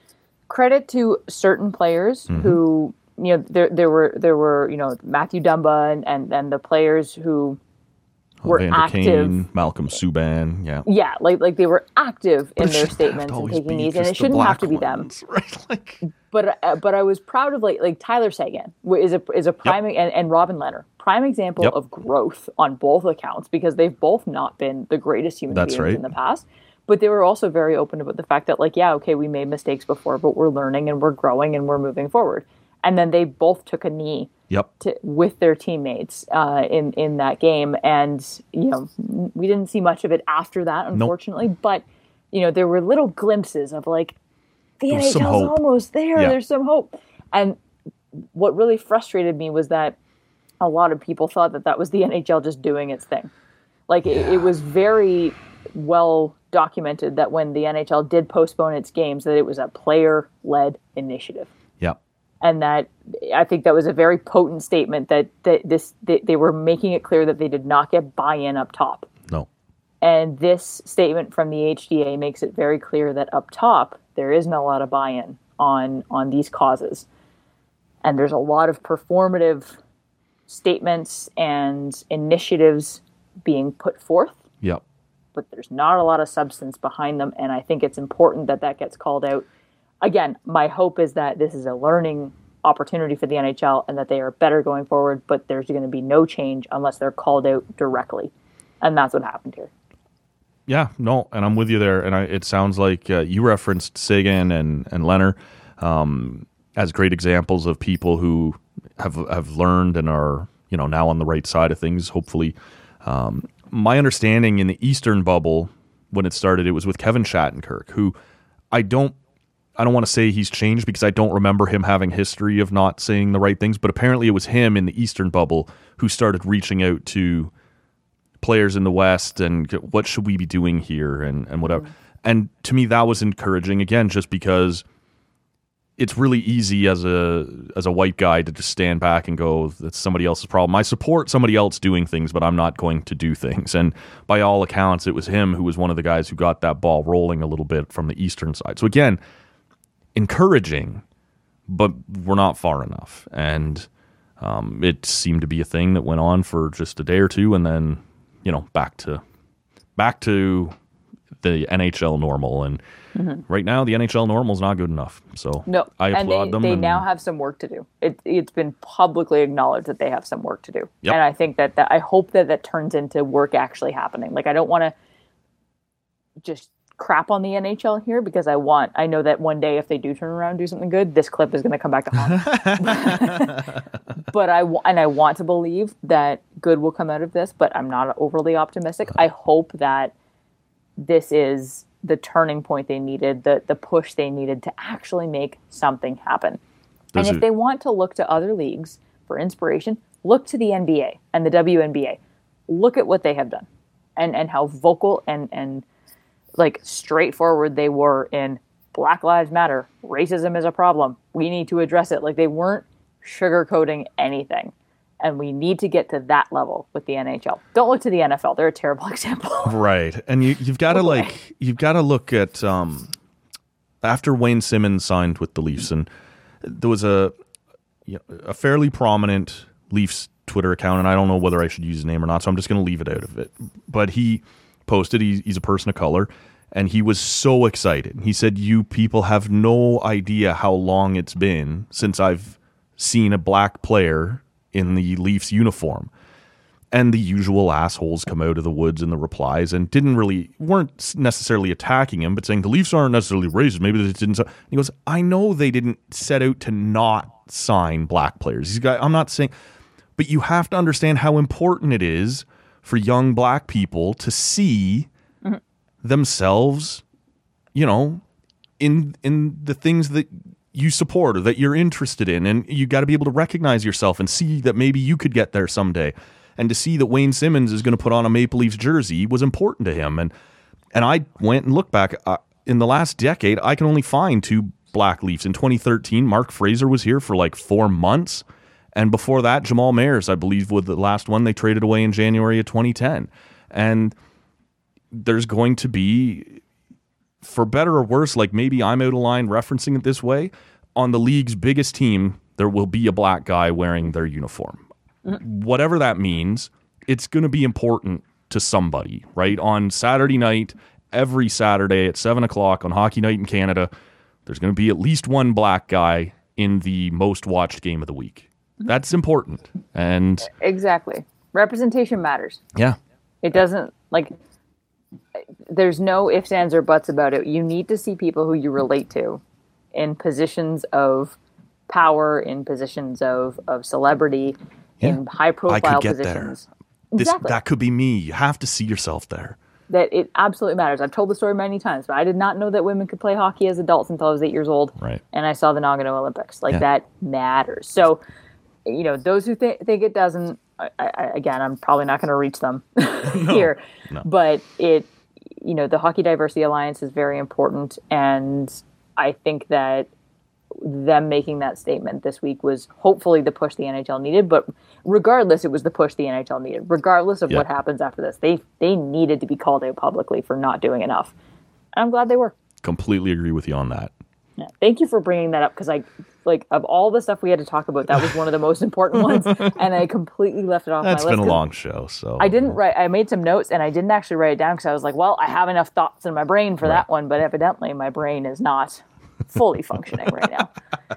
credit to certain players mm-hmm. who, you know, there there were there were you know Matthew Dumba and and, and the players who were Vander active. Kane, Malcolm Subban, yeah, yeah, like like they were active but in their statements and taking these, and it shouldn't have to be ones, them, right? Like, but uh, but I was proud of like like Tyler Seguin is a is a prime yep. and, and Robin Lehner, prime example yep. of growth on both accounts, because they've both not been the greatest human That's beings right. in the past. But they were also very open about the fact that, like, yeah, okay, we made mistakes before, but we're learning and we're growing and we're moving forward. And then they both took a knee yep. to, with their teammates uh, in in that game, and you know we didn't see much of it after that, unfortunately. Nope. But you know there were little glimpses of like the N H L's almost there. Yeah. There's some hope. And what really frustrated me was that a lot of people thought that that was the N H L just doing its thing. Like yeah. it, it was very well documented that when the N H L did postpone its games, that it was a player-led initiative. Yeah. And that I think that was a very potent statement that, that this they, they were making it clear that they did not get buy-in up top. No. And this statement from the H D A makes it very clear that up top there isn't a lot of buy-in on on these causes. And there's a lot of performative statements and initiatives being put forth. Yep. But there's not a lot of substance behind them, and I think it's important that that gets called out. Again, my hope is that this is a learning opportunity for the N H L and that they are better going forward, but there's going to be no change unless they're called out directly, and that's what happened here. Yeah, no, and I'm with you there, and I, it sounds like uh, you referenced Seguin and, and Lehner um, as great examples of people who have have learned and are, you know, now on the right side of things, hopefully. Um, my understanding in the Eastern bubble, when it started, it was with Kevin Shattenkirk, who I don't I don't want to say he's changed because I don't remember him having history of not saying the right things, but apparently it was him in the Eastern bubble who started reaching out to players in the West and what should we be doing here and, and whatever. Mm-hmm. And to me, that was encouraging, again, just because it's really easy as a as a white guy to just stand back and go, that's somebody else's problem. I support somebody else doing things, but I'm not going to do things. And by all accounts, it was him who was one of the guys who got that ball rolling a little bit from the Eastern side. So again, encouraging, but we're not far enough. And um, it seemed to be a thing that went on for just a day or two, and then, you know, back to back to the N H L normal. And mm-hmm. right now, the N H L normal is not good enough. So no, I applaud and they, them. They and now have some work to do. It, it's been publicly acknowledged that they have some work to do. Yep. And I think that, that I hope that that turns into work actually happening. Like, I don't want to just crap on the N H L here, because I want, I know that one day if they do turn around and do something good, this clip is going to come back to haunt. But I, and I want to believe that good will come out of this, but I'm not overly optimistic. I hope that this is the turning point they needed, the the push they needed to actually make something happen. Does and if it, they want to look to other leagues for inspiration, look to the N B A and the W N B A. Look at what they have done, and and how vocal and and like straightforward they were in Black Lives Matter. Racism is a problem. We need to address it. Like, they weren't sugarcoating anything. And we need to get to that level with the N H L. Don't look to the N F L. They're a terrible example. Right. And you, you've got to like, you've got to look at, um, after Wayne Simmons signed with the Leafs, and there was a, you know, a fairly prominent Leafs Twitter account, and I don't know whether I should use his name or not, so I'm just going to leave it out of it. But he posted, he, he's a person of color, and he was so excited. He said, you people have no idea how long it's been since I've seen a black player in the Leafs uniform. And the usual assholes come out of the woods in the replies and didn't really, weren't necessarily attacking him, but saying the Leafs aren't necessarily racist. Maybe they didn't. And he goes, I know they didn't set out to not sign black players. He's got, I'm not saying, but you have to understand how important it is for young black people to see mm-hmm. themselves, you know, in in the things that you support or that you're interested in. And you got to be able to recognize yourself and see that maybe you could get there someday. And to see that Wayne Simmons is going to put on a Maple Leafs jersey was important to him. And and I went and looked back. Uh, in the last decade, I can only find two black Leafs. In twenty thirteen, Mark Fraser was here for like four months. And before that, Jamal Mayers, I believe, was the last one they traded away in January of twenty ten. And there's going to be, for better or worse, like maybe I'm out of line referencing it this way, on the league's biggest team, there will be a black guy wearing their uniform. Whatever that means, it's going to be important to somebody, right? On Saturday night, every Saturday at seven o'clock on Hockey Night in Canada, there's going to be at least one black guy in the most watched game of the week. That's important. And exactly. Representation matters. Yeah. It doesn't, like, there's no ifs, ands, or buts about it. You need to see people who you relate to in positions of power, in positions of, of celebrity, yeah. in high-profile positions. This, exactly. That could be me. You have to see yourself there. That it absolutely matters. I've told the story many times, but I did not know that women could play hockey as adults until I was eight years old. Right. And I saw the Nagano Olympics. Like, yeah. that matters. So, you know, those who th- think it doesn't, I, I, again, I'm probably not going to reach them here. No. But it, you know, the Hockey Diversity Alliance is very important. And I think that them making that statement this week was hopefully the push the N H L needed, but regardless, it was the push the N H L needed. Regardless of yeah. what happens after this, they they needed to be called out publicly for not doing enough. And I'm glad they were. Completely agree with you on that. Yeah. Thank you for bringing that up, because I, like, of all the stuff we had to talk about, that was one of the most important ones, and I completely left it off That's my list. It's been a long show, so I didn't write. I made some notes, and I didn't actually write it down because I was like, well, I have enough thoughts in my brain for right. that one, but evidently my brain is not fully functioning right now.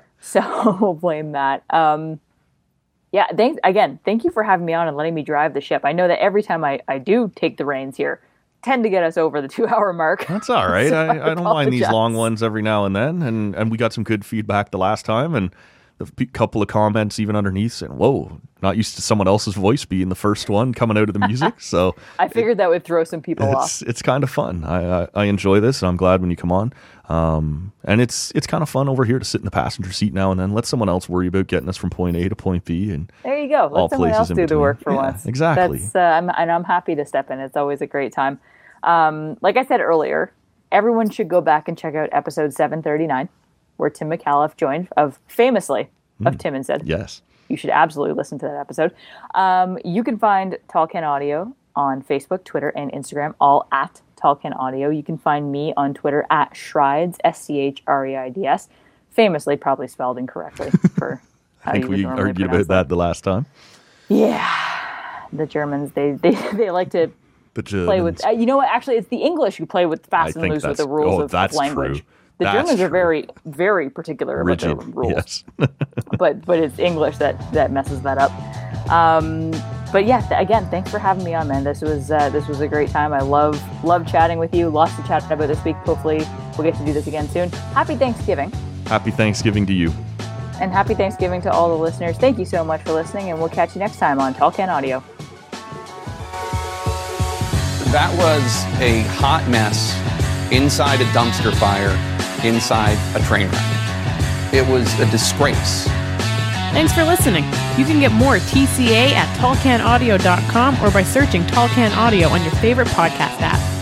So we'll blame that. Um, yeah, thanks again. Thank you for having me on and letting me drive the ship. I know that every time I, I do take the reins here, tend to get us over the two-hour mark. That's all right. So I, I, I don't mind these long ones every now and then, and and we got some good feedback the last time, and a couple of comments even underneath saying, "Whoa, not used to someone else's voice being the first one coming out of the music." So I figured it, that would throw some people it's, off. It's kind of fun. I, I I enjoy this, and I'm glad when you come on. Um, and it's it's kind of fun over here to sit in the passenger seat now and then. Let someone else worry about getting us from point A to point B, and there you go. Let all someone else do between. the work for yeah, once. Exactly. That's, uh, I'm, and I'm happy to step in. It's always a great time. Um, like I said earlier, everyone should go back and check out episode seven thirty-nine, where Tim McAuliffe joined, of famously, of mm, Tim and Sid. Yes. You should absolutely listen to that episode. Um, you can find Tall Can Audio on Facebook, Twitter, and Instagram, all at Tall Can Audio. You can find me on Twitter at Schreids, S C H R E I D S, famously probably spelled incorrectly for how I think you would we normally argued pronounce about that the last time. Yeah. The Germans, they, they, they like to play with, uh, you know what, actually it's the English who play with fast I and loose with the rules oh, of, that's of language. True. The that's Germans true. are very, very particular Rigid, about their rules. Yes. but but it's English that, that messes that up. Um, but yeah, th- again, thanks for having me on, man. This was uh, this was a great time. I love love chatting with you. Lots to chat about this week. Hopefully we'll get to do this again soon. Happy Thanksgiving. Happy Thanksgiving to you. And happy Thanksgiving to all the listeners. Thank you so much for listening, and we'll catch you next time on Tall Can Audio. That was a hot mess inside a dumpster fire, inside a train wreck. It was a disgrace. Thanks for listening. You can get more T C A at tall can audio dot com or by searching Tall Can Audio on your favorite podcast app.